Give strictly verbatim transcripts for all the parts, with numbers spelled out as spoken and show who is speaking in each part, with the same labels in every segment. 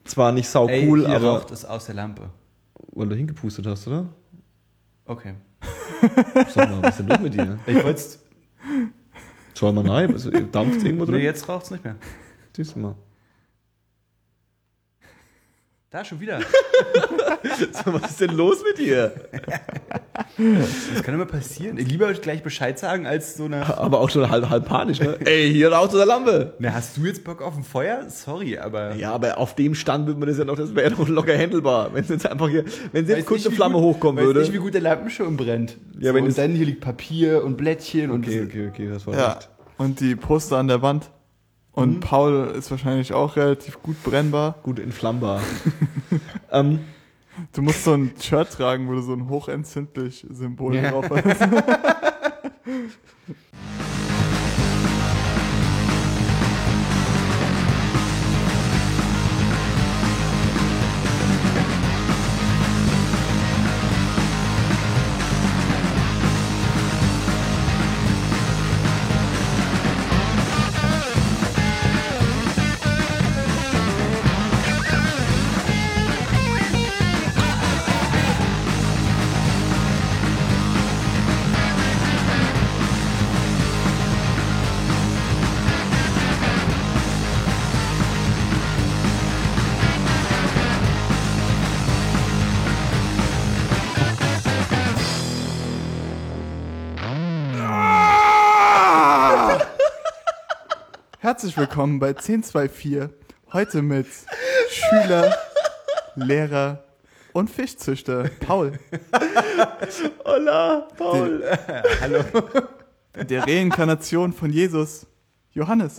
Speaker 1: zwar nicht sau
Speaker 2: Ey,
Speaker 1: cool,
Speaker 2: hier
Speaker 1: aber...
Speaker 2: raucht es aus der Lampe.
Speaker 1: Weil du hingepustet hast, oder?
Speaker 2: Okay.
Speaker 1: Sag mal, was ist denn los mit dir?
Speaker 2: Ich wollte es...
Speaker 1: Schau mal rein, also, dampft irgendwo drin?
Speaker 2: Nee, jetzt raucht es nicht mehr.
Speaker 1: Siehst du mal.
Speaker 2: Da schon wieder.
Speaker 1: So, was ist denn los mit dir?
Speaker 2: Das kann immer passieren. Ich lieber gleich Bescheid sagen, als so eine...
Speaker 1: Aber auch schon halb, halb panisch, ne? Ey, hier raucht aus der Lampe.
Speaker 2: Na, hast du jetzt Bock auf ein Feuer? Sorry, aber...
Speaker 1: Ja, aber auf dem Stand würde man das ja noch, das wäre doch locker handelbar. Wenn es jetzt einfach hier, wenn jetzt kurz eine Flamme
Speaker 2: gut,
Speaker 1: hochkommen
Speaker 2: weiß
Speaker 1: würde.
Speaker 2: nicht, wie gut der Lampenschirm brennt.
Speaker 1: Ja,
Speaker 2: so,
Speaker 1: wenn
Speaker 2: und
Speaker 1: es-
Speaker 2: dann hier liegt Papier und Blättchen und...
Speaker 1: Okay, okay, okay, das war
Speaker 3: Ja,
Speaker 1: recht.
Speaker 3: und die Poster an der Wand. Und Paul ist wahrscheinlich auch relativ gut brennbar.
Speaker 1: Gut entflammbar. ähm,
Speaker 3: Du musst so ein Shirt tragen, wo du so ein hochentzündlich Symbol
Speaker 1: Ja.
Speaker 3: drauf hast. Herzlich willkommen bei zehn zwei vier. Heute mit Schüler, Lehrer und Fischzüchter Paul.
Speaker 1: Hola, Paul.
Speaker 2: Hallo.
Speaker 3: Der Reinkarnation von Jesus, Johannes.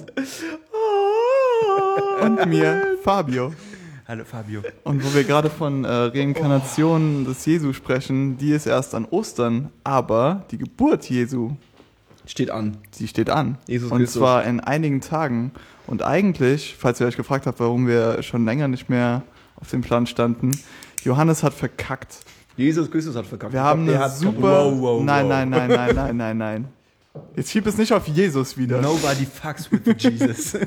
Speaker 3: Und mir, Fabio.
Speaker 2: Hallo, Fabio.
Speaker 3: Und wo wir gerade von äh, Reinkarnation des Jesu sprechen, die ist erst an Ostern, aber die Geburt Jesu,
Speaker 1: Steht an.
Speaker 3: die steht an.
Speaker 1: Jesus
Speaker 3: und
Speaker 1: Christus.
Speaker 3: zwar in einigen Tagen. Und eigentlich, falls ihr euch gefragt habt, warum wir schon länger nicht mehr auf dem Plan standen, Johannes hat verkackt.
Speaker 1: Jesus Christus hat verkackt.
Speaker 3: Wir
Speaker 1: Ich
Speaker 3: haben
Speaker 1: glaub, der
Speaker 3: eine
Speaker 1: hat
Speaker 3: super...
Speaker 2: Wow, wow,
Speaker 3: nein,
Speaker 2: wow.
Speaker 3: nein, nein, nein, nein, nein, nein. Jetzt schieb es nicht auf Jesus wieder.
Speaker 2: Nobody fucks with Jesus.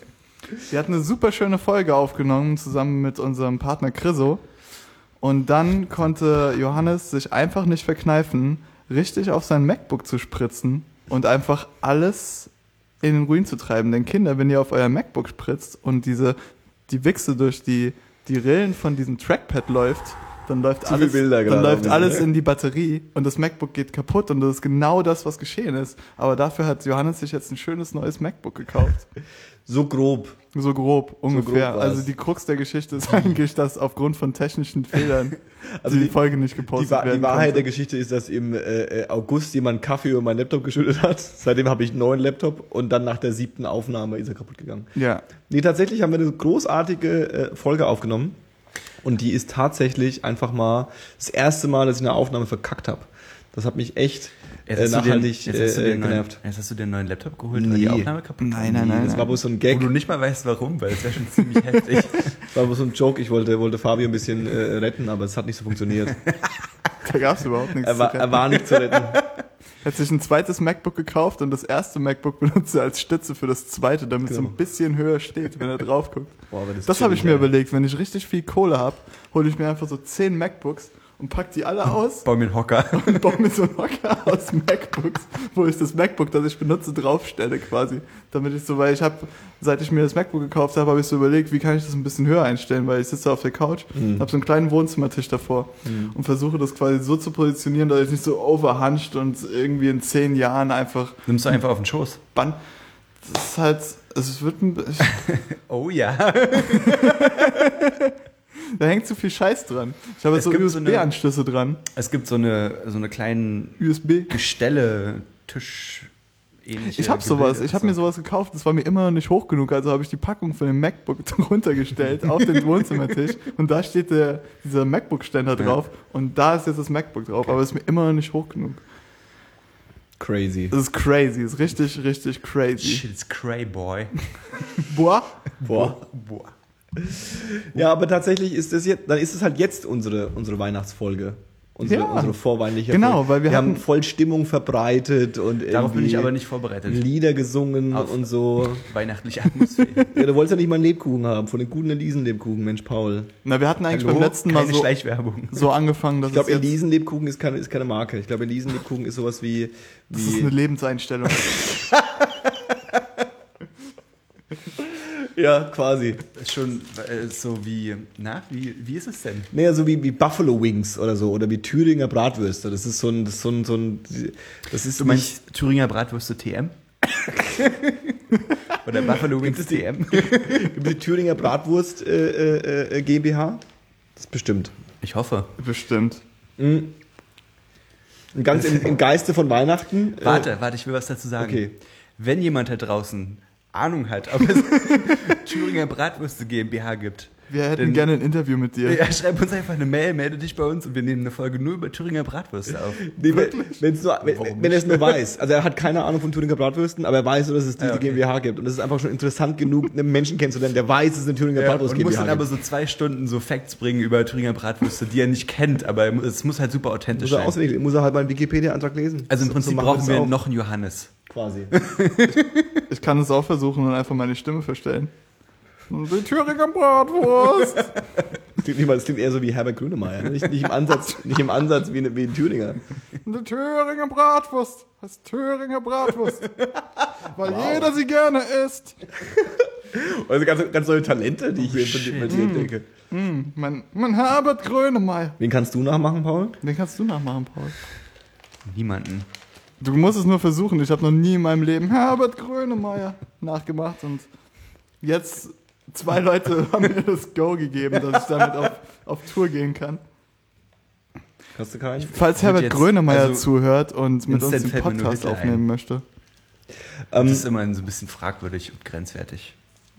Speaker 3: Wir hatten eine super schöne Folge aufgenommen, zusammen mit unserem Partner Chriso. Und dann konnte Johannes sich einfach nicht verkneifen, richtig auf sein MacBook zu spritzen und einfach alles in den Ruin zu treiben. Denn Kinder, wenn ihr auf euer MacBook spritzt und diese, die Wichse durch die, die Rillen von diesem Trackpad läuft, dann läuft
Speaker 1: Zu
Speaker 3: alles,
Speaker 1: viele Bilder
Speaker 3: dann
Speaker 1: gerade
Speaker 3: läuft
Speaker 1: auf mich,
Speaker 3: alles
Speaker 1: ne?
Speaker 3: in die Batterie und das MacBook geht kaputt und das ist genau das, was geschehen ist. Aber dafür hat Johannes sich jetzt ein schönes neues MacBook gekauft.
Speaker 1: So grob.
Speaker 3: So grob, ungefähr.
Speaker 1: grob war's.
Speaker 3: Also die Krux der Geschichte ist eigentlich, dass aufgrund von technischen Fehlern
Speaker 1: Also
Speaker 3: die,
Speaker 1: die-
Speaker 3: Folge nicht
Speaker 1: Die,
Speaker 3: gepostet
Speaker 1: Wa-
Speaker 3: werden
Speaker 1: die Wahrheit der
Speaker 3: konnte.
Speaker 1: Geschichte ist, dass im äh, August jemand Kaffee über meinen Laptop geschüttet hat. Seitdem habe ich einen neuen Laptop und dann nach der siebten Aufnahme ist er kaputt gegangen.
Speaker 3: Ja,
Speaker 1: Nee, tatsächlich haben wir eine großartige äh, Folge aufgenommen. Und die ist tatsächlich einfach mal das erste Mal, dass ich eine Aufnahme verkackt habe. Das hat mich echt
Speaker 2: Jetzt
Speaker 1: äh,
Speaker 2: hast du den-
Speaker 1: nachhaltig
Speaker 2: jetzt hast du
Speaker 1: äh,
Speaker 2: den neuen-
Speaker 1: genervt.
Speaker 2: Jetzt hast du dir einen neuen Laptop geholt, weil
Speaker 1: Nee.
Speaker 2: die Aufnahme kaputt
Speaker 3: Nein,
Speaker 2: war.
Speaker 3: nein, nein.
Speaker 1: Das war wohl so ein
Speaker 2: Wo
Speaker 1: Gag,
Speaker 2: du nicht mal weißt, warum, weil es wäre schon ziemlich heftig.
Speaker 1: das war wohl so ein Joke. Ich wollte, wollte Fabio ein bisschen äh, retten, aber es hat nicht so funktioniert.
Speaker 3: da gab es überhaupt nichts
Speaker 1: Er war,
Speaker 3: zu
Speaker 1: er
Speaker 3: retten.
Speaker 1: war nicht zu retten.
Speaker 3: Er hat sich ein zweites MacBook gekauft und das erste MacBook benutzt er als Stütze für das zweite, damit es so
Speaker 1: Genau.
Speaker 3: ein bisschen höher steht, wenn er drauf guckt.
Speaker 1: Boah, aber
Speaker 3: Das habe ich mir
Speaker 1: chillig, ey.
Speaker 3: überlegt. Wenn ich richtig viel Kohle habe, hole ich mir einfach so zehn MacBooks und pack die alle aus
Speaker 2: Bau mir einen Hocker.
Speaker 3: und baue mir so einen Hocker aus MacBooks, wo ich das MacBook, das ich benutze, draufstelle quasi. Damit ich so, weil ich habe, seit ich mir das MacBook gekauft habe, habe ich so überlegt, wie kann ich das ein bisschen höher einstellen, weil ich sitze auf der Couch,
Speaker 1: Mhm.
Speaker 3: habe so einen kleinen Wohnzimmertisch davor
Speaker 1: Mhm.
Speaker 3: und versuche das quasi so zu positionieren, dass ich nicht so overhunched und irgendwie in zehn Jahren einfach
Speaker 2: Nimmst du einfach auf den Schoß.
Speaker 3: bann. Das ist halt, es wird ein, ich,
Speaker 2: Oh ja.
Speaker 3: da hängt zu viel Scheiß dran. Ich habe
Speaker 2: Es
Speaker 3: jetzt so
Speaker 2: gibt so eine-
Speaker 3: U S B-Anschlüsse dran.
Speaker 2: Es gibt so eine, so eine kleinen
Speaker 3: U S B.
Speaker 2: Gestelle, Tisch, ähnliche
Speaker 3: Ich habe sowas,
Speaker 2: Gebilde.
Speaker 3: ich habe mir sowas gekauft, das war mir immer noch nicht hoch genug, also habe ich die Packung von dem MacBook runtergestellt auf den Wohnzimmertisch und da steht der, dieser MacBook-Ständer drauf und da ist jetzt das MacBook drauf, aber es ist mir immer noch nicht hoch genug.
Speaker 1: Crazy.
Speaker 3: Das ist crazy, das ist richtig, richtig crazy.
Speaker 2: Shit, it's cray boy.
Speaker 3: Boah,
Speaker 1: Boah.
Speaker 2: Boah.
Speaker 1: Ja, aber tatsächlich ist das jetzt, dann ist es halt jetzt unsere, unsere Weihnachtsfolge. Unsere,
Speaker 3: Ja.
Speaker 1: unsere vorweinliche
Speaker 3: Genau,
Speaker 1: Folge.
Speaker 3: weil wir
Speaker 1: haben
Speaker 3: hatten-
Speaker 1: voll Stimmung verbreitet und
Speaker 2: Darauf bin ich
Speaker 1: irgendwie
Speaker 2: aber nicht vorbereitet.
Speaker 1: Lieder gesungen
Speaker 2: Auf-
Speaker 1: und so.
Speaker 2: Weihnachtliche Atmosphäre.
Speaker 1: Ja, du wolltest ja nicht mal einen Lebkuchen haben, von den guten Elisen-Lebkuchen, Mensch, Paul.
Speaker 3: Na, wir hatten eigentlich
Speaker 2: Hallo?
Speaker 3: beim letzten Mal
Speaker 2: Keine
Speaker 3: so,
Speaker 2: Schleichwerbung.
Speaker 3: so angefangen, dass
Speaker 1: Ich glaube,
Speaker 3: es jetzt,
Speaker 1: Elisen-Lebkuchen ist keine, ist keine Marke. Ich glaube, Elisen-Lebkuchen ist sowas wie...
Speaker 3: das ist eine
Speaker 1: wie
Speaker 3: Lebenseinstellung.
Speaker 1: ja, quasi.
Speaker 2: Ist schon äh, so wie, na, wie, wie ist es denn?
Speaker 1: Naja, so wie, wie Buffalo Wings oder so, oder wie Thüringer Bratwürste. Das ist so ein... Das ist so ein, so ein das ist
Speaker 2: Du meinst Thüringer Bratwürste T M? Oder Buffalo Wings
Speaker 1: es die-
Speaker 2: T M?
Speaker 1: Gibt es die Thüringer Bratwurst äh, äh, äh, GmbH? Das ist bestimmt.
Speaker 2: Ich hoffe.
Speaker 3: Bestimmt.
Speaker 1: Mhm. Und ganz im, im Geiste von Weihnachten. äh,
Speaker 2: Warte, warte, ich will was dazu sagen.
Speaker 1: Okay.
Speaker 2: Wenn jemand da draußen Ahnung hat, ob es Thüringer Bratwürste GmbH gibt,
Speaker 3: Wir hätten
Speaker 2: Denn-
Speaker 3: gerne ein Interview mit dir.
Speaker 2: ja, schreib uns einfach eine Mail, melde dich bei uns und wir nehmen eine Folge nur über Thüringer Bratwürste auf.
Speaker 1: Nee, wenn, wenn's nur, wenn,
Speaker 2: Warum
Speaker 1: wenn er es nur weiß. Also er hat keine Ahnung von Thüringer Bratwürsten, aber er weiß nur, dass es diese
Speaker 2: Ja, okay.
Speaker 1: GmbH gibt. Und es ist einfach schon interessant genug, einen Menschen kennenzulernen, der weiß, dass es eine Thüringer
Speaker 2: Ja,
Speaker 1: Bratwurst
Speaker 2: und muss
Speaker 1: GmbH
Speaker 2: dann aber
Speaker 1: gibt.
Speaker 2: so zwei Stunden so Facts bringen über Thüringer Bratwürste, die er nicht kennt, aber es muss halt super authentisch
Speaker 1: Muss er
Speaker 2: sein.
Speaker 1: auswendig, muss er halt mal einen Wikipedia-Eintrag lesen.
Speaker 2: Also im
Speaker 1: So-
Speaker 2: Prinzip
Speaker 1: so machen
Speaker 2: brauchen
Speaker 1: es
Speaker 2: wir
Speaker 1: auch,
Speaker 2: noch einen Johannes.
Speaker 1: quasi.
Speaker 3: Ich kann es auch versuchen und einfach meine Stimme verstellen. Die Thüringer Bratwurst.
Speaker 1: Das klingt, nicht mal, das klingt eher so wie Herbert Grönemeyer. Nicht, nicht, im, Ansatz, nicht im Ansatz wie, ein- wie ein Thüringer.
Speaker 3: Die Thüringer Bratwurst heißt Thüringer Bratwurst. Weil jeder sie gerne isst.
Speaker 1: Also ganz, ganz neue Talente, die ich hier von dir- von dir entdecke.
Speaker 3: Mm, mein, mein Herbert Grönemeyer.
Speaker 1: Wen kannst du nachmachen, Paul?
Speaker 3: Den kannst du nachmachen, Paul.
Speaker 2: Niemanden.
Speaker 3: Du musst es nur versuchen. Ich habe noch nie in meinem Leben Herbert Grönemeyer nachgemacht. Und jetzt zwei Leute haben mir das Go gegeben, dass ich damit auf, auf Tour gehen kann.
Speaker 1: Hast du keinen?
Speaker 3: Falls
Speaker 2: Ich würd
Speaker 3: Herbert
Speaker 2: jetzt-
Speaker 3: Grönemeyer
Speaker 2: also
Speaker 3: zuhört und mit uns
Speaker 2: instant
Speaker 3: den
Speaker 2: fällt mir nur
Speaker 3: Podcast
Speaker 2: Hitler
Speaker 3: aufnehmen
Speaker 2: ein.
Speaker 3: möchte.
Speaker 1: Ähm,
Speaker 2: Das ist immer so ein bisschen fragwürdig und grenzwertig.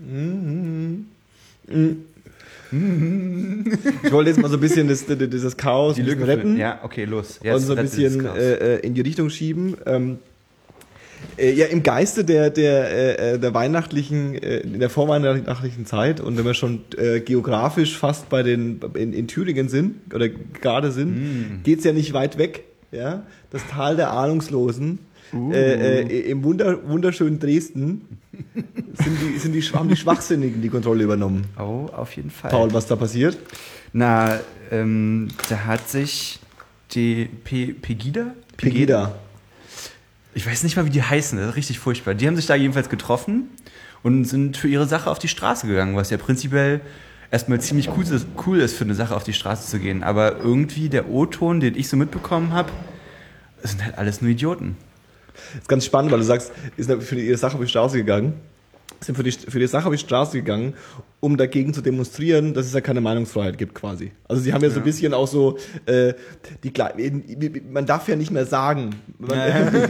Speaker 1: ich wollte jetzt mal so ein bisschen das, das, das Chaos ein bisschen retten.
Speaker 2: Ja, okay, los.
Speaker 1: und so ein
Speaker 2: rettet
Speaker 1: bisschen
Speaker 2: das Chaos.
Speaker 1: äh, äh, in die Richtung schieben. Ähm, äh, ja, im Geiste der, der, äh, der weihnachtlichen, äh, in der vorweihnachtlichen Zeit und wenn wir schon äh, geografisch fast bei den, in, in Thüringen sind oder gerade sind,
Speaker 2: Mm.
Speaker 1: geht's ja nicht weit weg. Ja? Das Tal der Ahnungslosen.
Speaker 3: Uh.
Speaker 1: Äh, äh, Im wunder, wunderschönen Dresden sind die, sind die, haben die Schwachsinnigen die Kontrolle übernommen.
Speaker 2: Oh, auf jeden Fall.
Speaker 1: Paul, was da passiert?
Speaker 2: Na, ähm, da hat sich die Pe Pegida?
Speaker 1: Pegida.
Speaker 2: Ich weiß nicht mal, wie die heißen, das ist richtig furchtbar. Die haben sich da jedenfalls getroffen und sind für ihre Sache auf die Straße gegangen, was ja prinzipiell erstmal ziemlich cool ist, cool ist für eine Sache auf die Straße zu gehen. Aber irgendwie der O-Ton, den ich so mitbekommen habe, sind halt alles nur Idioten.
Speaker 1: Das ist ganz spannend, weil du sagst, ist für die Sache auf die Straße gegangen, sind für die, für die Sache auf die Straße gegangen, um dagegen zu demonstrieren, dass es ja keine Meinungsfreiheit gibt quasi. Also sie haben ja so ein bisschen auch so, äh, die, Gle- man darf ja nicht mehr sagen. Man,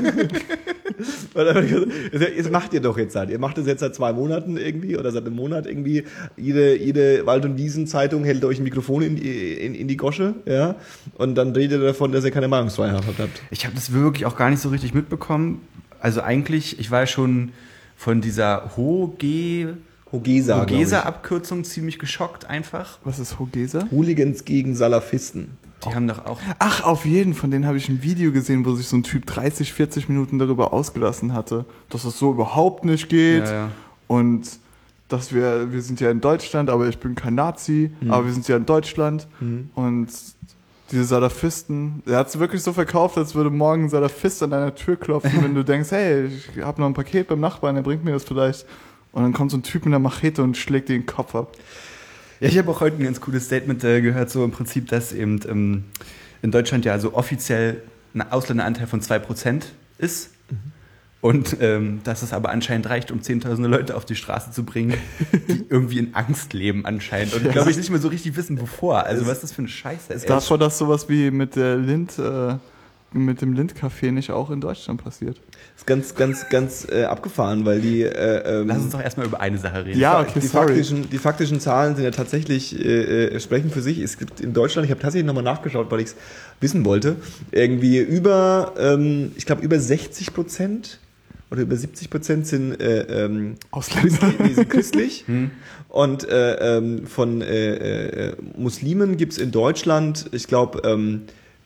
Speaker 1: das macht ihr doch jetzt halt. Ihr macht das jetzt seit zwei Monaten irgendwie oder seit einem Monat irgendwie. Jede, jede Wald- und Wiesen-Zeitung hält euch ein Mikrofon in die, in, in die Gosche, ja, und dann redet ihr davon, dass ihr keine Meinungsfreiheit habt.
Speaker 2: Ich habe das wirklich auch gar nicht so richtig mitbekommen. Also eigentlich, ich war ja schon von dieser Hoge
Speaker 1: Hogesa, glaub ich.
Speaker 2: Hogesa-Abkürzung ziemlich geschockt einfach.
Speaker 3: Was ist Hogesa?
Speaker 1: Hooligans gegen Salafisten.
Speaker 2: Die haben doch auch...
Speaker 3: Ach, auf jeden, von denen habe ich ein Video gesehen, wo sich so ein Typ dreißig, vierzig Minuten darüber ausgelassen hatte, dass das so überhaupt nicht geht.
Speaker 2: Ja, ja.
Speaker 3: Und dass wir, wir sind ja in Deutschland, aber ich bin kein Nazi, aber wir sind ja in Deutschland. Und diese Salafisten, er hat es wirklich so verkauft, als würde morgen ein Salafist an deiner Tür klopfen, wenn du denkst, hey, ich habe noch ein Paket beim Nachbarn, der bringt mir das vielleicht. Und dann kommt so ein Typ mit einer Machete und schlägt dir den Kopf ab.
Speaker 2: Ja, ich habe auch heute ein ganz cooles Statement äh, gehört, so im Prinzip, dass eben ähm, in Deutschland ja also offiziell ein Ausländeranteil von zwei Prozent ist. Und ähm, dass es aber anscheinend reicht, um zehntausende Leute auf die Straße zu bringen, die irgendwie in Angst leben anscheinend. Und glaube ich nicht mehr so richtig wissen, wovor. Also was ist das für eine Scheiße?
Speaker 3: Ist davor, dass sowas wie mit der Lind, äh, mit dem Lind-Café nicht auch in Deutschland passiert?
Speaker 1: Das ist ganz, ganz, ganz äh, abgefahren, weil die, äh, ähm,
Speaker 2: Lass uns doch erstmal über eine Sache reden.
Speaker 3: Ja, okay,
Speaker 1: die,
Speaker 3: sorry.
Speaker 1: faktischen, die faktischen Zahlen sind ja tatsächlich, äh, äh, sprechen für sich. Es gibt in Deutschland, ich habe tatsächlich nochmal nachgeschaut, weil ich es wissen wollte, irgendwie über, ähm, ich glaube über sechzig Prozent oder über siebzig Prozent sind, äh, ähm,
Speaker 3: Ausländer.
Speaker 1: christlich, die sind christlich. Und äh, ähm, von äh, äh, Muslimen gibt es in Deutschland, ich glaube, ähm,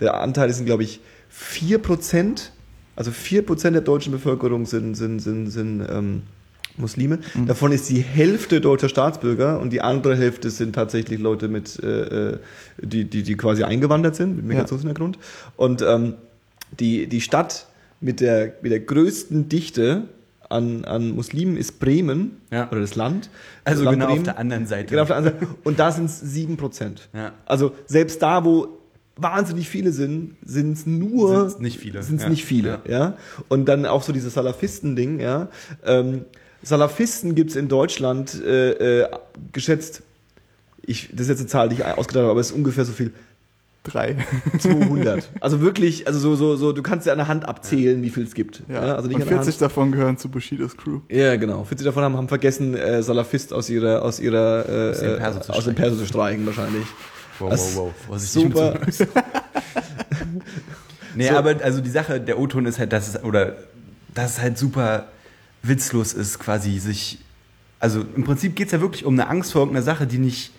Speaker 1: der Anteil sind, glaube ich, vier Prozent. Also vier Prozent der deutschen Bevölkerung sind, sind, sind, sind ähm, Muslime. Mhm. Davon ist die Hälfte deutscher Staatsbürger und die andere Hälfte sind tatsächlich Leute mit, äh, die, die, die quasi eingewandert sind, mit Migrationshintergrund. Ja. Und ähm, die, die Stadt mit der, mit der größten Dichte an, an Muslimen ist Bremen, ja. oder das Land.
Speaker 2: Also
Speaker 1: Land
Speaker 2: genau
Speaker 1: Bremen.
Speaker 2: auf der anderen Seite.
Speaker 1: Genau auf der anderen Seite. Und da sind es sieben Prozent.
Speaker 2: Ja.
Speaker 1: Also selbst da, wo wahnsinnig viele sind, sind es nur...
Speaker 2: Sind's nicht viele.
Speaker 1: Sind es
Speaker 2: ja.
Speaker 1: nicht viele, ja. ja. Und dann auch so dieses Salafisten-Ding, ja. Ähm, Salafisten gibt es in Deutschland äh, äh, geschätzt, ich, das ist jetzt eine Zahl, die ich ausgedacht habe, aber es ist ungefähr so viel.
Speaker 3: Drei.
Speaker 1: zweihundert. Also wirklich, also so, so, so, du kannst ja an der Hand abzählen, wie viel es gibt.
Speaker 3: Ja.
Speaker 1: Ja, also nicht
Speaker 3: und
Speaker 1: an der
Speaker 3: vierzig
Speaker 1: Hand.
Speaker 3: davon gehören zu Bushidos Crew.
Speaker 1: Ja, genau. vierzig davon haben, haben vergessen, äh, Salafist aus ihrer, aus ihrer, äh,
Speaker 2: aus dem Perso zu,
Speaker 1: aus dem Perso zu streichen, wahrscheinlich.
Speaker 2: Wow, wow, wow. Vorsichtig
Speaker 1: super.
Speaker 2: nee,
Speaker 1: so.
Speaker 2: aber also die Sache, der O-Ton ist halt, dass es, oder, dass es halt super witzlos ist, quasi sich, also im Prinzip geht es ja wirklich um eine Angst vor irgendeiner Sache, die nicht.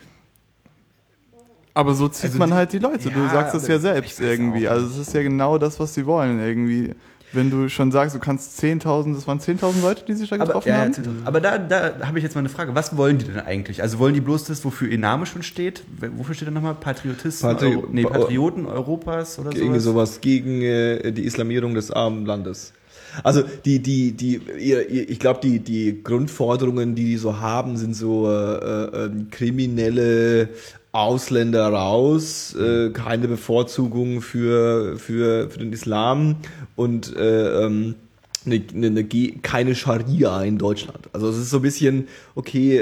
Speaker 3: Aber so zieht
Speaker 2: also
Speaker 3: man
Speaker 2: die,
Speaker 3: halt die Leute.
Speaker 2: Ja,
Speaker 3: du sagst es ja selbst irgendwie. Also es ist ja genau das, was sie wollen irgendwie. Wenn du schon sagst, du kannst zehntausend, das waren zehntausend Leute, die sich da getroffen
Speaker 2: aber, ja,
Speaker 3: haben?
Speaker 2: Ja, aber da, da habe ich jetzt mal eine Frage. Was wollen die denn eigentlich? Also wollen die bloß das, wofür ihr Name schon steht? Wofür steht da nochmal? Patriotisten?
Speaker 1: Patri-
Speaker 2: Euro, nee, Patrioten Europas oder
Speaker 1: Irgendwie
Speaker 2: sowas?
Speaker 1: sowas gegen äh, die Islamierung des armen Landes. Also die, die, die, ihr, ihr, ich glaube, die, die Grundforderungen, die die so haben, sind so äh, äh, kriminelle Ausländer raus, äh, keine Bevorzugung für, für, für den Islam und äh, ähm, eine, eine, keine Scharia in Deutschland. Also es ist so ein bisschen, okay,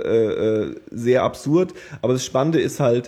Speaker 1: äh, äh, sehr absurd, aber das Spannende ist halt,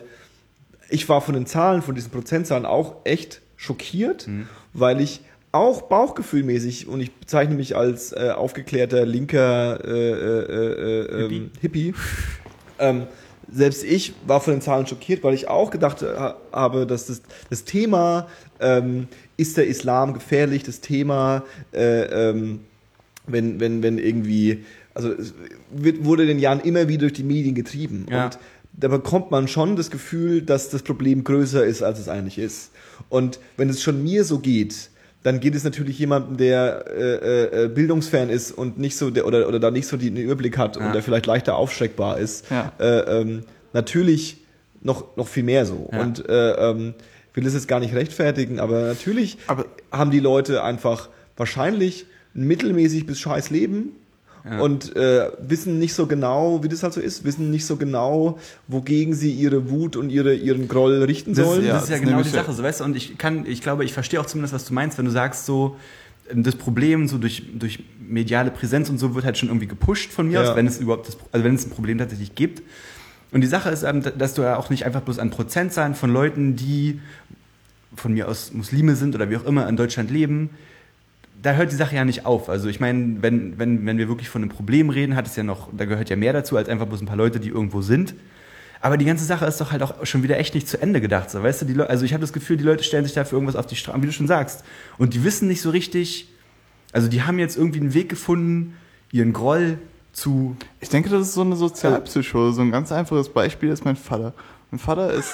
Speaker 1: ich war von den Zahlen, von diesen Prozentzahlen auch echt schockiert, mhm. weil ich auch bauchgefühlmäßig, und ich bezeichne mich als äh, aufgeklärter linker äh, äh, äh, Hippie, Hippie ähm, selbst ich war von den Zahlen schockiert, weil ich auch gedacht ha- habe, dass das, das Thema, ähm, ist der Islam gefährlich, das Thema, äh, ähm, wenn, wenn, wenn irgendwie, also es wird, wurde in den Jahren immer wieder durch die Medien getrieben.
Speaker 2: Ja.
Speaker 1: Und da bekommt man schon das Gefühl, dass das Problem größer ist, als es eigentlich ist. Und wenn es schon mir so geht, dann geht es natürlich jemandem, der äh, äh, Bildungsfan ist und nicht so der, oder oder da nicht so den Überblick hat, ja. und der vielleicht leichter aufschreckbar ist,
Speaker 3: ja.
Speaker 1: äh, ähm, natürlich noch noch viel mehr so. Ja. Und äh, ähm, ich will das jetzt gar nicht rechtfertigen, aber natürlich
Speaker 3: aber
Speaker 1: haben die Leute einfach wahrscheinlich ein mittelmäßig bis scheiß Leben. Ja. Und äh, wissen nicht so genau, wie das halt so ist, wissen nicht so genau, wogegen sie ihre Wut und ihre, ihren Groll richten
Speaker 2: das,
Speaker 1: sollen.
Speaker 2: Ja, das
Speaker 1: das
Speaker 2: ist ja genau die Sache, so weißt du, und ich kann, ich glaube, ich verstehe auch zumindest, was du meinst, wenn du sagst, so, das Problem so durch, durch mediale Präsenz und so wird halt schon irgendwie gepusht von mir ja. aus, wenn es überhaupt das, also wenn es ein Problem tatsächlich gibt. Und die Sache ist, dass du ja auch nicht einfach bloß an Prozentzahlen von Leuten, die von mir aus Muslime sind oder wie auch immer in Deutschland leben, da hört die Sache ja nicht auf. Also ich meine, wenn, wenn, wenn wir wirklich von einem Problem reden, hat es ja noch, da gehört ja mehr dazu, als einfach bloß ein paar Leute, die irgendwo sind. Aber die ganze Sache ist doch halt auch schon wieder echt nicht zu Ende gedacht. So, weißt du, die Le- also ich habe das Gefühl, die Leute stellen sich da für irgendwas auf die Straße, wie du schon sagst. Und die wissen nicht so richtig, also die haben jetzt irgendwie einen Weg gefunden, ihren Groll zu...
Speaker 3: Ich denke, das ist so eine Sozialpsychose. So ein ganz einfaches Beispiel ist mein Vater. Mein Vater ist...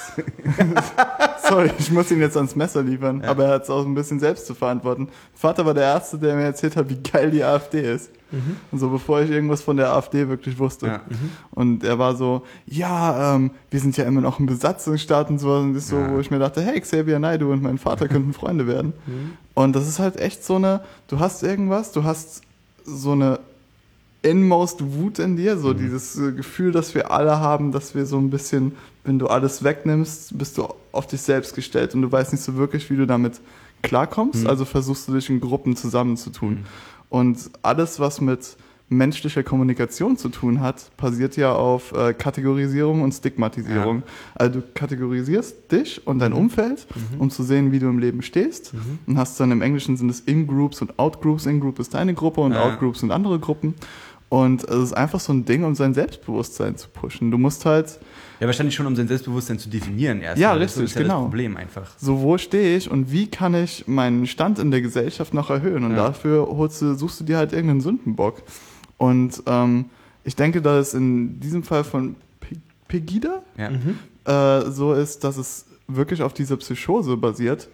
Speaker 3: Sorry, ich muss ihn jetzt ans Messer liefern, ja. aber er hat es auch ein bisschen selbst zu verantworten. Mein Vater war der Erste, der mir erzählt hat, wie geil die AfD ist. Mhm. Und so, bevor ich irgendwas von der AfD wirklich wusste. Ja. Mhm. Und er war so, ja, ähm, wir sind ja immer noch ein Besatzungsstaat und so. Und das ist so, ja. wo ich mir dachte, hey, Xavier Naidoo und mein Vater könnten Freunde werden. Mhm. Und das ist halt echt so eine, du hast irgendwas, du hast so eine inmost Wut in dir, so mhm. dieses äh, Gefühl, das wir alle haben, dass wir so ein bisschen, wenn du alles wegnimmst, bist du auf dich selbst gestellt und du weißt nicht so wirklich, wie du damit klarkommst, mhm. also versuchst du dich in Gruppen zusammenzutun. Mhm. Und alles, was mit menschlicher Kommunikation zu tun hat, basiert ja auf äh, Kategorisierung und Stigmatisierung. Ja. Also du kategorisierst dich und dein mhm. Umfeld, mhm. um zu sehen, wie du im Leben stehst, mhm. und hast dann im Englischen sind es In-Groups und Out-Groups. In-Group ist deine Gruppe und ja. Out-Groups sind andere Gruppen. Und es ist einfach so ein Ding, um sein Selbstbewusstsein zu pushen. Du musst halt...
Speaker 2: Ja, wahrscheinlich schon, um sein Selbstbewusstsein zu definieren erst.
Speaker 3: Ja,
Speaker 2: mal.
Speaker 3: richtig,
Speaker 2: das ist ja
Speaker 3: genau.
Speaker 2: Das Problem einfach.
Speaker 3: So, wo stehe ich und wie kann ich meinen Stand in der Gesellschaft noch erhöhen? Und ja. dafür holst du, suchst du dir halt irgendeinen Sündenbock. Und ähm, ich denke, dass es in diesem Fall von Pe- Pegida
Speaker 2: ja.
Speaker 3: äh, so ist, dass es wirklich auf dieser Psychose basiert.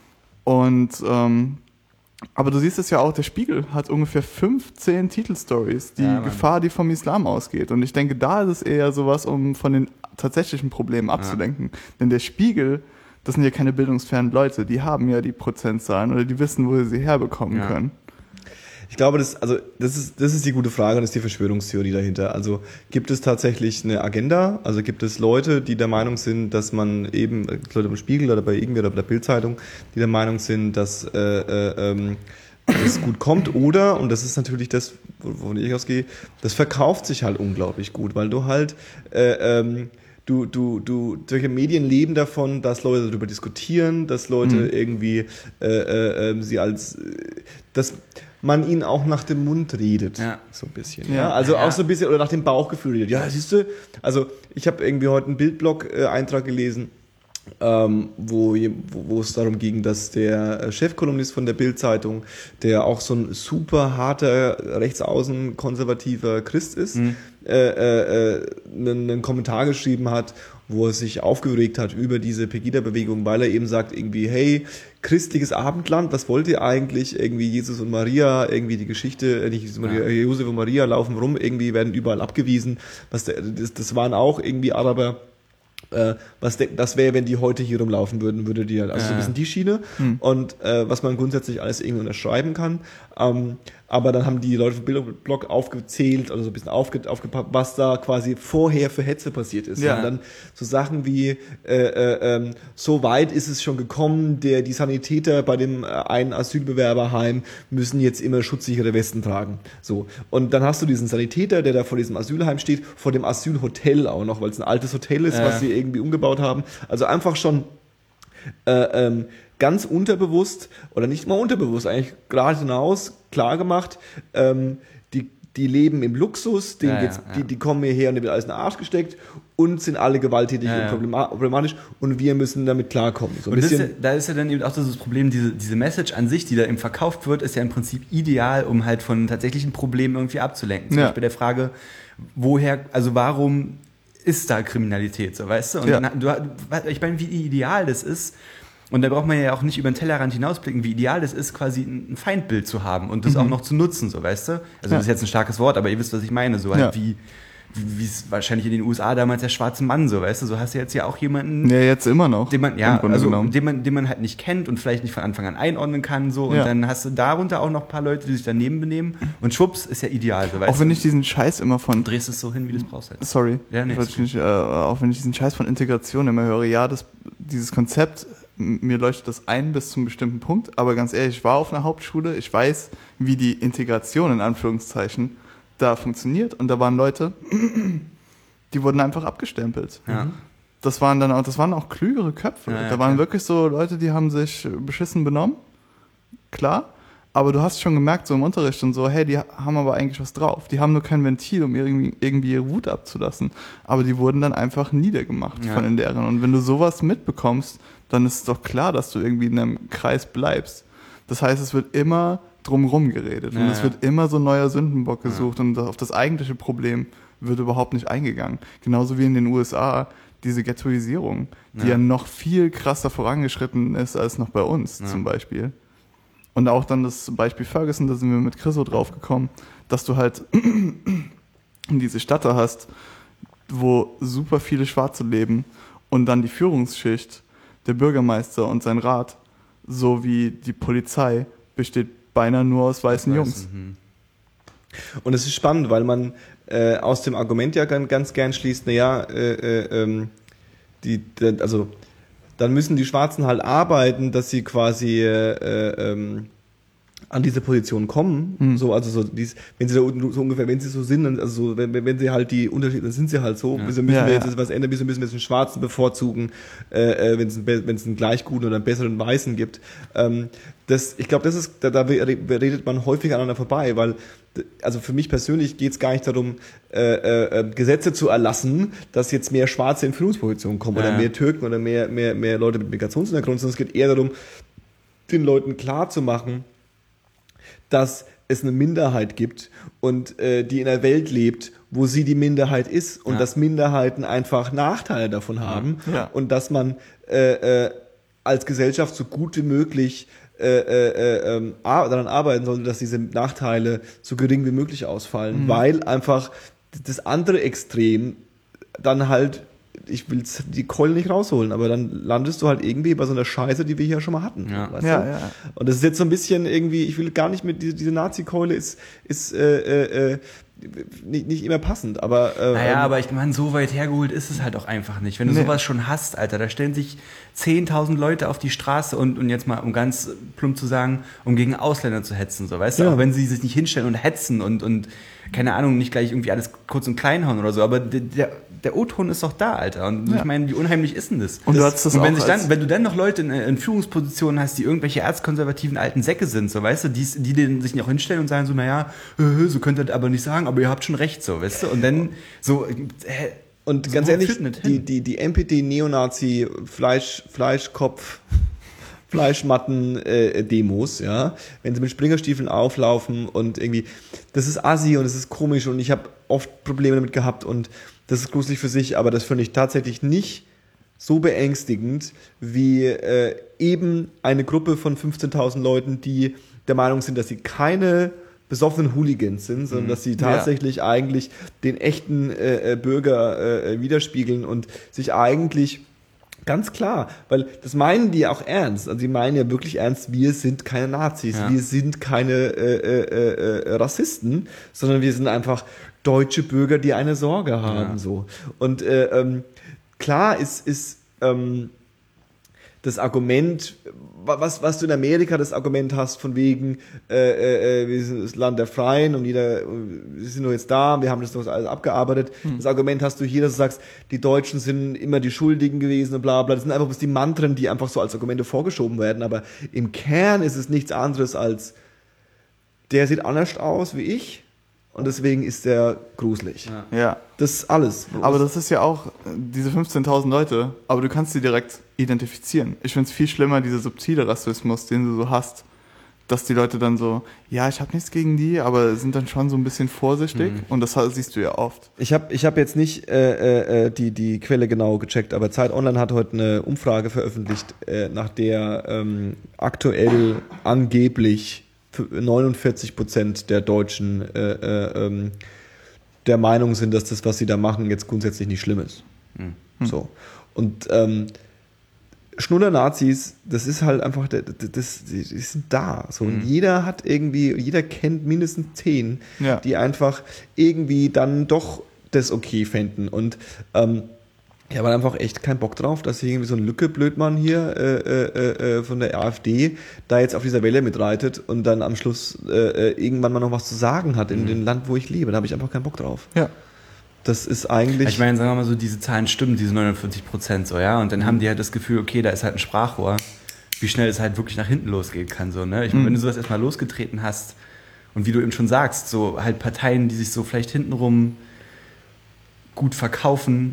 Speaker 3: Und ähm, aber du siehst es ja auch, der Spiegel hat ungefähr fünfzehn Titelstories, die
Speaker 2: Ja,
Speaker 3: Gefahr, die vom Islam ausgeht. Und ich denke, da ist es eher sowas, um von den tatsächlichen Problemen abzulenken. Ja. Denn der Spiegel, das sind ja keine bildungsfernen Leute, die haben ja die Prozentzahlen oder die wissen, wo sie sie herbekommen
Speaker 1: ja.
Speaker 3: können.
Speaker 1: Ich glaube, das, also, das ist, das ist die gute Frage, das ist die Verschwörungstheorie dahinter. Also, gibt es tatsächlich eine Agenda? Also, gibt es Leute, die der Meinung sind, dass man eben, Leute im Spiegel oder bei irgendwie oder bei der Bild-Zeitung, die der Meinung sind, dass, äh, äh, ähm, es gut kommt, oder, und das ist natürlich das, wovon ich ausgehe, das verkauft sich halt unglaublich gut, weil du halt, äh, ähm, Du, du, du, solche Medien leben davon, dass Leute darüber diskutieren, dass Leute mhm. irgendwie äh, äh, sie als, dass man ihnen auch nach dem Mund redet, ja. so ein bisschen. Ja. Ja? Also ja. auch so ein bisschen, oder nach dem Bauchgefühl redet. Ja, siehst du, also ich habe irgendwie heute einen Bildblog-Eintrag gelesen, Ähm, wo, wo, wo es darum ging, dass der Chefkolumnist von der Bild-Zeitung, der auch so ein super harter, rechtsaußen konservativer Christ ist, mhm. äh, äh, einen, einen Kommentar geschrieben hat, wo er sich aufgeregt hat über diese Pegida-Bewegung, weil er eben sagt irgendwie, hey, christliches Abendland, was wollt ihr eigentlich? Irgendwie Jesus und Maria, irgendwie die Geschichte, nicht Jesus und Maria, ja. Josef und Maria laufen rum, irgendwie werden überall abgewiesen. Was der, das, das waren auch irgendwie Araber. Äh, was de- das wäre, wenn die heute hier rumlaufen würden, würde die halt, also ja. so ein bisschen die Schiene hm. und äh, was man grundsätzlich alles irgendwie unterschreiben kann. Ähm, aber dann haben die Leute vom Bildblog aufgezählt, also so ein bisschen aufge- aufgepackt, was da quasi vorher für Hetze passiert ist. Ja. Und dann so Sachen wie, äh, äh, ähm, so weit ist es schon gekommen, der, die Sanitäter bei dem äh, einen Asylbewerberheim müssen jetzt immer schutzsichere Westen tragen. So. Und dann hast du diesen Sanitäter, der da vor diesem Asylheim steht, vor dem Asylhotel auch noch, weil es ein altes Hotel ist, äh. was sie irgendwie umgebaut haben. Also einfach schon äh, ähm, ganz unterbewusst, oder nicht mal unterbewusst, eigentlich gerade hinaus klar gemacht, ähm, die, die leben im Luxus, denen
Speaker 2: ja,
Speaker 1: geht's,
Speaker 2: ja, ja.
Speaker 1: Die, die kommen hierher und denen wird alles in den Arsch gesteckt und sind alle gewalttätig
Speaker 2: ja,
Speaker 1: und problematisch und wir müssen damit klarkommen. So ein
Speaker 2: und
Speaker 1: bisschen
Speaker 2: das ist ja, da ist ja dann eben auch das Problem, diese, diese Message an sich, die da eben verkauft wird, ist ja im Prinzip ideal, um halt von tatsächlichen Problemen irgendwie abzulenken. Zum
Speaker 3: ja.
Speaker 2: Beispiel der Frage, woher, also warum ist da Kriminalität, so, weißt du? Und
Speaker 3: ja.
Speaker 2: dann, du, ich meine, wie ideal das ist, und da braucht man ja auch nicht über den Tellerrand hinausblicken, wie ideal das ist, quasi ein Feindbild zu haben und das mhm. auch noch zu nutzen, so, weißt du? Also ja. das ist jetzt ein starkes Wort, aber ihr wisst, was ich meine, so halt ja. wie wie es wahrscheinlich in den U S A damals der schwarze Mann, so, weißt du, so hast du jetzt ja auch jemanden...
Speaker 3: Ja, jetzt immer noch.
Speaker 2: Den man, ja, also den man, den man halt nicht kennt und vielleicht nicht von Anfang an einordnen kann, so, und
Speaker 3: ja.
Speaker 2: dann hast du darunter auch noch ein paar Leute, die sich daneben benehmen und schwupps, ist ja ideal, so, weißt
Speaker 3: Auch wenn
Speaker 2: du?
Speaker 3: ich diesen Scheiß immer von...
Speaker 2: Du drehst es so hin, wie du es brauchst halt.
Speaker 3: Sorry.
Speaker 2: Ja, nee,
Speaker 3: ich nicht, äh, auch wenn ich diesen Scheiß von Integration immer höre, ja, das, dieses Konzept, mir leuchtet das ein bis zum bestimmten Punkt, aber ganz ehrlich, ich war auf einer Hauptschule, ich weiß, wie die Integration in Anführungszeichen da funktioniert, und da waren Leute, die wurden einfach abgestempelt.
Speaker 2: Ja.
Speaker 3: Das waren dann auch, das waren auch klügere Köpfe.
Speaker 2: Ja, ja,
Speaker 3: da waren
Speaker 2: klar.
Speaker 3: wirklich so Leute, die haben sich beschissen benommen, klar, aber du hast schon gemerkt, so im Unterricht und so, hey, die haben aber eigentlich was drauf. Die haben nur kein Ventil, um irgendwie, irgendwie ihre Wut abzulassen. Aber die wurden dann einfach niedergemacht
Speaker 2: Ja.
Speaker 3: von den Lehrern. Und wenn du sowas mitbekommst, dann ist es doch klar, dass du irgendwie in einem Kreis bleibst. Das heißt, es wird immer drumrum geredet.
Speaker 2: Ja,
Speaker 3: und es
Speaker 2: ja.
Speaker 3: wird immer so ein neuer Sündenbock gesucht. Ja. Und auf das eigentliche Problem wird überhaupt nicht eingegangen. Genauso wie in den U S A diese Ghettoisierung, die ja,
Speaker 2: Ja.
Speaker 3: noch viel krasser vorangeschritten ist als noch bei uns
Speaker 2: Ja.
Speaker 3: zum Beispiel. Und auch dann das Beispiel Ferguson, da sind wir mit Chriso drauf gekommen, dass du halt diese Stadt da hast, wo super viele Schwarze leben und dann die Führungsschicht, der Bürgermeister und sein Rat, sowie die Polizei, besteht beinahe nur aus weißen Jungs.
Speaker 2: Mhm.
Speaker 1: Und es ist spannend, weil man äh, aus dem Argument ja ganz, ganz gern schließt, naja, äh, äh, ähm, die, die, also dann müssen die Schwarzen halt arbeiten, dass sie quasi äh, äh, ähm, an diese Position kommen,
Speaker 3: Hm.
Speaker 1: so, also so, dies, wenn sie da unten so ungefähr, wenn sie so sind, also so, wenn, wenn sie halt die Unterschiede, dann sind sie halt so,
Speaker 2: Ja.
Speaker 1: wieso müssen
Speaker 3: Ja,
Speaker 1: wir
Speaker 3: ja.
Speaker 1: jetzt was ändern, wieso müssen wir jetzt einen Schwarzen bevorzugen, äh, äh, wenn es einen, wenn es einen gleich guten oder einen besseren Weißen gibt. Ähm, das, ich glaube, das ist, da, da redet man häufig aneinander vorbei, weil, also für mich persönlich geht es gar nicht darum, äh, äh, Gesetze zu erlassen, dass jetzt mehr Schwarze in Führungspositionen kommen
Speaker 2: Ja.
Speaker 1: oder mehr Türken oder mehr, mehr, mehr Leute mit Migrationshintergrund, sondern es geht eher darum, den Leuten klar zu machen, dass es eine Minderheit gibt und äh, die in einer Welt lebt, wo sie die Minderheit ist und
Speaker 2: Ja.
Speaker 1: dass Minderheiten einfach Nachteile davon haben
Speaker 3: Ja.
Speaker 1: und dass man äh, äh, als Gesellschaft so gut wie möglich äh, äh, äh, daran arbeiten sollte, dass diese Nachteile so gering wie möglich ausfallen,
Speaker 3: Mhm.
Speaker 1: weil einfach das andere Extrem dann halt, ich will die Keule nicht rausholen, aber dann landest du halt irgendwie bei so einer Scheiße, die wir hier schon mal hatten.
Speaker 2: Ja.
Speaker 1: Weißt
Speaker 3: Ja,
Speaker 1: du?
Speaker 3: ja.
Speaker 1: Und das ist jetzt so ein bisschen irgendwie, ich will gar nicht mit, diese, diese Nazi-Keule ist, ist äh, äh, nicht, nicht immer passend, aber äh,
Speaker 2: Naja,
Speaker 1: ähm,
Speaker 2: aber ich meine, so weit hergeholt ist es halt auch einfach nicht. Wenn du
Speaker 3: Nee.
Speaker 2: sowas schon hast, Alter, da stellen sich zehntausend Leute auf die Straße und, und jetzt mal, um ganz plump zu sagen, um gegen Ausländer zu hetzen, so, weißt du?
Speaker 1: Ja.
Speaker 2: Auch wenn sie sich nicht hinstellen und hetzen und, und keine Ahnung, nicht gleich irgendwie alles kurz und klein hauen oder so, aber der, der, der O-Ton ist doch da, Alter. Und
Speaker 3: Ja.
Speaker 2: ich meine, wie unheimlich ist denn das?
Speaker 3: Und du
Speaker 2: das,
Speaker 3: hattest das
Speaker 2: und wenn,
Speaker 3: auch
Speaker 2: sich dann,
Speaker 3: als-
Speaker 2: wenn du dann noch Leute in, in Führungspositionen hast, die irgendwelche erzkonservativen alten Säcke sind, so, weißt du, die, die, die sich nicht auch hinstellen und sagen so, naja, äh, so könnt ihr das aber nicht sagen, aber ihr habt schon recht, so, weißt du? Und dann so, äh,
Speaker 1: und
Speaker 2: so,
Speaker 1: ganz
Speaker 2: wo
Speaker 1: ehrlich,
Speaker 2: führt denn das
Speaker 1: die,
Speaker 2: hin?
Speaker 1: die, die N P D, Neonazi, Fleisch, Fleischkopf, Fleischmatten-Demos, ja, wenn sie mit Springerstiefeln auflaufen und irgendwie, das ist assi und es ist komisch und ich habe oft Probleme damit gehabt und das ist gruselig für sich, aber das finde ich tatsächlich nicht so beängstigend wie äh, eben eine Gruppe von fünfzehntausend Leuten, die der Meinung sind, dass sie keine besoffenen Hooligans sind, sondern dass sie tatsächlich eigentlich den echten äh, äh, Bürger äh, widerspiegeln und sich eigentlich ganz klar, weil das meinen die auch ernst, also die meinen ja wirklich ernst, wir sind keine Nazis,
Speaker 2: Ja.
Speaker 1: wir sind keine äh, äh, äh, Rassisten, sondern wir sind einfach deutsche Bürger, die eine Sorge haben,
Speaker 2: Ja.
Speaker 1: so. Und äh, ähm, klar ist, ist ähm, das Argument, was, was du in Amerika das Argument hast, von wegen, äh, äh, wir sind das Land der Freien und jeder, wir sind nur jetzt da, wir haben das doch alles abgearbeitet. Das Argument hast du hier, dass du sagst, die Deutschen sind immer die Schuldigen gewesen und bla bla. Das sind einfach bloß die Mantren, die einfach so als Argumente vorgeschoben werden. Aber im Kern ist es nichts anderes als, der sieht anders aus wie ich und deswegen ist der gruselig.
Speaker 2: Ja.
Speaker 3: Ja.
Speaker 1: Das ist alles.
Speaker 3: Aber das ist ja auch äh, diese fünfzehntausend Leute, aber du kannst sie direkt identifizieren. Ich finde es viel schlimmer, dieser subtile Rassismus, den du so hast, dass die Leute dann so, ja, ich habe nichts gegen die, aber sind dann schon so ein bisschen vorsichtig und das siehst du ja oft.
Speaker 1: Ich habe ich hab jetzt nicht äh, äh, die, die Quelle genau gecheckt, aber Zeit Online hat heute eine Umfrage veröffentlicht, äh, nach der ähm, aktuell angeblich neunundvierzig Prozent der Deutschen äh, äh, ähm, der Meinung sind, dass das, was sie da machen, jetzt grundsätzlich nicht schlimm ist.
Speaker 2: Hm.
Speaker 1: So. Und ähm, Schnuller-Nazis, das ist halt einfach, das, das, die sind da. So. Und jeder hat irgendwie, jeder kennt mindestens zehn,
Speaker 3: Ja.
Speaker 1: die einfach irgendwie dann doch das okay fänden. Und ähm, ich habe einfach echt keinen Bock drauf, dass hier irgendwie so ein Lücke-Blödmann hier äh, äh, äh, von der AfD da jetzt auf dieser Welle mitreitet und dann am Schluss äh, irgendwann mal noch was zu sagen hat in dem Land, wo ich lebe. Da habe ich einfach keinen Bock drauf.
Speaker 3: Ja.
Speaker 1: Das ist eigentlich...
Speaker 2: Ich meine, sagen wir mal so, diese Zahlen stimmen, diese neunundvierzig Prozent so, ja, und dann haben die halt das Gefühl, okay, da ist halt ein Sprachrohr, wie schnell es halt wirklich nach hinten losgehen kann, so, ne? Ich meine, wenn du sowas erstmal losgetreten hast und wie du eben schon sagst, so halt Parteien, die sich so vielleicht hintenrum gut verkaufen,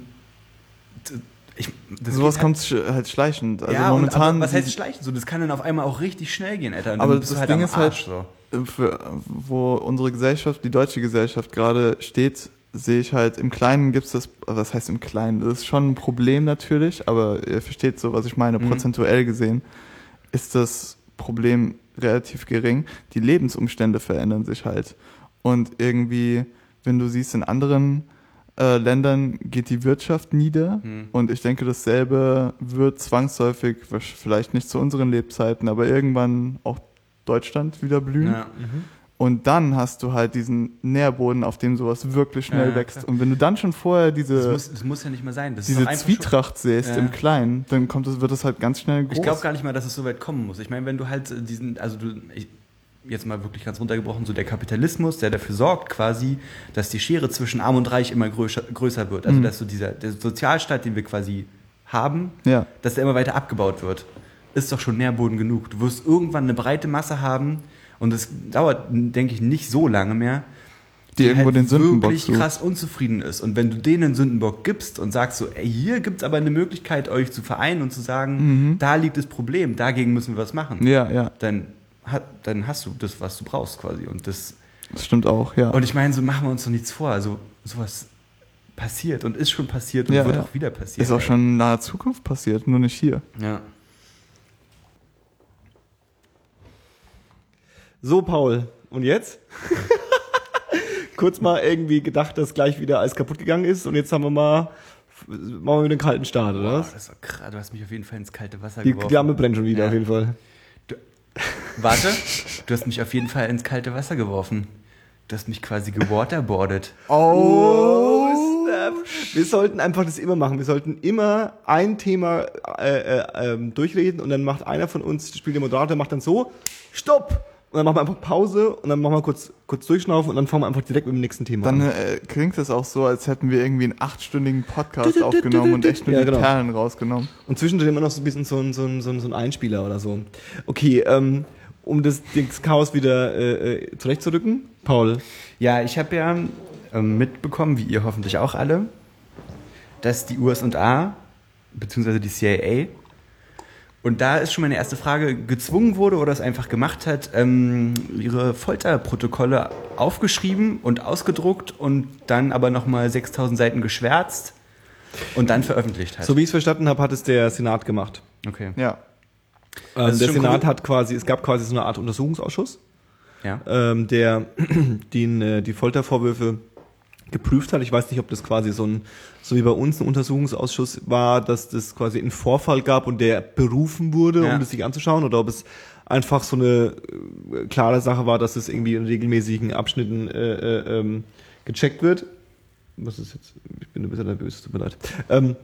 Speaker 2: ich, das
Speaker 3: Sowas
Speaker 2: geht
Speaker 3: kommt sch- halt schleichend. Also
Speaker 2: ja, und,
Speaker 3: momentan.
Speaker 2: aber was heißt
Speaker 3: die-
Speaker 2: schleichen? So, das kann dann auf einmal auch richtig schnell gehen, Alter. Und
Speaker 3: Aber
Speaker 2: dann bist
Speaker 3: das
Speaker 2: du halt
Speaker 3: Ding
Speaker 2: am
Speaker 3: ist halt-
Speaker 2: Arsch, so.
Speaker 3: für, wo unsere Gesellschaft, die deutsche Gesellschaft gerade steht, sehe ich halt, im Kleinen gibt es das, was heißt im Kleinen, das ist schon ein Problem natürlich, aber ihr versteht so, was ich meine,
Speaker 2: Mhm.
Speaker 3: prozentuell gesehen ist das Problem relativ gering. Die Lebensumstände verändern sich halt. Und irgendwie, wenn du siehst, in anderen äh, Ländern geht die Wirtschaft nieder
Speaker 2: Mhm.
Speaker 3: und ich denke, dasselbe wird zwangsläufig, vielleicht nicht zu unseren Lebzeiten, aber irgendwann auch Deutschland wieder blühen.
Speaker 2: Ja.
Speaker 3: Und dann hast du halt diesen Nährboden, auf dem sowas wirklich schnell
Speaker 2: Ja, ja,
Speaker 3: wächst.
Speaker 2: klar.
Speaker 3: Und wenn du dann schon vorher
Speaker 2: Das
Speaker 3: diese,
Speaker 2: muss, das muss ja nicht mehr sein. Das ist
Speaker 3: diese
Speaker 2: doch einfach schon-
Speaker 3: Zwietracht säst
Speaker 2: Ja.
Speaker 3: im Kleinen, dann kommt es, wird es halt ganz schnell groß.
Speaker 2: Ich glaube gar nicht mal, dass es so weit kommen muss. Ich meine, wenn du halt äh, diesen, also du, ich, jetzt mal wirklich ganz runtergebrochen, so der Kapitalismus, der dafür sorgt quasi, dass die Schere zwischen Arm und Reich immer größer, größer wird. Also
Speaker 3: Mhm.
Speaker 2: dass so dieser der Sozialstaat, den wir quasi haben,
Speaker 3: Ja.
Speaker 2: dass der immer weiter abgebaut wird, ist doch schon Nährboden genug. Du wirst irgendwann eine breite Masse haben und es dauert, denke ich, nicht so lange mehr,
Speaker 3: Die irgendwo den Sündenbock
Speaker 2: wirklich
Speaker 3: sucht.
Speaker 2: krass unzufrieden ist. Und wenn du denen einen Sündenbock gibst und sagst so, ey, hier gibt's aber eine Möglichkeit, euch zu vereinen und zu sagen,
Speaker 3: Mhm.
Speaker 2: da liegt das Problem, dagegen müssen wir was machen,
Speaker 3: Ja, ja.
Speaker 2: dann hat, dann hast du das, was du brauchst quasi. Und das,
Speaker 3: Das stimmt auch, ja.
Speaker 2: und ich meine, so machen wir uns doch nichts vor. Also sowas passiert und ist schon passiert und
Speaker 3: Ja,
Speaker 2: wird
Speaker 3: ja.
Speaker 2: auch wieder passieren.
Speaker 3: Ist auch schon in naher Zukunft passiert, nur nicht hier.
Speaker 2: Ja.
Speaker 1: So, Paul, und jetzt? Kurz mal irgendwie gedacht, dass gleich wieder alles kaputt gegangen ist und jetzt haben wir mal, machen wir wieder den kalten Start, oder
Speaker 2: Boah,
Speaker 1: was?
Speaker 2: das ist doch krass. Du hast mich auf jeden Fall ins kalte Wasser
Speaker 1: Die
Speaker 2: geworfen.
Speaker 1: Flamme brennt schon wieder,
Speaker 2: Ja.
Speaker 1: auf jeden Fall.
Speaker 2: Du, warte, du hast mich auf jeden Fall ins kalte Wasser geworfen. Du hast mich quasi gewaterboardet.
Speaker 1: Oh, snap. Wir sollten einfach das immer machen. Wir sollten immer ein Thema äh, äh, ähm, durchreden und dann macht einer von uns, spielt der Moderator, macht dann so, stopp! Und dann machen wir einfach Pause und dann machen wir kurz, kurz durchschnaufen und dann fangen wir einfach direkt mit dem nächsten Thema
Speaker 3: Dann
Speaker 1: an.
Speaker 3: äh, klingt es auch so, als hätten wir irgendwie einen achtstündigen Podcast aufgenommen und echt nur
Speaker 1: Ja,
Speaker 3: die
Speaker 1: genau.
Speaker 3: Perlen rausgenommen.
Speaker 1: Und zwischendrin immer noch so ein bisschen so ein, so ein, so ein, so ein Einspieler oder so. Okay, ähm, um das, das Chaos wieder äh, äh, zurechtzurücken, Paul.
Speaker 2: Ja, ich habe ja ähm, mitbekommen, wie ihr hoffentlich auch alle, dass die U S A beziehungsweise die C I A, und da ist schon meine erste Frage, gezwungen wurde oder es einfach gemacht hat, ähm, ihre Folterprotokolle aufgeschrieben und ausgedruckt und dann aber nochmal sechstausend Seiten geschwärzt und dann veröffentlicht hat.
Speaker 1: So wie ich es verstanden habe, hat es der Senat gemacht.
Speaker 2: Okay.
Speaker 3: Ja.
Speaker 1: Ähm,
Speaker 2: ist
Speaker 1: der
Speaker 2: schon
Speaker 1: Senat
Speaker 2: cool.
Speaker 1: hat quasi, es gab quasi so eine Art Untersuchungsausschuss,
Speaker 2: Ja.
Speaker 1: ähm, der den, äh, die Foltervorwürfe geprüft hat. Ich weiß nicht, ob das quasi so ein, so wie bei uns ein Untersuchungsausschuss war, dass das quasi einen Vorfall gab und der berufen wurde,
Speaker 2: Ja.
Speaker 1: um das sich anzuschauen, oder ob es einfach so eine äh, klare Sache war, dass es irgendwie in regelmäßigen Abschnitten äh, äh, ähm, gecheckt wird. Was ist jetzt? Ich bin ein bisschen nervös, tut mir leid. Ähm,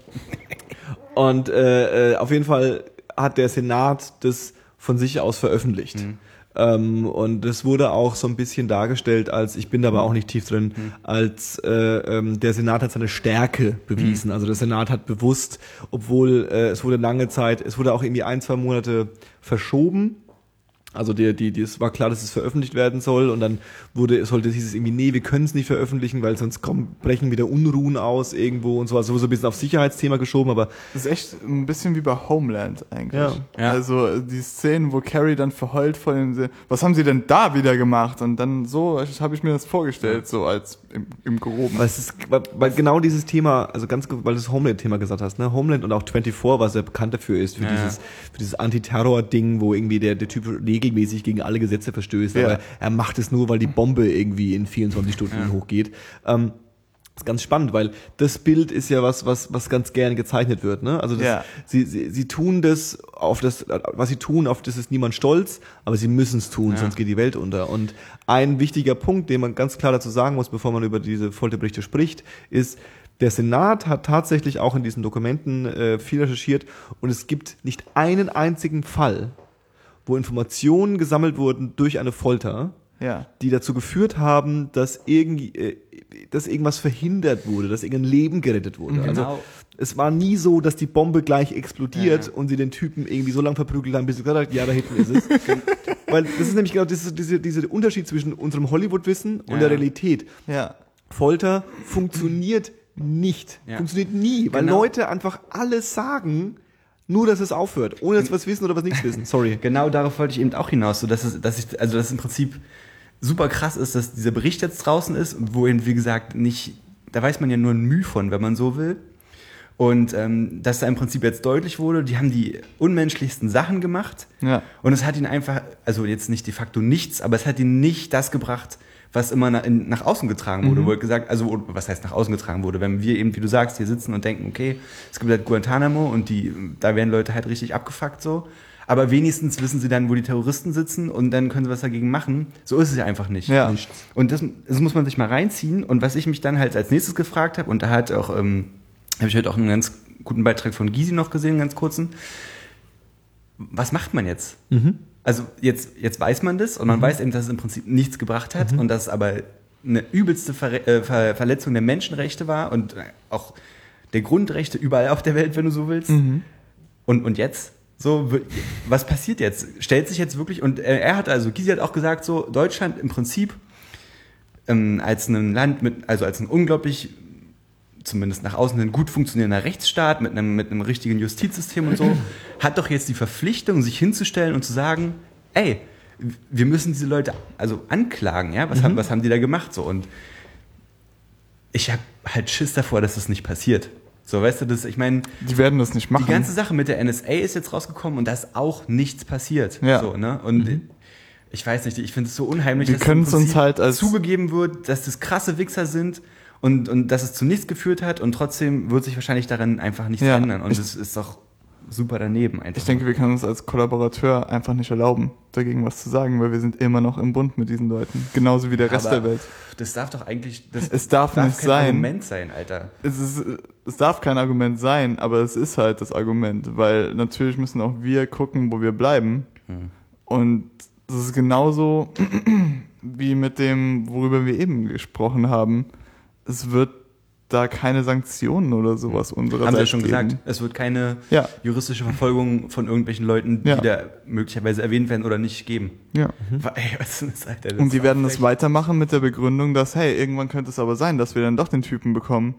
Speaker 1: und äh, äh, auf jeden Fall hat der Senat das von sich aus veröffentlicht.
Speaker 2: Mhm.
Speaker 1: Ähm, und es wurde auch so ein bisschen dargestellt als, ich bin da aber auch nicht tief drin,
Speaker 2: Mhm.
Speaker 1: als äh, ähm, der Senat hat seine Stärke bewiesen.
Speaker 2: Mhm.
Speaker 1: Also der Senat hat bewusst, obwohl äh, es wurde lange Zeit, es wurde auch irgendwie ein, zwei Monate verschoben. Also die, die, die, es war klar, dass es veröffentlicht werden soll, und dann wurde, es sollte, hieß es irgendwie, nee, wir können es nicht veröffentlichen, weil sonst kommen, brechen wieder Unruhen aus irgendwo und so. Also so ein bisschen auf Sicherheitsthema geschoben, aber
Speaker 3: Das ist echt ein bisschen wie bei Homeland eigentlich.
Speaker 1: Ja.
Speaker 2: Ja.
Speaker 3: Also die Szenen, wo Carrie dann verheult vor dem See, was haben sie denn da wieder gemacht? Und dann so habe ich mir das vorgestellt, so als im, im Groben.
Speaker 1: weil es ist, weil, weil genau dieses Thema, also ganz, weil du das Homeland-Thema gesagt hast, ne, Homeland und auch vierundzwanzig, was ja bekannt dafür ist, für
Speaker 2: Ja,
Speaker 1: dieses, für dieses Antiterror-Ding, wo irgendwie der, der Typ regelmäßig gegen alle Gesetze verstößt,
Speaker 3: Ja.
Speaker 1: aber er macht es nur, weil die Bombe irgendwie in vierundzwanzig Stunden
Speaker 2: Ja.
Speaker 1: hochgeht. Ähm, das ist ganz spannend, weil das Bild ist ja was, was, was ganz gerne gezeichnet wird, ne? Also das,
Speaker 3: Ja.
Speaker 1: sie, sie, sie tun das auf das, was sie tun, auf das ist niemand stolz, aber sie müssen es tun,
Speaker 2: Ja.
Speaker 1: sonst geht die Welt unter. Und ein wichtiger Punkt, den man ganz klar dazu sagen muss, bevor man über diese Folterberichte spricht, ist, der Senat hat tatsächlich auch in diesen Dokumenten äh, viel recherchiert, und es gibt nicht einen einzigen Fall, wo Informationen gesammelt wurden durch eine Folter,
Speaker 3: Ja.
Speaker 1: die dazu geführt haben, dass irgendwie, äh, dass irgendwas verhindert wurde, dass irgendein Leben gerettet wurde.
Speaker 2: Genau.
Speaker 1: Also es war nie so, dass die Bombe gleich explodiert
Speaker 2: Ja.
Speaker 1: und sie den Typen irgendwie so lange verprügelt haben, bis sie gesagt hat, ja, da hinten ist es. Weil das ist nämlich genau dieser diese, diese Unterschied zwischen unserem Hollywood-Wissen und
Speaker 2: Ja.
Speaker 1: der Realität.
Speaker 3: Ja.
Speaker 1: Folter funktioniert nicht.
Speaker 2: Ja.
Speaker 1: Funktioniert nie, weil
Speaker 2: Genau.
Speaker 1: Leute einfach alles sagen, nur dass es aufhört, ohne dass wir was wissen oder was nichts wissen. Sorry.
Speaker 2: Genau darauf wollte ich eben auch hinaus, so dass es, dass ich, also dass es im Prinzip super krass ist, dass dieser Bericht jetzt draußen ist, wo eben, wie gesagt, nicht, da weiß man ja nur ein Müh von, wenn man so will. Und ähm, dass da im Prinzip jetzt deutlich wurde, die haben die unmenschlichsten Sachen gemacht.
Speaker 3: Ja.
Speaker 2: Und es hat ihnen einfach, also jetzt nicht de facto nichts, aber es hat ihnen nicht das gebracht, was immer nach, in, nach außen getragen wurde.
Speaker 3: Mhm.
Speaker 2: Wurde gesagt, also was heißt nach außen getragen wurde, wenn wir eben, wie du sagst, hier sitzen und denken, okay, es gibt halt Guantanamo und die, da werden Leute halt richtig abgefuckt so. Aber wenigstens wissen sie dann, wo die Terroristen sitzen, und dann können sie was dagegen machen. So ist es ja einfach nicht.
Speaker 3: Ja.
Speaker 2: Nichts. Und das, das muss man sich mal reinziehen. Und was ich mich dann halt als nächstes gefragt habe, und da hat auch, ähm, habe ich heute auch einen ganz guten Beitrag von Gysi noch gesehen, einen ganz kurzen. Was macht man jetzt?
Speaker 1: Mhm.
Speaker 2: Also jetzt, jetzt weiß man das, und man weiß eben, dass es im Prinzip nichts gebracht hat, und dass es aber eine übelste Ver äh, Ver Verletzung der Menschenrechte war und auch der Grundrechte überall auf der Welt, wenn du so willst.
Speaker 3: Mhm.
Speaker 2: Und, und jetzt? So, w- was passiert jetzt? Stellt sich jetzt wirklich, und äh, er hat also, Gysi hat auch gesagt, so, Deutschland im Prinzip ähm, als ein Land mit, also als ein unglaublich, zumindest nach außen ein gut funktionierender Rechtsstaat mit einem, mit einem richtigen Justizsystem und so, hat doch jetzt die Verpflichtung, sich hinzustellen und zu sagen, ey, wir müssen diese Leute also anklagen, ja, was,
Speaker 1: Mhm.
Speaker 2: haben, was haben die da gemacht so und ich habe halt Schiss davor, dass das nicht passiert. So, weißt du, das, ich meine,
Speaker 3: Die werden das nicht machen.
Speaker 2: die ganze Sache mit der N S A ist jetzt rausgekommen und da ist auch nichts passiert.
Speaker 3: Ja.
Speaker 2: So, ne? Und ich weiß nicht, ich finde es so unheimlich,
Speaker 3: Wir
Speaker 2: dass
Speaker 3: können
Speaker 2: im
Speaker 3: es uns
Speaker 2: Prinzip
Speaker 3: halt als-
Speaker 2: zugegeben wird, dass das krasse Wichser sind und, und dass es zu nichts geführt hat und trotzdem wird sich wahrscheinlich daran einfach nichts
Speaker 3: Ja,
Speaker 2: ändern. Und
Speaker 3: ich-
Speaker 2: das ist doch super daneben einfach.
Speaker 3: Ich denke, wir können uns als Kollaborateur einfach nicht erlauben, dagegen was zu sagen, weil wir sind immer noch im Bund mit diesen Leuten. Genauso wie der Rest
Speaker 2: Aber
Speaker 3: der Welt.
Speaker 2: Das darf doch eigentlich, das
Speaker 3: Es darf nicht
Speaker 2: kein
Speaker 3: sein.
Speaker 2: Argument sein, Alter.
Speaker 3: Es, ist, es darf kein Argument sein, aber es ist halt das Argument, weil natürlich müssen auch wir gucken, wo wir bleiben.
Speaker 2: Hm.
Speaker 3: Und das ist genauso wie mit dem, worüber wir eben gesprochen haben. Es wird da keine Sanktionen oder sowas unsererseits
Speaker 2: Haben sie ja schon
Speaker 3: geben.
Speaker 2: gesagt, es wird keine
Speaker 3: Ja.
Speaker 2: juristische Verfolgung von irgendwelchen Leuten, die
Speaker 3: Ja.
Speaker 2: da möglicherweise erwähnt werden oder nicht, geben.
Speaker 3: Ja.
Speaker 2: Wa- Ey, was ist das, Alter? Das
Speaker 3: Und
Speaker 2: ist
Speaker 3: die
Speaker 2: doch
Speaker 3: werden das
Speaker 2: frech.
Speaker 3: weitermachen mit der Begründung, dass, hey, irgendwann könnte es aber sein, dass wir dann doch den Typen bekommen,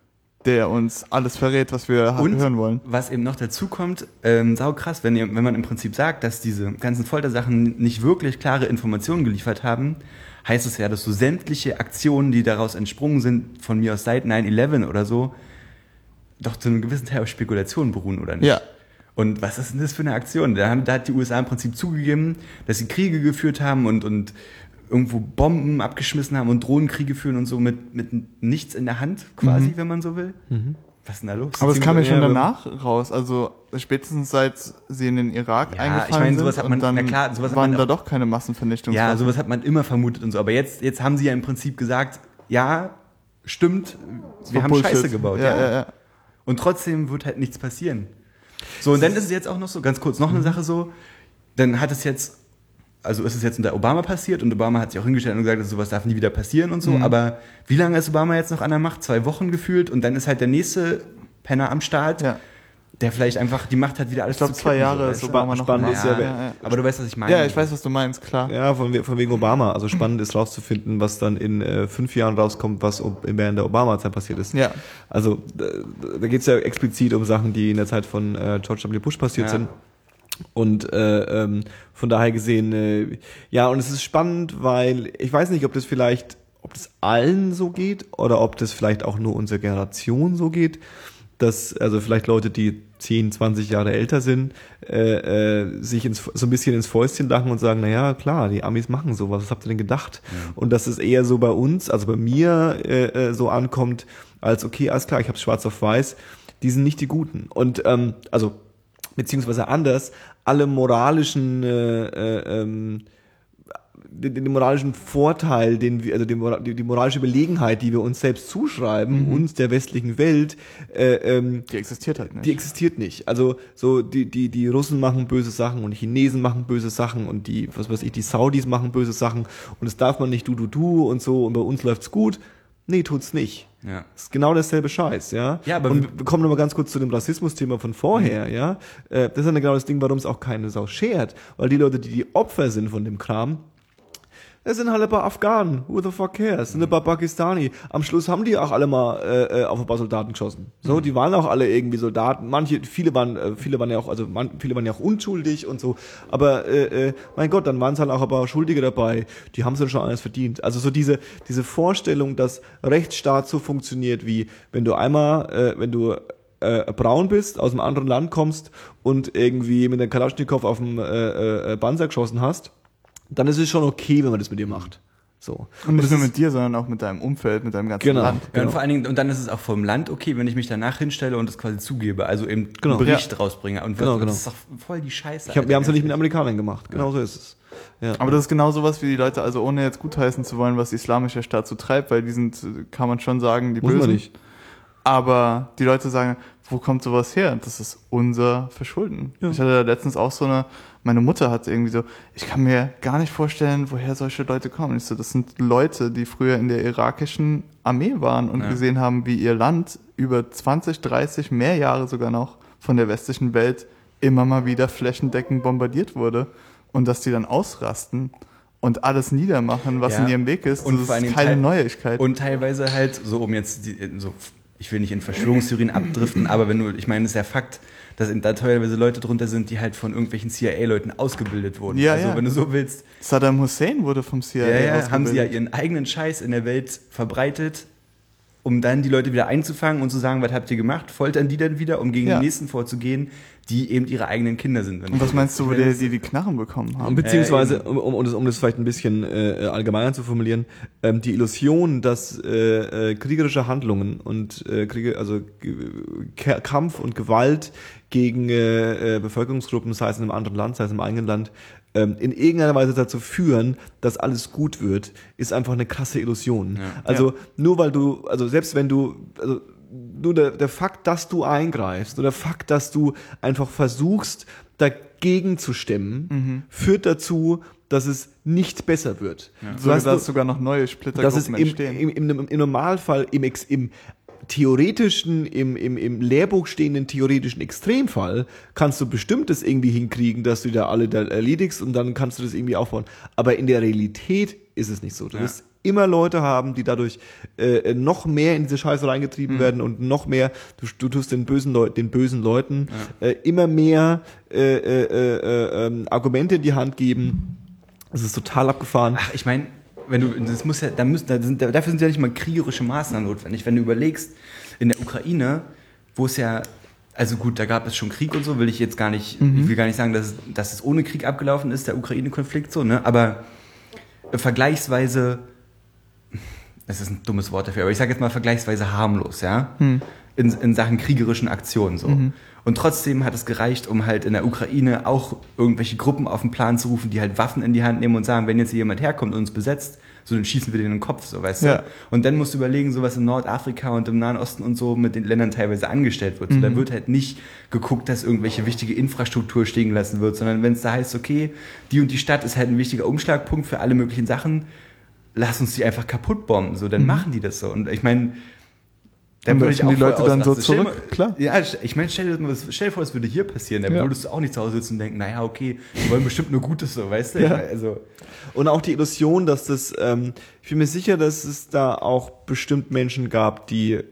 Speaker 3: der uns alles verrät, was wir ha-
Speaker 2: Und
Speaker 3: hören wollen.
Speaker 2: was eben noch dazu kommt, ähm, sau krass, wenn, ihr, wenn man im Prinzip sagt, dass diese ganzen Foltersachen nicht wirklich klare Informationen geliefert haben, heißt es ja, dass so sämtliche Aktionen, die daraus entsprungen sind, von mir aus seit nine eleven oder so, doch zu einem gewissen Teil auf Spekulationen beruhen, oder nicht?
Speaker 3: Ja.
Speaker 2: Und was ist denn das für eine Aktion? Da, haben, da hat die U S A im Prinzip zugegeben, dass sie Kriege geführt haben und, und irgendwo Bomben abgeschmissen haben und Drohnenkriege führen und so mit, mit nichts in der Hand quasi,
Speaker 3: Mhm.
Speaker 2: wenn man so will. Was ist denn da los?
Speaker 3: Aber es kam ja schon
Speaker 1: Ja, aber-
Speaker 3: danach raus, also spätestens seit sie in den Irak
Speaker 2: Ja,
Speaker 3: eingefallen
Speaker 2: ich meine, sowas
Speaker 3: sind
Speaker 2: hat man-
Speaker 3: und dann
Speaker 2: na klar, sowas hat
Speaker 3: waren
Speaker 2: man
Speaker 3: da
Speaker 2: auch-
Speaker 3: doch keine Massenvernichtungswaffen.
Speaker 2: Ja, sowas hat man immer vermutet und so. Aber jetzt, jetzt haben sie ja im Prinzip gesagt, ja, stimmt, wir
Speaker 3: war
Speaker 2: haben
Speaker 3: Bullshit.
Speaker 2: Scheiße gebaut.
Speaker 3: Ja, ja, ja.
Speaker 2: Und trotzdem wird halt nichts passieren. So, und dann ist es jetzt auch noch so, ganz kurz, noch eine Sache so, dann hat es jetzt, also ist es jetzt unter Obama passiert und Obama hat sich auch hingestellt und gesagt, dass sowas darf nie wieder passieren und so,
Speaker 3: Mhm.
Speaker 2: aber wie lange ist Obama jetzt noch an der Macht? Zwei Wochen gefühlt und dann ist halt der nächste Penner am Start,
Speaker 3: Ja.
Speaker 2: der vielleicht einfach die Macht hat, wieder alles
Speaker 3: Ich glaube,
Speaker 2: zu
Speaker 3: zwei
Speaker 2: kippen,
Speaker 3: Jahre
Speaker 2: so,
Speaker 3: ist
Speaker 2: weißt du?
Speaker 3: Obama noch
Speaker 1: spannend
Speaker 3: am
Speaker 1: ist
Speaker 3: Macht.
Speaker 1: ja,
Speaker 3: ja, ja.
Speaker 2: Aber du weißt, was ich meine.
Speaker 3: Ja, ich weiß, was du meinst, klar.
Speaker 1: Ja, von, we- von wegen Obama. Also spannend ist rauszufinden, was dann in äh, fünf Jahren rauskommt, was ob- während der Obama-Zeit passiert ist.
Speaker 3: Ja.
Speaker 1: Also da, da geht es ja explizit um Sachen, die in der Zeit von äh, George W. Bush passiert
Speaker 2: Ja.
Speaker 1: sind. Und äh, ähm, von daher gesehen, äh, ja, und es ist spannend, weil ich weiß nicht, ob das vielleicht, ob das allen so geht oder ob das vielleicht auch nur unserer Generation so geht, dass also vielleicht Leute, die zehn, zwanzig Jahre älter sind, äh, äh, sich ins, so ein bisschen ins Fäustchen lachen und sagen, naja, klar, die Amis machen sowas, was habt ihr denn gedacht? Und dass es eher so bei uns, also bei mir äh, äh, so ankommt, als okay, alles klar, ich hab's schwarz auf weiß, die sind nicht die Guten. Und ähm, also beziehungsweise anders, alle moralischen äh, äh, ähm, den, den moralischen Vorteil, den wir, also die, Mora- die, die moralische Überlegenheit, die wir uns selbst zuschreiben,
Speaker 3: Mhm.
Speaker 1: uns der westlichen Welt, äh, ähm,
Speaker 3: Die existiert halt nicht.
Speaker 1: die existiert nicht. Also so die die die Russen machen böse Sachen und die Chinesen machen böse Sachen und die was weiß ich die Saudis machen böse Sachen und das darf man nicht du du du und so und bei uns läuft's gut. Nee, tut's nicht.
Speaker 2: Ja.
Speaker 1: Das ist genau dasselbe Scheiß, ja.
Speaker 2: Ja, aber
Speaker 1: und wir kommen nochmal ganz kurz zu dem Rassismus-Thema von vorher, ja. Äh, Das ist ja genau das Ding, warum es auch keine Sau schert. Weil die Leute, die die Opfer sind von dem Kram, das sind halt ein paar Afghanen. Who the fuck cares? Das sind ein paar Pakistani. Am Schluss haben die auch alle mal äh, auf ein paar Soldaten geschossen. So, die waren auch alle irgendwie Soldaten. Manche, viele waren, äh, viele waren ja auch, also man, viele waren ja auch unschuldig und so. Aber äh, äh, mein Gott, dann waren es halt auch ein paar Schuldige dabei. Die haben es dann schon alles verdient. Also so diese diese Vorstellung, dass Rechtsstaat so funktioniert, wie wenn du einmal, äh, wenn du äh, braun bist, aus einem anderen Land kommst und irgendwie mit einem Kalaschnikow auf dem äh, äh, Panzer geschossen hast, dann ist es schon okay, wenn man das mit dir macht. So.
Speaker 3: Und nicht
Speaker 1: das
Speaker 3: nur
Speaker 1: ist-
Speaker 3: mit dir, sondern auch mit deinem Umfeld, mit deinem ganzen
Speaker 1: Genau.
Speaker 3: Land.
Speaker 2: Ja, und vor allen Dingen, und dann ist es auch vom Land okay, wenn ich mich danach hinstelle und das quasi zugebe, also eben
Speaker 1: Genau.
Speaker 2: einen Bericht rausbringe. Und
Speaker 1: Genau,
Speaker 2: das
Speaker 1: genau.
Speaker 2: ist doch voll die Scheiße.
Speaker 1: Ich hab, wir haben es ja nicht mit
Speaker 2: Alter.
Speaker 1: Amerikanern gemacht. Genau so ist es. Ja.
Speaker 3: Aber das ist genau sowas, wie die Leute, also ohne jetzt gutheißen zu wollen, was die islamische Staat so treibt, weil die sind, kann man schon sagen, die
Speaker 1: Muss
Speaker 3: Bösen.
Speaker 1: man nicht.
Speaker 3: Aber die Leute sagen, wo kommt sowas her? Das ist unser Verschulden.
Speaker 1: Ja.
Speaker 3: Ich hatte da letztens auch so eine, meine Mutter hat irgendwie so, ich kann mir gar nicht vorstellen, woher solche Leute kommen. Ich so, das sind Leute, die früher in der irakischen Armee waren und
Speaker 2: Ja.
Speaker 3: gesehen haben, wie ihr Land über zwanzig, dreißig, mehr Jahre sogar noch von der westlichen Welt immer mal wieder flächendeckend bombardiert wurde. Und dass die dann ausrasten und alles niedermachen, was
Speaker 2: Ja.
Speaker 3: in ihrem Weg ist,
Speaker 2: Und
Speaker 3: das
Speaker 2: vor allen
Speaker 3: ist
Speaker 2: Dingen
Speaker 3: keine
Speaker 2: teil-
Speaker 3: Neuigkeit.
Speaker 2: Und teilweise halt, so um jetzt die, so ich will nicht in Verschwörungstheorien abdriften, aber wenn du, ich meine, es ist ja Fakt, dass da teilweise Leute drunter sind, die halt von irgendwelchen C I A-Leuten ausgebildet wurden.
Speaker 3: Ja,
Speaker 2: also
Speaker 3: ja.
Speaker 2: wenn du so willst.
Speaker 3: Saddam Hussein wurde vom C I A
Speaker 2: Ja, ja,
Speaker 3: ausgebildet.
Speaker 2: haben sie ja ihren eigenen Scheiß in der Welt verbreitet, um dann die Leute wieder einzufangen und zu sagen, was habt ihr gemacht? Foltern die dann wieder, um gegen
Speaker 3: Ja.
Speaker 2: die Nächsten vorzugehen, die eben ihre eigenen Kinder sind.
Speaker 3: Und was meinst du, wo die, die die Knarren bekommen haben?
Speaker 1: Beziehungsweise, um, um, um, das, um das vielleicht ein bisschen äh, allgemeiner zu formulieren, ähm, die Illusion, dass äh, äh, kriegerische Handlungen und äh, Kriege, also K- Kampf und Gewalt gegen äh, äh, Bevölkerungsgruppen, sei es in einem anderen Land, sei es im eigenen Land, ähm, in irgendeiner Weise dazu führen, dass alles gut wird, ist einfach eine krasse Illusion.
Speaker 2: Ja.
Speaker 1: Also
Speaker 3: Ja.
Speaker 1: nur weil du, also selbst wenn du, also nur der, der Fakt, dass du eingreifst, nur der Fakt, dass du einfach versuchst, dagegen zu stemmen,
Speaker 3: Mhm.
Speaker 1: führt dazu, dass es nicht besser wird.
Speaker 3: So,
Speaker 1: Du hast
Speaker 3: dass
Speaker 1: nur-
Speaker 3: sogar noch neue
Speaker 1: dass es
Speaker 3: Splittergruppen
Speaker 1: im,
Speaker 3: entstehen.
Speaker 1: im, im, im Normalfall, im, Ex, im theoretischen, im, im, im Lehrbuch stehenden theoretischen Extremfall kannst du bestimmt das irgendwie hinkriegen, dass du da alle da erledigst und dann kannst du das irgendwie aufbauen. Aber in der Realität ist es nicht so. Du
Speaker 2: Ja.
Speaker 1: wirst immer Leute haben, die dadurch äh, noch mehr in diese Scheiße reingetrieben
Speaker 3: Mhm.
Speaker 1: werden und noch mehr, du, du tust den bösen, Leu den bösen Leuten äh, immer mehr äh, äh, äh, äh, Argumente in die Hand geben. Das ist total abgefahren.
Speaker 2: Ach, ich meine, wenn du, das muss ja, da müssen, da sind, dafür sind ja nicht mal kriegerische Maßnahmen notwendig. Wenn du überlegst, in der Ukraine, wo es ja, also gut, da gab es schon Krieg und so, will ich jetzt gar nicht,
Speaker 3: Mhm.
Speaker 2: ich will gar nicht sagen, dass, dass es ohne Krieg abgelaufen ist, der Ukraine-Konflikt so, ne, aber äh, vergleichsweise, das ist ein dummes Wort dafür, aber ich sage jetzt mal vergleichsweise harmlos, ja,
Speaker 3: Hm.
Speaker 2: in, in Sachen kriegerischen Aktionen so.
Speaker 3: Mhm.
Speaker 2: Und trotzdem hat es gereicht, um halt in der Ukraine auch irgendwelche Gruppen auf den Plan zu rufen, die halt Waffen in die Hand nehmen und sagen, wenn jetzt hier jemand herkommt und uns besetzt, so dann schießen wir den in den Kopf, so, weißt
Speaker 3: Ja.
Speaker 2: du? Und dann musst du überlegen, so was in Nordafrika und im Nahen Osten und so mit den Ländern teilweise angestellt wird. So,
Speaker 3: Mhm.
Speaker 2: dann wird halt nicht geguckt, dass irgendwelche wichtige Infrastruktur stehen gelassen wird, sondern wenn es da heißt, okay, die und die Stadt ist halt ein wichtiger Umschlagpunkt für alle möglichen Sachen, lass uns die einfach kaputt bomben, so, dann
Speaker 3: Mhm.
Speaker 2: machen die das so. Und ich meine,
Speaker 3: Dann
Speaker 2: würde
Speaker 3: werfen die
Speaker 2: voll
Speaker 3: Leute dann so
Speaker 2: ausrasten. Stell dir
Speaker 3: zurück, klar.
Speaker 2: Mal, ja, ich meine, stell dir, mal, stell dir vor, es würde hier passieren, dann
Speaker 3: Ja.
Speaker 2: würdest du auch nicht zu Hause sitzen und denken, naja, okay, die wollen bestimmt nur Gutes so, weißt du?
Speaker 1: Ja.
Speaker 2: Also,
Speaker 1: Und auch die Illusion, dass das, ähm, ich bin mir sicher, dass es da auch bestimmt Menschen gab, die äh,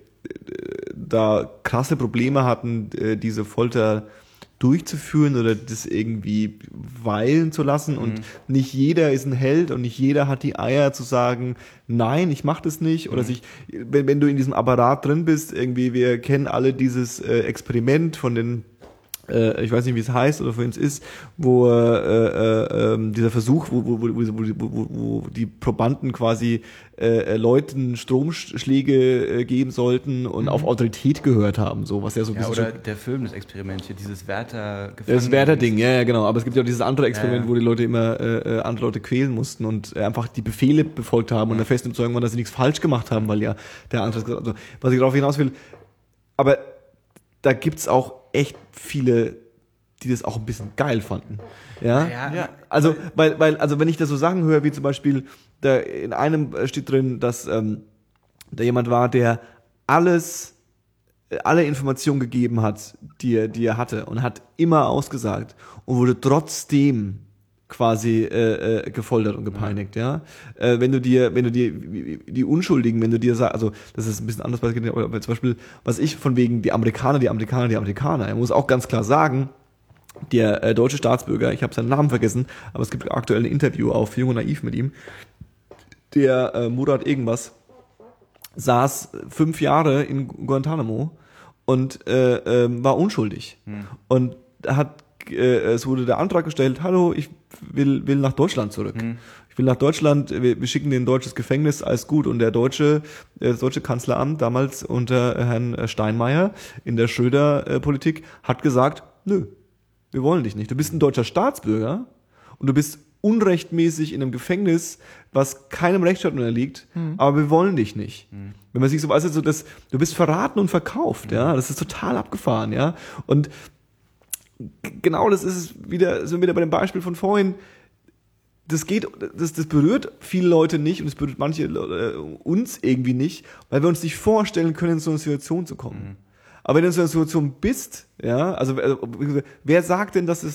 Speaker 1: da krasse Probleme hatten, äh, diese Folter durchzuführen oder das irgendwie weilen zu lassen. Und nicht jeder ist ein Held und nicht jeder hat die Eier zu sagen, nein, ich mach das nicht. Oder sich, wenn, wenn du in diesem Apparat drin bist, irgendwie, wir kennen alle dieses äh, Experiment von den äh, ich weiß nicht, wie es heißt oder für es ist, wo äh, äh, äh, dieser Versuch, wo, wo, wo, wo, wo, wo die Probanden quasi äh, Leuten Stromschläge äh, geben sollten und
Speaker 3: Mhm.
Speaker 1: auf Autorität gehört haben, so was ja so ein
Speaker 2: ja,
Speaker 1: bisschen
Speaker 2: oder der Film, das Experiment hier, dieses Werther
Speaker 1: das Werther-Ding, ja, ja, genau. Aber es gibt ja auch dieses andere Experiment,
Speaker 2: Ja, ja.
Speaker 1: wo die Leute immer äh, andere Leute quälen mussten und äh, einfach die Befehle befolgt haben und der festen Überzeugung waren, dass sie nichts falsch gemacht haben, weil ja der andere gesagt hat. Also, was ich darauf hinaus will, aber da gibt's auch echt viele, die das auch ein bisschen geil fanden. Ja,
Speaker 2: Ja,
Speaker 3: Ja.
Speaker 1: also, weil, weil, also wenn ich da so Sachen höre, wie zum Beispiel, da in einem steht drin, dass ähm, da jemand war, der alles, äh, alle Informationen gegeben hat, die er, die er hatte und hat immer ausgesagt und wurde trotzdem quasi äh, äh, gefoltert und gepeinigt, ja. Äh, wenn du dir, wenn du dir die Unschuldigen, wenn du dir sagst, also das ist ein bisschen anders, aber, aber zum Beispiel, was ich von wegen die Amerikaner, die Amerikaner, die Amerikaner, er muss auch ganz klar sagen, der äh, deutsche Staatsbürger, ich habe seinen Namen vergessen, aber es gibt aktuell ein Interview auf Jung und Naiv mit ihm, der äh, Murat irgendwas saß fünf Jahre in Guantanamo und äh, äh, war unschuldig.
Speaker 2: Hm.
Speaker 1: Und hat, äh, es wurde der Antrag gestellt, hallo, ich will, will nach Deutschland zurück.
Speaker 2: Hm.
Speaker 1: Ich will nach Deutschland, wir, wir schicken den in ein deutsches Gefängnis, alles gut. Und der deutsche, das deutsche Kanzleramt, damals unter Herrn Steinmeier in der Schröder-Politik, hat gesagt, nö, wir wollen dich nicht. Du bist ein deutscher Staatsbürger und du bist unrechtmäßig in einem Gefängnis, was keinem Rechtsstaat unterliegt, aber wir wollen dich nicht.
Speaker 2: Mhm.
Speaker 1: Wenn man sich so weiß, so das, du bist verraten und verkauft, ja, das ist total abgefahren, ja. Und g- genau das ist es wieder, sind wir wieder bei dem Beispiel von vorhin. Das geht, das, das berührt viele Leute nicht und es berührt manche äh, uns irgendwie nicht, weil wir uns nicht vorstellen können, in so eine Situation zu kommen.
Speaker 2: Mhm.
Speaker 1: Aber wenn du in so einer Situation bist, ja, also äh, wer sagt denn, dass es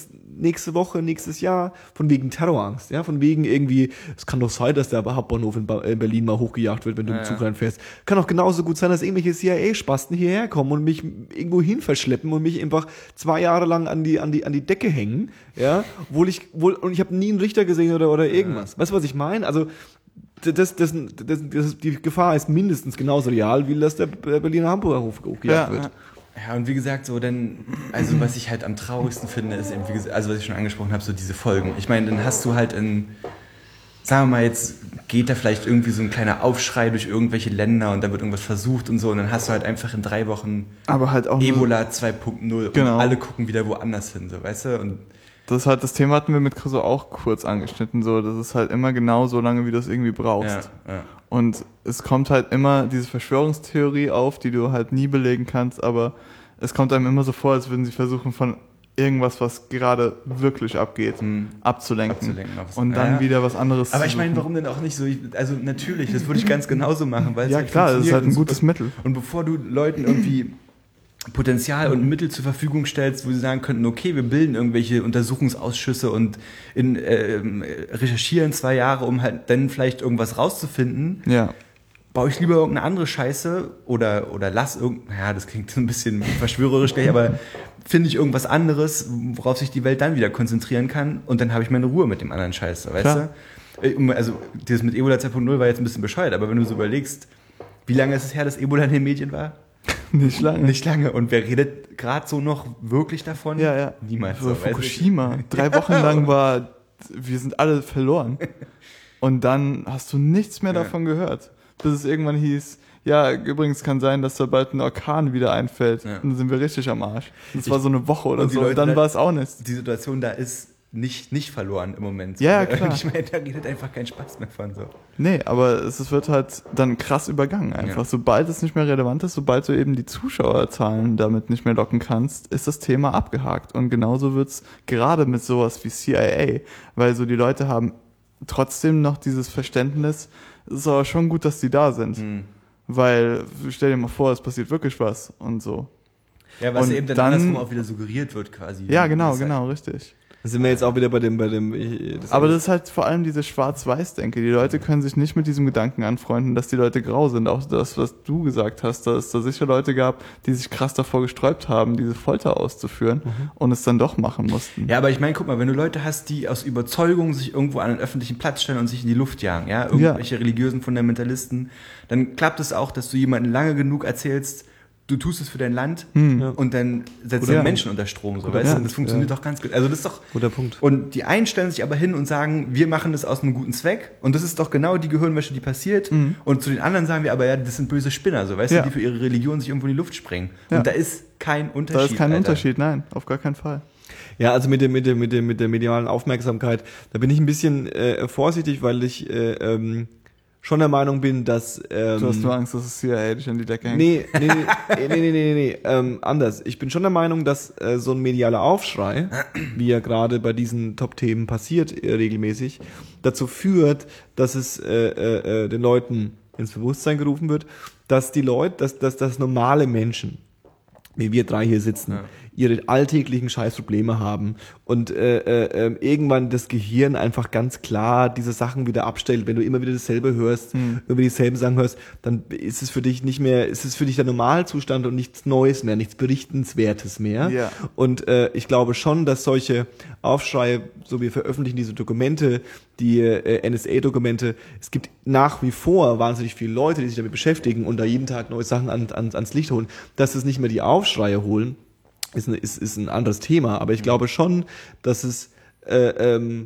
Speaker 1: nächste Woche, nächstes Jahr, von wegen Terrorangst, ja, von wegen irgendwie, es kann doch sein, dass der Hauptbahnhof in, ba- in Berlin mal hochgejagt wird, wenn du
Speaker 2: Ja,
Speaker 1: im Zug
Speaker 2: ja.
Speaker 1: reinfährst. Kann auch genauso gut sein, dass irgendwelche C I A-Spasten hierher kommen und mich irgendwo hin verschleppen und mich einfach zwei Jahre lang an die, an die, an die Decke hängen, ja, obwohl ich, wohl, und ich habe nie einen Richter gesehen oder, oder irgendwas. Ja. Weißt du, was ich meine? Also, Das, das, das, das, die Gefahr ist mindestens genauso real, wie dass der Berliner Hauptbahnhof hochgejagt
Speaker 3: Ja,
Speaker 1: wird.
Speaker 2: Ja, und wie gesagt, so dann, also was ich halt am traurigsten finde, ist eben, wie gesagt, also was ich schon angesprochen habe, so diese Folgen. Ich meine, dann hast du halt in, sagen wir mal, jetzt geht da vielleicht irgendwie so ein kleiner Aufschrei durch irgendwelche Länder und da wird irgendwas versucht und so und dann hast du halt einfach in drei Wochen
Speaker 3: Aber halt auch nur-
Speaker 2: Ebola zwei Punkt null
Speaker 3: Genau.
Speaker 2: und alle gucken wieder woanders hin, so, weißt du? Und
Speaker 3: Das ist halt, das Thema hatten wir mit Chriso auch kurz angeschnitten, so, das ist halt immer genau so lange, wie du es irgendwie brauchst.
Speaker 2: ja, ja.
Speaker 3: Und es kommt halt immer diese Verschwörungstheorie auf, die du halt nie belegen kannst, aber es kommt einem immer so vor, als würden sie versuchen, von irgendwas, was gerade wirklich abgeht,
Speaker 2: Hm.
Speaker 3: abzulenken.
Speaker 2: Abzulenken auf was-
Speaker 3: und dann
Speaker 2: Ja.
Speaker 3: wieder was anderes
Speaker 2: Aber
Speaker 3: zu
Speaker 2: ich meine,
Speaker 3: suchen.
Speaker 2: warum denn auch nicht so? Ich- Also natürlich, das würde ich ganz genauso machen, weil es
Speaker 3: Ja
Speaker 2: halt
Speaker 3: klar, das ist
Speaker 2: funktioniert
Speaker 3: halt ein
Speaker 2: und
Speaker 3: gutes
Speaker 2: super-
Speaker 3: Mittel.
Speaker 2: Und bevor du Leuten irgendwie Potenzial und Mittel zur Verfügung stellst, wo sie sagen könnten, okay, wir bilden irgendwelche Untersuchungsausschüsse und in, äh, recherchieren zwei Jahre, um halt dann vielleicht irgendwas rauszufinden,
Speaker 3: Ja.
Speaker 2: baue ich lieber irgendeine andere Scheiße oder, oder lass irgend, ja, das klingt ein bisschen verschwörerisch gleich, aber finde ich irgendwas anderes, worauf sich die Welt dann wieder konzentrieren kann und dann habe ich meine Ruhe mit dem anderen Scheiße, weißt
Speaker 3: Klar.
Speaker 2: du? Äh, um- Also das mit Ebola zwei Punkt null war jetzt ein bisschen bescheuert, aber wenn du so überlegst, wie lange ist es her, dass Ebola in den Medien war?
Speaker 3: Nicht lange.
Speaker 2: Nicht lange. Und wer redet gerade so noch wirklich davon?
Speaker 3: Ja, ja.
Speaker 2: Niemand.
Speaker 3: So,
Speaker 2: So, weißt du?
Speaker 3: Fukushima. Drei Wochen lang war, wir sind alle verloren. Und dann hast du nichts mehr
Speaker 2: Ja.
Speaker 3: davon gehört. Bis es irgendwann hieß, ja, übrigens kann sein, dass da bald ein Orkan wieder einfällt.
Speaker 2: Ja.
Speaker 3: Und dann sind wir richtig am Arsch. Das
Speaker 2: Ich-
Speaker 3: war so eine Woche oder
Speaker 2: und die
Speaker 3: so.
Speaker 2: Leute
Speaker 3: Und dann
Speaker 2: da-
Speaker 3: war es auch nicht.
Speaker 2: Die Situation da ist nicht, nicht verloren im Moment.
Speaker 3: Ja, ja, klar.
Speaker 2: Ich meine, da redet einfach kein Spaß mehr von so.
Speaker 3: Nee, aber es, es wird halt dann krass übergangen einfach.
Speaker 2: Ja.
Speaker 3: Sobald es nicht mehr relevant ist, sobald du eben die Zuschauerzahlen damit nicht mehr locken kannst, ist das Thema abgehakt. Und genauso wird's gerade mit sowas wie C I A, weil so die Leute haben trotzdem noch dieses Verständnis, es ist aber schon gut, dass die da sind.
Speaker 2: Hm.
Speaker 3: Weil, stell dir mal vor, es passiert wirklich was und so.
Speaker 2: Ja, was
Speaker 3: Und
Speaker 2: eben dann,
Speaker 3: dann-
Speaker 2: andersrum auch wieder suggeriert wird quasi.
Speaker 3: Ja, genau,
Speaker 2: Das ist
Speaker 3: genau, richtig.
Speaker 1: Da sind wir jetzt auch wieder bei dem, bei dem. Ich, das
Speaker 3: Aber das ist halt vor allem diese Schwarz-Weiß-Denke. Die Leute können sich nicht mit diesem Gedanken anfreunden, dass die Leute grau sind. Auch das, was du gesagt hast, dass es da sicher Leute gab, die sich krass davor gesträubt haben, diese Folter auszuführen und es dann doch machen mussten.
Speaker 2: Ja, aber ich meine, guck mal, wenn du Leute hast, die aus Überzeugung sich irgendwo an einen öffentlichen Platz stellen und sich in die Luft jagen, ja, irgendwelche religiösen Fundamentalisten, dann klappt es auch, dass du jemandem lange genug erzählst, du tust es für dein Land
Speaker 3: Hm.
Speaker 2: und dann setzt
Speaker 3: Ja.
Speaker 2: du Menschen unter Strom, so,
Speaker 1: Guter
Speaker 2: weißt du?
Speaker 1: Punkt,
Speaker 2: Das funktioniert
Speaker 1: ja.
Speaker 2: doch ganz gut. Also das ist doch
Speaker 1: Guter Punkt.
Speaker 2: Und die einen stellen sich aber hin und sagen, wir machen das aus einem guten Zweck. Und das ist doch genau die Gehirnwäsche, die passiert.
Speaker 3: Mhm.
Speaker 2: Und zu den anderen sagen wir aber, ja, das sind böse Spinner, so, weißt
Speaker 3: Ja.
Speaker 2: du, die für ihre Religion sich irgendwo in die Luft sprengen.
Speaker 3: Ja.
Speaker 2: Und da ist kein Unterschied.
Speaker 3: Da ist kein
Speaker 2: Alter.
Speaker 3: Unterschied, nein, auf gar keinen Fall.
Speaker 1: Ja, also mit der, mit der, mit der, mit der medialen Aufmerksamkeit, da bin ich ein bisschen äh, vorsichtig, weil ich äh, ähm, schon der Meinung bin, dass ähm,
Speaker 3: Du hast nur Angst, dass das C I A dich an die Decke hängt.
Speaker 1: Nee, nee, nee, nee, nee, nee, nee, nee. Ähm, anders. Ich bin schon der Meinung, dass äh, so ein medialer Aufschrei, wie ja gerade bei diesen Top-Themen passiert, äh, regelmäßig, dazu führt, dass es äh, äh, äh, den Leuten ins Bewusstsein gerufen wird, dass die Leute, dass, dass, dass normale Menschen, wie wir drei hier sitzen,
Speaker 2: Ja.
Speaker 1: ihre alltäglichen Scheißprobleme haben und äh, äh, äh, irgendwann das Gehirn einfach ganz klar diese Sachen wieder abstellt. Wenn du immer wieder dasselbe hörst,
Speaker 3: Hm.
Speaker 1: über dieselben Sachen hörst, dann ist es für dich nicht mehr, ist es für dich der Normalzustand und nichts Neues mehr, nichts Berichtenswertes mehr.
Speaker 3: Ja.
Speaker 1: Und äh, ich glaube schon, dass solche Aufschreie, so wir veröffentlichen diese Dokumente, die äh, N S A-Dokumente, es gibt nach wie vor wahnsinnig viele Leute, die sich damit beschäftigen und da jeden Tag neue Sachen an, an, ans Licht holen, dass es nicht mehr die Aufschreie holen, ist, ein- ist, ist ein anderes Thema. Aber ich glaube schon, dass es äh, ähm,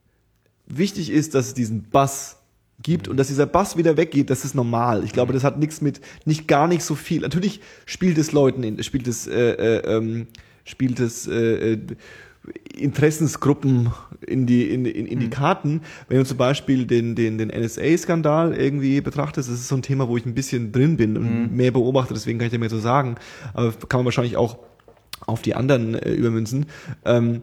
Speaker 1: wichtig ist, dass es diesen Bass gibt und dass dieser Bass wieder weggeht, das ist normal. Ich glaube, das hat nichts mit, nicht gar nicht so viel. Natürlich spielt es Leuten, in, spielt es, äh, äh, ähm, spielt es äh, äh, Interessensgruppen in die in, in, in die Karten. Wenn du zum Beispiel den den den N S A-Skandal irgendwie betrachtest, das ist so ein Thema, wo ich ein bisschen drin bin und mehr beobachte, deswegen kann ich dir mehr so sagen. Aber kann man wahrscheinlich auch auf die anderen äh, übermünzen. Ähm,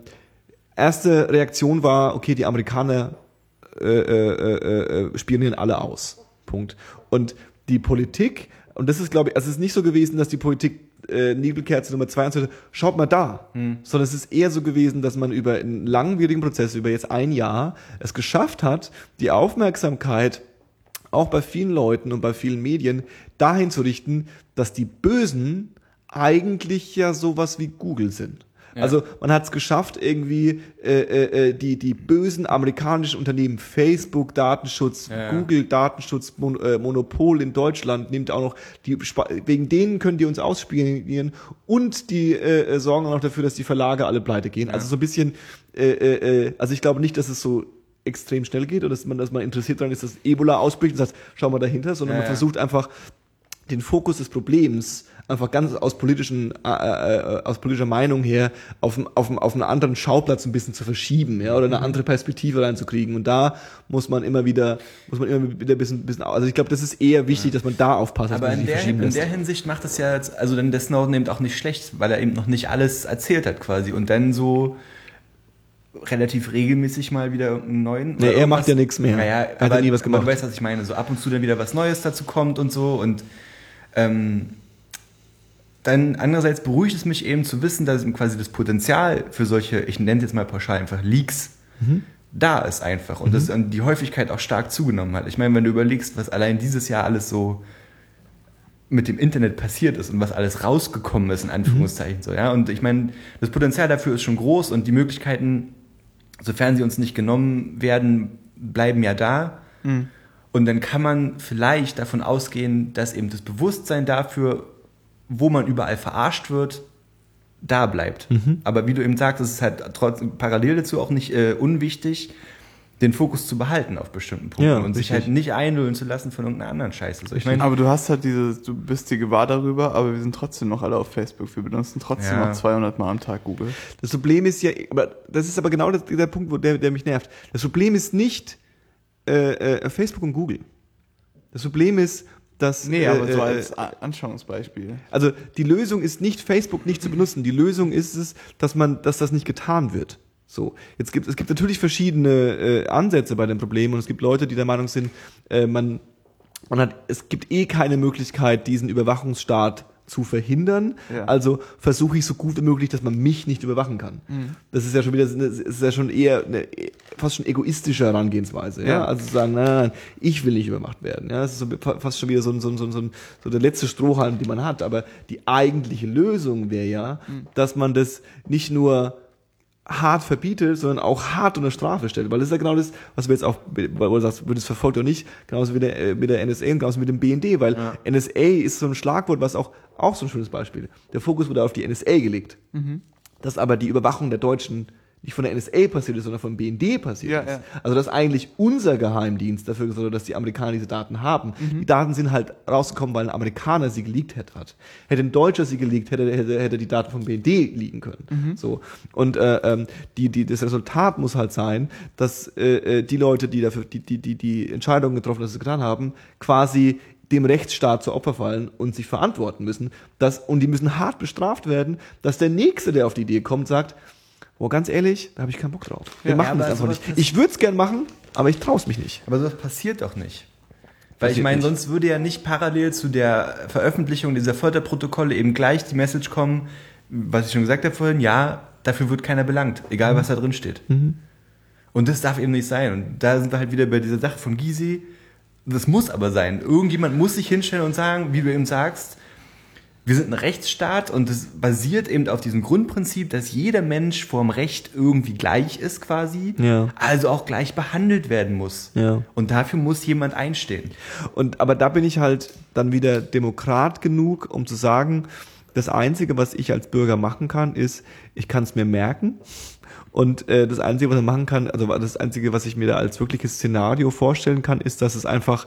Speaker 1: erste Reaktion war, okay, die Amerikaner äh, äh, äh, spionieren alle aus. Punkt. Und die Politik, und das ist, glaube ich, also es ist nicht so gewesen, dass die Politik äh, Nebelkerze Nummer zwei und so, schaut mal da. Mhm. Sondern es ist eher so gewesen, dass man über einen langwierigen Prozess, über jetzt ein Jahr, es geschafft hat, die Aufmerksamkeit auch bei vielen Leuten und bei vielen Medien dahin zu richten, dass die Bösen eigentlich ja sowas wie Google sind. Ja. Also man hat es geschafft, irgendwie äh, äh, die die bösen amerikanischen Unternehmen, Facebook, Datenschutz, ja. Google, Datenschutz, Mon äh, Monopol in Deutschland, nimmt auch noch, die wegen denen können die uns ausspionieren und die äh, sorgen auch noch dafür, dass die Verlage alle pleite gehen. Ja. Also so ein bisschen, äh, äh, also ich glaube nicht, dass es so extrem schnell geht oder dass man, dass man interessiert daran ist, dass Ebola ausbricht und sagt, schau mal dahinter, sondern ja, man versucht einfach den Fokus des Problems einfach ganz aus politischen äh, äh, aus politischer Meinung her auf auf auf einen anderen Schauplatz ein bisschen zu verschieben, ja, oder eine andere Perspektive reinzukriegen, und da muss man immer wieder muss man immer wieder ein bisschen bisschen also ich glaube, das ist eher wichtig, ja. dass man da aufpasst, dass
Speaker 2: aber
Speaker 1: man
Speaker 2: in
Speaker 1: sich
Speaker 2: der, in der Hinsicht macht das ja jetzt, also dann der Snowden eben auch nicht schlecht, weil er eben noch nicht alles erzählt hat quasi und dann so relativ regelmäßig mal wieder irgendeinen neuen.
Speaker 1: Nee, er macht ja nichts mehr.
Speaker 2: Naja, er
Speaker 1: aber,
Speaker 2: hat
Speaker 1: nie was gemacht.
Speaker 2: Du weißt, was ich meine. So ab und zu dann wieder was Neues dazu kommt und so. Und ähm, dann andererseits beruhigt es mich eben zu wissen, dass quasi das Potenzial für solche, ich nenne es jetzt mal pauschal einfach Leaks, mhm. da ist einfach. Und mhm. dass die Häufigkeit auch stark zugenommen hat. Ich meine, wenn du überlegst, was allein dieses Jahr alles so mit dem Internet passiert ist und was alles rausgekommen ist, in Anführungszeichen. Mhm. So, ja? Und ich meine, das Potenzial dafür ist schon groß und die Möglichkeiten, sofern sie uns nicht genommen werden, bleiben ja da. Mhm. Und dann kann man vielleicht davon ausgehen, dass eben das Bewusstsein dafür, wo man überall verarscht wird, da bleibt. Mhm. Aber wie du eben sagst, es ist halt trotzdem parallel dazu auch nicht äh, unwichtig, den Fokus zu behalten auf bestimmten Punkten ja, und richtig. sich halt nicht einlullen zu lassen von irgendeiner anderen Scheiße. So, ich mein,
Speaker 3: aber du hast halt dieses, du bist dir gewahr darüber, aber wir sind trotzdem noch alle auf Facebook. Wir benutzen trotzdem ja. noch zweihundert Mal am Tag Google.
Speaker 1: Das Problem ist ja, aber das ist aber genau das, der Punkt, wo der, der mich nervt. Das Problem ist nicht äh, äh, Facebook und Google. Das Problem ist, dass...
Speaker 3: Nee, aber äh, so als Anschauungsbeispiel.
Speaker 1: Also die Lösung ist nicht, Facebook nicht zu benutzen. Die Lösung ist es, dass man, dass das nicht getan wird. So, jetzt gibt es gibt natürlich verschiedene äh, Ansätze bei dem Problem und es gibt Leute, die der Meinung sind, äh, man man hat es gibt eh keine Möglichkeit, diesen Überwachungsstaat zu verhindern. Ja. Also versuche ich so gut wie möglich, dass man mich nicht überwachen kann. Mhm. Das ist ja schon wieder das ist ja schon eher eine fast schon egoistische Herangehensweise, ja, ja? Also zu sagen, nein, nein, nein, ich will nicht überwacht werden. Ja, das ist so, fast schon wieder so ein, so ein, so ein, so der letzte Strohhalm, den man hat, aber die eigentliche Lösung wäre ja, mhm. dass man das nicht nur hart verbietet, sondern auch hart unter Strafe stellt. Weil das ist ja genau das, was wir jetzt auch, wo du sagst, wird es verfolgt oder nicht, genauso wie der, mit der N S A und genauso mit dem B N D, weil ja. N S A ist so ein Schlagwort, was auch, auch so ein schönes Beispiel. Der Fokus wurde auf die N S A gelegt. Mhm. Dass aber die Überwachung der Deutschen nicht von der N S A passiert ist, sondern vom B N D passiert ja, ist. Ja. Also dass eigentlich unser Geheimdienst dafür gesorgt hat, dass die Amerikaner diese Daten haben. Mhm. Die Daten sind halt rausgekommen, weil ein Amerikaner sie geleakt hat. Hätte ein Deutscher sie geleakt, hätte, hätte, hätte die Daten vom B N D liegen können. Mhm. So. Und äh, ähm, die, die, das Resultat muss halt sein, dass äh, die Leute, die dafür die, die, die, die Entscheidungen getroffen, dass sie es getan haben, quasi dem Rechtsstaat zu Opfer fallen und sich verantworten müssen. Dass, und die müssen hart bestraft werden, dass der Nächste, der auf die Idee kommt, sagt, oh, ganz ehrlich, da habe ich keinen Bock drauf. Wir ja, machen das einfach nicht. Ich würde es gern machen, aber ich traue es mich nicht.
Speaker 2: Aber sowas passiert doch nicht. Weil passiert ich meine, sonst würde ja nicht parallel zu der Veröffentlichung dieser Folterprotokolle eben gleich die Message kommen, was ich schon gesagt habe vorhin, ja, dafür wird keiner belangt, egal mhm. was da drin steht. Mhm. Und das darf eben nicht sein. Und da sind wir halt wieder bei dieser Sache von Gysi. Das muss aber sein. Irgendjemand muss sich hinstellen und sagen, wie du eben sagst, wir sind ein Rechtsstaat und das basiert eben auf diesem Grundprinzip, dass jeder Mensch vorm Recht irgendwie gleich ist quasi, ja. also auch gleich behandelt werden muss. Ja. Und dafür muss jemand einstehen.
Speaker 1: Und aber da bin ich halt dann wieder Demokrat genug, um zu sagen, das Einzige, was ich als Bürger machen kann, ist, ich kann es mir merken. Und äh, das Einzige, was man machen kann, also das Einzige, was ich mir da als wirkliches Szenario vorstellen kann, ist, dass es einfach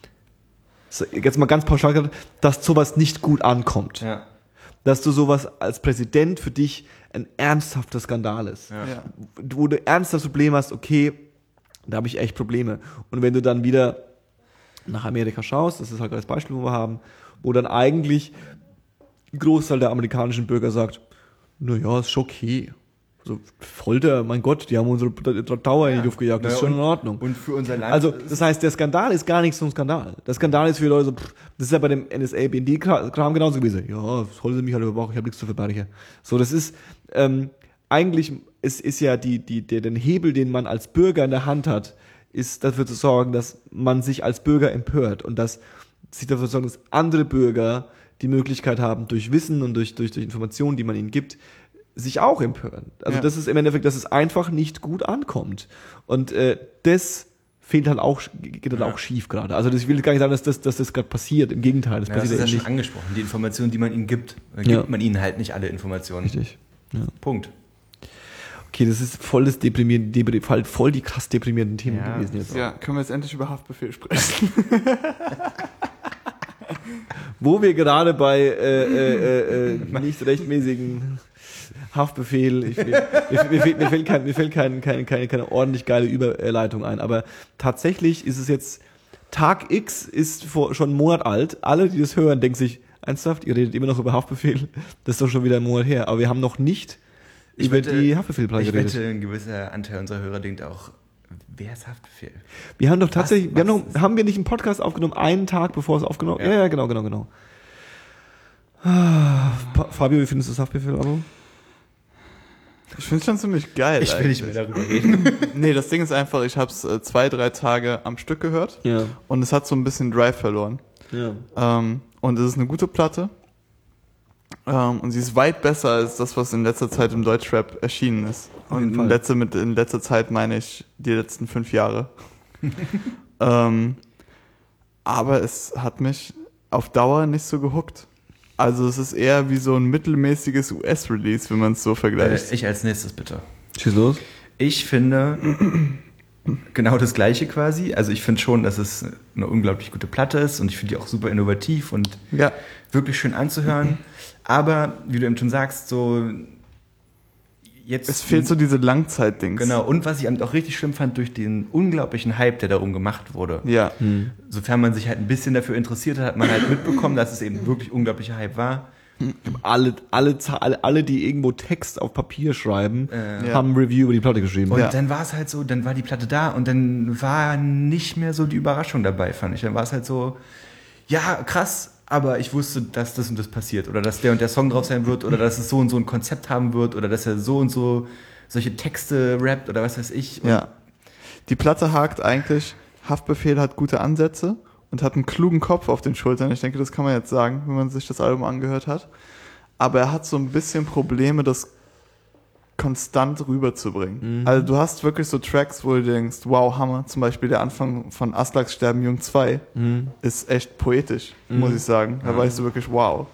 Speaker 1: jetzt mal ganz pauschal gesagt, dass sowas nicht gut ankommt. Ja. Dass du sowas als Präsident für dich ein ernsthafter Skandal ist. Ja. Wo du ernsthaft Probleme hast, okay, da habe ich echt Probleme. Und wenn du dann wieder nach Amerika schaust, das ist halt das Beispiel, wo wir haben, wo dann eigentlich ein Großteil der amerikanischen Bürger sagt, na ja, ist schon okay. Also Folter, mein Gott, die haben unsere Tower in die Luft gejagt, das ist schon in Ordnung.
Speaker 2: Und für unser Land.
Speaker 1: Also, das heißt, der Skandal ist gar nicht so ein Skandal. Der Skandal ist für Leute so, pff, das ist ja bei dem N S A, B N D-Kram genauso gewesen. Ja, das holen sie mich halt überwachen, ich habe nichts zu verbergen. So, das ist, ähm, eigentlich ist, ist ja die, die, der, den Hebel, den man als Bürger in der Hand hat, ist dafür zu sorgen, dass man sich als Bürger empört und dass sich dafür sorgen, dass andere Bürger die Möglichkeit haben, durch Wissen und durch, durch, durch Informationen, die man ihnen gibt, sich auch empören. Also
Speaker 3: Ja.
Speaker 1: das ist im Endeffekt, dass es einfach nicht gut ankommt. Und äh, das fehlt halt auch, geht halt
Speaker 2: Ja.
Speaker 1: auch schief gerade. Also das, ich will gar nicht sagen, dass das, dass das gerade passiert. Im Gegenteil, das
Speaker 2: ja, das
Speaker 1: passiert
Speaker 2: ist ja
Speaker 1: eben
Speaker 2: schon
Speaker 1: nicht.
Speaker 2: angesprochen, die Informationen, die man ihnen gibt. Da gibt
Speaker 1: Ja.
Speaker 2: man ihnen halt nicht alle Informationen.
Speaker 1: Richtig. Ja.
Speaker 2: Punkt.
Speaker 1: Okay, das ist voll das deprimierende, depri- voll, voll die krass deprimierenden Themen
Speaker 2: Ja.
Speaker 1: gewesen jetzt.
Speaker 3: Ja, können wir jetzt endlich über Haftbefehl sprechen?
Speaker 1: Wo wir gerade bei äh, äh, äh, nicht rechtmäßigen Haftbefehl, ich, mir, mir, mir, fehlt, mir fällt, kein, mir fällt kein, keine, keine, keine ordentlich geile Überleitung ein, aber tatsächlich ist es jetzt, Tag X ist vor, schon einen Monat alt, alle, die das hören, denken sich, ernsthaft, ihr redet immer noch über Haftbefehl, das ist doch schon wieder ein Monat her, aber wir haben noch nicht
Speaker 2: Ich
Speaker 1: über
Speaker 2: wette-
Speaker 1: die Haftbefehlplage
Speaker 2: Ich
Speaker 1: geredet.
Speaker 2: wette, ein gewisser Anteil unserer Hörer denkt auch, wer ist Haftbefehl?
Speaker 1: Wir haben doch tatsächlich,
Speaker 2: Was-
Speaker 1: wir haben,
Speaker 2: was
Speaker 1: noch,
Speaker 2: ist-
Speaker 1: haben wir nicht einen Podcast aufgenommen, einen Tag bevor es aufgenommen, ja,
Speaker 2: Ja.
Speaker 1: ja, genau, genau, genau. Ah, Pa- Fabio, wie findest du das Haftbefehl-Abo?
Speaker 3: Ich finde es schon ziemlich geil.
Speaker 2: Ich will nicht mehr darüber reden.
Speaker 3: Nee, das Ding ist einfach, ich habe es äh, zwei, drei Tage am Stück gehört
Speaker 1: Ja,
Speaker 3: und es hat so ein bisschen Drive verloren.
Speaker 1: ja.
Speaker 3: Ähm, und es ist eine gute Platte. Ähm, und sie ist weit besser als das, was in letzter Zeit im Deutschrap erschienen ist.
Speaker 1: Auf jeden
Speaker 3: Und
Speaker 1: Fall.
Speaker 3: in, letzter, mit, in letzter Zeit meine ich die letzten fünf Jahre. ähm, aber es hat mich auf Dauer nicht so gehuckt. Also es ist eher wie so ein mittelmäßiges U S-Release, wenn man es so
Speaker 2: Äh,
Speaker 3: vergleicht.
Speaker 2: ich als nächstes bitte.
Speaker 1: Schieß los.
Speaker 2: Ich finde genau das Gleiche quasi. Also ich finde schon, dass es eine unglaublich gute Platte ist und ich finde die auch super innovativ und
Speaker 3: Ja.
Speaker 2: wirklich schön anzuhören. Aber wie du eben schon sagst, so jetzt...
Speaker 3: Es fehlt so diese Langzeit-Dings.
Speaker 2: Genau, und was ich auch richtig schlimm fand, durch den unglaublichen Hype, der darum gemacht wurde.
Speaker 3: Ja.
Speaker 2: Sofern man sich halt ein bisschen dafür interessiert hat, hat man halt mitbekommen, dass es eben wirklich unglaublicher Hype war.
Speaker 1: Alle, alle, Za- alle, alle, die irgendwo Text auf Papier schreiben,
Speaker 2: Äh,
Speaker 3: Ja.
Speaker 1: haben ein Review über die Platte geschrieben.
Speaker 2: Und
Speaker 3: Ja.
Speaker 2: dann war es halt so, dann war die Platte da und dann war nicht mehr so die Überraschung dabei, fand ich. Dann war es halt so, ja, krass, aber ich wusste, dass das und das passiert oder dass der und der Song drauf sein wird oder dass es so und so ein Konzept haben wird oder dass er so und so solche Texte rappt oder was weiß ich. Und
Speaker 3: Ja. Die Platte hakt eigentlich, Haftbefehl hat gute Ansätze und hat einen klugen Kopf auf den Schultern. Ich denke, das kann man jetzt sagen, wenn man sich das Album angehört hat. Aber er hat so ein bisschen Probleme, das konstant rüberzubringen. Also du hast wirklich so Tracks, wo du denkst, wow, Hammer. Zum Beispiel der Anfang von Aslaks Sterben Jung zwei ist echt poetisch, muss ich sagen. Da weißt du wirklich, wow.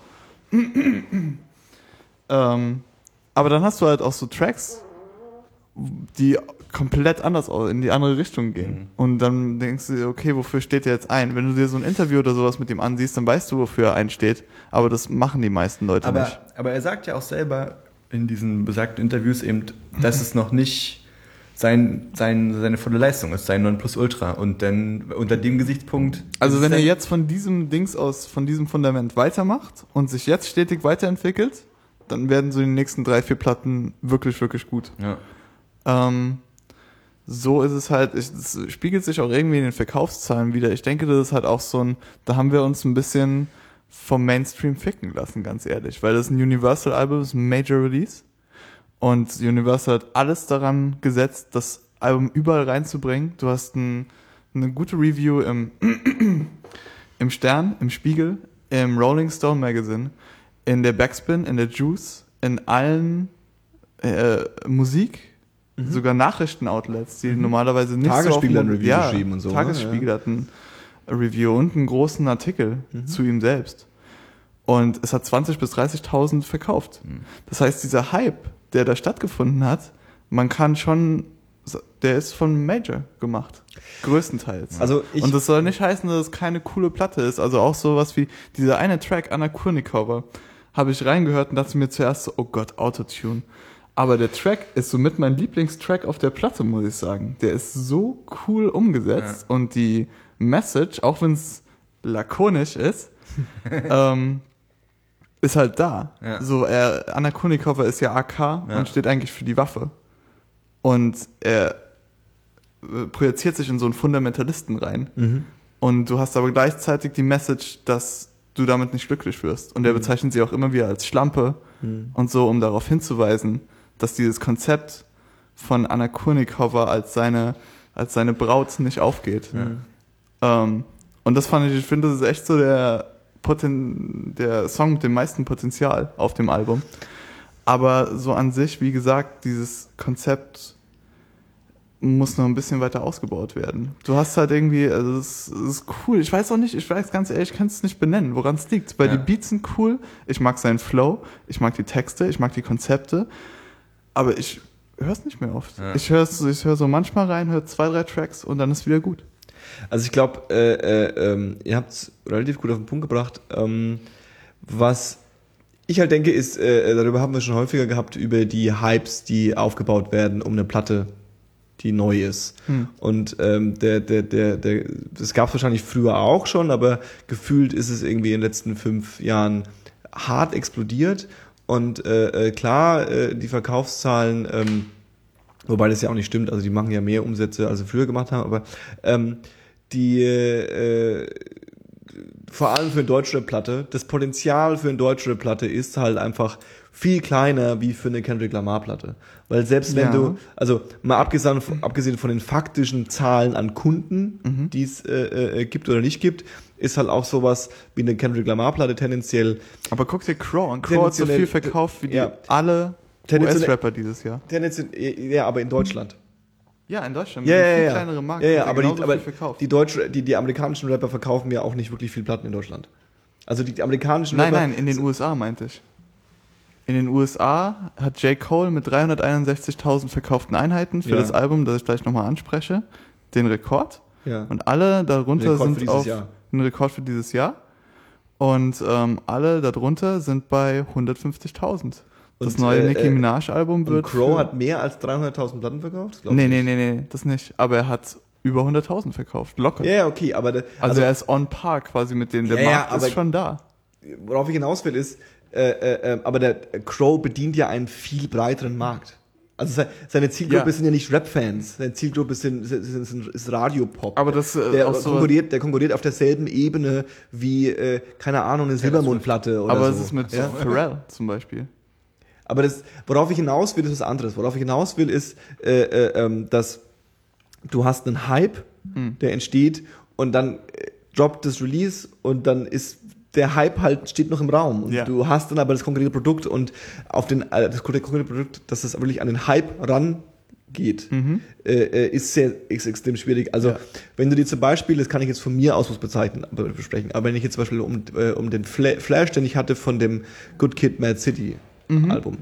Speaker 3: ähm, aber dann hast du halt auch so Tracks, die komplett anders au- in die andere Richtung gehen.
Speaker 2: Mhm.
Speaker 3: Und dann denkst du dir, okay, wofür steht der jetzt ein? Wenn du dir so ein Interview oder sowas mit ihm ansiehst, dann weißt du, wofür er einsteht. Aber das machen die meisten Leute
Speaker 2: aber,
Speaker 3: nicht.
Speaker 2: aber er sagt ja auch selber in diesen besagten Interviews eben, dass es noch nicht sein, sein, seine volle Leistung ist, sein Nonplusultra. Und dann unter dem Gesichtspunkt...
Speaker 3: Also
Speaker 2: ist
Speaker 3: wenn
Speaker 2: es
Speaker 3: er
Speaker 2: dann-
Speaker 3: jetzt von diesem Dings aus, von diesem Fundament weitermacht und sich jetzt stetig weiterentwickelt, dann werden so die nächsten drei, vier Platten wirklich, wirklich gut.
Speaker 2: Ja.
Speaker 3: Ähm, so ist es halt, ich, es spiegelt sich auch irgendwie in den Verkaufszahlen wieder. Ich denke, das ist halt auch so ein, da haben wir uns ein bisschen vom Mainstream ficken lassen, ganz ehrlich, weil das ein Universal-Album ist, ein Major Release und Universal hat alles daran gesetzt, das Album überall reinzubringen. Du hast ein, eine gute Review im, im Stern, im Spiegel, im Rolling Stone Magazine, in der Backspin, in der Juice, in allen äh, Musik, sogar Nachrichtenoutlets, die normalerweise nicht
Speaker 1: Tagesspiegel
Speaker 3: so
Speaker 1: hat
Speaker 3: auf
Speaker 1: ein Review
Speaker 3: ja,
Speaker 1: geschrieben und so, ne?
Speaker 3: Tagesspiegel hat ein Review und einen großen Artikel zu ihm selbst. Und es hat zwanzigtausend bis dreißigtausend verkauft. Das heißt, dieser Hype, der da stattgefunden hat, man kann schon, der ist von Major gemacht. Größtenteils.
Speaker 1: Also ich-
Speaker 3: und das soll nicht heißen, dass es keine coole Platte ist. Also auch sowas wie dieser eine Track, Anna Kurnikova, habe ich reingehört und dachte mir zuerst so, oh Gott, Autotune. Aber der Track ist somit mein Lieblingstrack auf der Platte, muss ich sagen. Der ist so cool umgesetzt und die Message, auch wenn es lakonisch ist, ähm, ist halt da.
Speaker 2: Ja.
Speaker 3: So, er, Anna Kournikova ist ja A K
Speaker 2: Ja.
Speaker 3: und steht eigentlich für die Waffe. Und er äh, projiziert sich in so einen Fundamentalisten rein.
Speaker 1: Mhm.
Speaker 3: Und du hast aber gleichzeitig die Message, dass du damit nicht glücklich wirst. Und er bezeichnet sie auch immer wieder als Schlampe
Speaker 1: Mhm.
Speaker 3: und so, um darauf hinzuweisen, dass dieses Konzept von Anna Kournikova als seine, als seine Braut nicht aufgeht.
Speaker 2: Ja.
Speaker 3: Ähm, und das fand ich, ich finde, das ist echt so der, Poten, der Song mit dem meisten Potenzial auf dem Album. Aber so an sich, wie gesagt, dieses Konzept muss noch ein bisschen weiter ausgebaut werden. Du hast halt irgendwie, also es ist cool, ich weiß auch nicht, ich weiß ganz ehrlich, ich kann es nicht benennen, woran es liegt, weil
Speaker 2: Ja.
Speaker 3: die Beats sind cool, ich mag seinen Flow, ich mag die Texte, ich mag die Konzepte, aber ich höre es nicht mehr oft.
Speaker 2: Ja.
Speaker 3: Ich höre ich hör so manchmal rein, höre zwei, drei Tracks und dann ist wieder gut.
Speaker 1: Also ich glaube, äh, äh, ähm, ihr habt es relativ gut auf den Punkt gebracht. Ähm, was ich halt denke, ist, äh, darüber haben wir schon häufiger gehabt, über die Hypes, die aufgebaut werden um eine Platte, die neu ist.
Speaker 3: Hm.
Speaker 1: Und ähm, der, der, der, der, das gab es wahrscheinlich früher auch schon, aber gefühlt ist es irgendwie in den letzten fünf Jahren hart explodiert. Und äh, äh, klar, äh, die Verkaufszahlen, ähm, wobei das ja auch nicht stimmt, also die machen ja mehr Umsätze, als sie früher gemacht haben, aber ähm, die äh, vor allem für eine Deutschrap-Platte, das Potenzial für eine Deutschrap-Platte ist halt einfach viel kleiner wie für eine Kendrick Lamar-Platte. Weil selbst wenn
Speaker 3: Ja.
Speaker 1: du, also mal abgesehen, abgesehen von den faktischen Zahlen an Kunden,
Speaker 3: Mhm.
Speaker 1: die es äh, äh, gibt oder nicht gibt, ist halt auch sowas wie eine Kendrick Lamar-Platte tendenziell
Speaker 3: Aber guck dir Crow an. Crow hat so
Speaker 1: Tendenziell-
Speaker 3: viel verkauft wie die
Speaker 1: ja.
Speaker 3: alle
Speaker 1: Tendenziell-
Speaker 3: U S-Rapper dieses Jahr.
Speaker 1: tendenziell, ja, aber in Deutschland.
Speaker 3: Ja, in Deutschland.
Speaker 1: Ja,
Speaker 3: mit einem
Speaker 1: ja,
Speaker 3: viel
Speaker 1: ja.
Speaker 3: kleinere Markt.
Speaker 1: Ja, ja,
Speaker 3: hat er
Speaker 1: aber, die,
Speaker 3: genauso
Speaker 1: aber
Speaker 3: viel verkauft.
Speaker 1: die, Deutsche, die, die amerikanischen Rapper verkaufen ja auch nicht wirklich viel Platten in Deutschland. Also die, die amerikanischen
Speaker 3: Nein,
Speaker 1: Rapper...
Speaker 3: nein, in den U S A meinte ich. In den U S A hat J. Cole mit dreihunderteinundsechzigtausend verkauften Einheiten für
Speaker 1: Ja.
Speaker 3: das Album, das ich gleich nochmal anspreche, den Rekord.
Speaker 1: Ja.
Speaker 3: Und alle darunter
Speaker 1: Rekord für
Speaker 3: sind
Speaker 1: dieses
Speaker 3: auf
Speaker 1: Jahr.
Speaker 3: ein Rekord für dieses Jahr. Und ähm, alle darunter sind bei hundertfünfzigtausend. Das
Speaker 1: Und,
Speaker 3: neue
Speaker 1: äh,
Speaker 3: Nicki
Speaker 1: äh,
Speaker 3: Minaj Album
Speaker 1: Und
Speaker 3: wird.
Speaker 1: Crow
Speaker 3: für-
Speaker 1: hat mehr als dreihunderttausend Platten verkauft? Glaub
Speaker 3: Nee,
Speaker 1: ich
Speaker 3: nee,
Speaker 1: nicht.
Speaker 3: nee, nee, das nicht. Aber er hat über hunderttausend verkauft. Locker.
Speaker 1: Ja, ja, okay, aber... der-
Speaker 3: Also, er ist on par quasi mit denen. Der
Speaker 1: Ja, ja,
Speaker 3: Markt
Speaker 1: aber-
Speaker 3: ist schon da.
Speaker 1: worauf ich hinaus will, ist, äh, äh, äh, aber der Crow bedient ja einen viel breiteren Markt. Also se- seine Zielgruppe
Speaker 3: Ja.
Speaker 1: sind ja nicht Rap-Fans, seine Zielgruppe sind, sind, sind, sind, ist Radiopop.
Speaker 3: Aber das äh,
Speaker 1: der
Speaker 3: auch so,
Speaker 1: konkurriert, der konkurriert auf derselben Ebene wie, äh, keine Ahnung, eine Silbermondplatte oder
Speaker 3: aber
Speaker 1: so.
Speaker 3: es ist mit
Speaker 1: ja?
Speaker 3: Pharrell zum Beispiel.
Speaker 1: Aber das, worauf ich hinaus will, ist was anderes. Worauf ich hinaus will, ist, äh, äh, ähm, dass du hast einen Hype,
Speaker 3: Hm.
Speaker 1: der entsteht und dann äh, droppt das Release und dann ist der Hype halt steht noch im Raum und
Speaker 3: Ja.
Speaker 1: du hast dann aber das konkrete Produkt und auf den äh, das konkrete Produkt, dass es wirklich an den Hype rangeht,
Speaker 3: Mhm.
Speaker 1: äh, äh, ist sehr ist extrem schwierig. Also
Speaker 3: Ja.
Speaker 1: wenn du dir zum Beispiel, das kann ich jetzt von mir aus was bezeichnen, aber besprechen, aber wenn ich jetzt zum Beispiel um, äh, um den Fla- Flash, den ich hatte von dem Good Kid, Mad City
Speaker 3: Mhm.
Speaker 1: Album,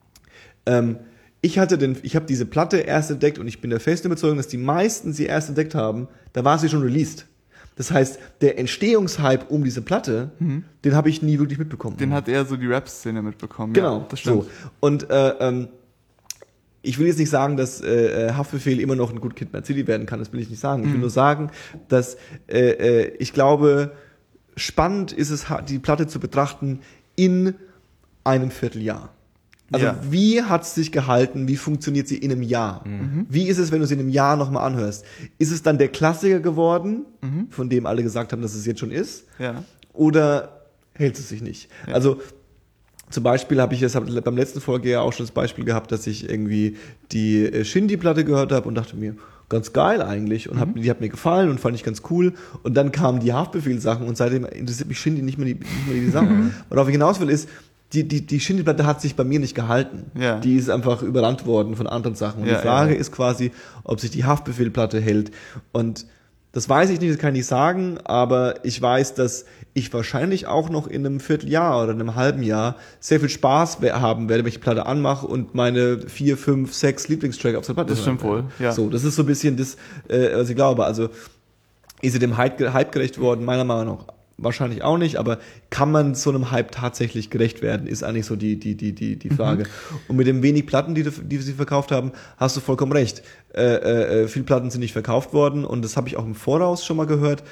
Speaker 1: ähm, ich hatte den, ich habe diese Platte erst entdeckt und ich bin der festen Überzeugung, dass die meisten sie erst entdeckt haben, da war sie schon released. Das heißt, der Entstehungshype um diese Platte, den habe ich nie wirklich mitbekommen.
Speaker 3: Den hat eher so die Rap-Szene mitbekommen.
Speaker 1: Genau,
Speaker 3: ja, das stimmt.
Speaker 1: so. Und äh, ähm, ich will jetzt nicht sagen, dass äh, Haftbefehl immer noch ein Good Kid, Mad City werden kann, das will ich nicht sagen. Ich will nur sagen, dass äh, äh, ich glaube, spannend ist es, ha- die Platte zu betrachten in einem Vierteljahr. Also
Speaker 3: Ja.
Speaker 1: wie hat es sich gehalten? Wie funktioniert sie in einem Jahr? Wie ist es, wenn du sie in einem Jahr nochmal anhörst? Ist es dann der Klassiker geworden, von dem alle gesagt haben, dass es jetzt schon ist?
Speaker 3: Ja.
Speaker 1: Oder hält es sich nicht?
Speaker 3: Ja.
Speaker 1: Also zum Beispiel habe ich jetzt hab beim letzten Folge ja auch schon das Beispiel gehabt, dass ich irgendwie die äh, Shindy-Platte gehört habe und dachte mir, ganz geil eigentlich und hab, die hat mir gefallen und fand ich ganz cool und dann kamen die Haftbefehl-Sachen und seitdem interessiert mich Shindy nicht mehr die, nicht mehr die Sachen. Worauf ich hinaus will ist, die, die, die Shindy-Platte hat sich bei mir nicht gehalten.
Speaker 3: Ja.
Speaker 1: Die ist einfach überrannt worden von anderen Sachen. Und
Speaker 3: Ja,
Speaker 1: die Frage
Speaker 3: ja.
Speaker 1: ist quasi, ob sich die Haftbefehl-Platte hält. Und das weiß ich nicht, das kann ich nicht sagen, aber ich weiß, dass ich wahrscheinlich auch noch in einem Vierteljahr oder einem halben Jahr sehr viel Spaß we- haben werde, wenn ich die Platte anmache und meine vier, fünf, sechs Lieblingstrack auf der Platte
Speaker 3: Das stimmt
Speaker 1: hören
Speaker 3: wohl,
Speaker 1: werde.
Speaker 3: ja.
Speaker 1: So, das ist so ein bisschen das, äh, was ich glaube. Also ist sie dem Hype, Hype gerecht worden? Meiner Meinung nach wahrscheinlich auch nicht, aber kann man so einem Hype tatsächlich gerecht werden, ist eigentlich so die, die, die, die, die Frage. Und mit den wenig Platten, die, die sie verkauft haben, hast du vollkommen recht. Äh, äh, viel Platten sind nicht verkauft worden und das habe ich auch im Voraus schon mal gehört,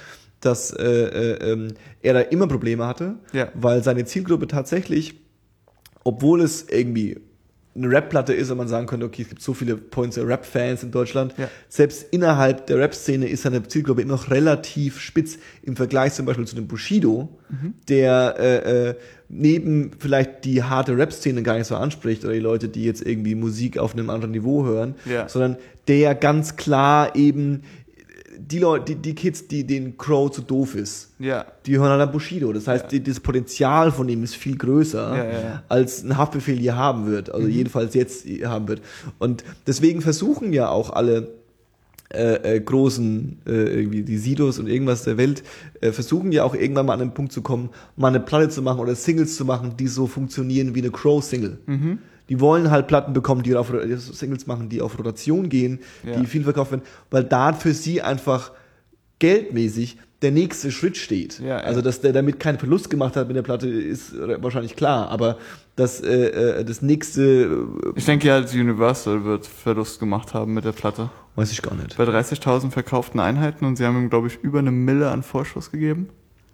Speaker 1: dass äh, äh, ähm, er da immer Probleme hatte,
Speaker 3: Ja.
Speaker 1: weil seine Zielgruppe tatsächlich, obwohl es irgendwie eine Rap-Platte ist und man sagen könnte, okay, es gibt so viele Points der Rap-Fans in Deutschland,
Speaker 3: Ja.
Speaker 1: selbst innerhalb der Rap-Szene ist seine Zielgruppe immer noch relativ spitz im Vergleich zum Beispiel zu dem Bushido,
Speaker 3: Mhm.
Speaker 1: der äh, äh, neben vielleicht die harte Rap-Szene gar nicht so anspricht oder die Leute, die jetzt irgendwie Musik auf einem anderen Niveau hören,
Speaker 3: Ja.
Speaker 1: sondern der ganz klar eben die Leute, die, die Kids, die den Crow zu doof ist,
Speaker 3: Ja.
Speaker 1: die hören halt an Bushido. Das heißt,
Speaker 3: Ja.
Speaker 1: die, das Potenzial von ihm ist viel größer,
Speaker 3: Ja, ja, ja.
Speaker 1: als ein Haftbefehl hier haben wird. Also jedenfalls jetzt haben wird. Und deswegen versuchen ja auch alle äh, äh, großen, äh, irgendwie die Sidos und irgendwas der Welt, äh, versuchen ja auch irgendwann mal an den Punkt zu kommen, mal eine Platte zu machen oder Singles zu machen, die so funktionieren wie eine Crow-Single.
Speaker 3: Mhm.
Speaker 1: Die wollen halt Platten bekommen, die auf Singles machen, die auf Rotation gehen,
Speaker 3: Ja.
Speaker 1: die viel verkauft werden, weil da für sie einfach geldmäßig der nächste Schritt steht.
Speaker 3: Ja, ja.
Speaker 1: Also, dass der damit keinen Verlust gemacht hat mit der Platte, ist wahrscheinlich klar, aber dass äh, äh, das nächste, äh,
Speaker 3: Ich denke ja, Universal wird Verlust gemacht haben mit der Platte.
Speaker 1: weiß ich gar nicht.
Speaker 3: Bei dreißigtausend verkauften Einheiten und sie haben ihm, glaube ich, über eine Mille an Vorschuss gegeben.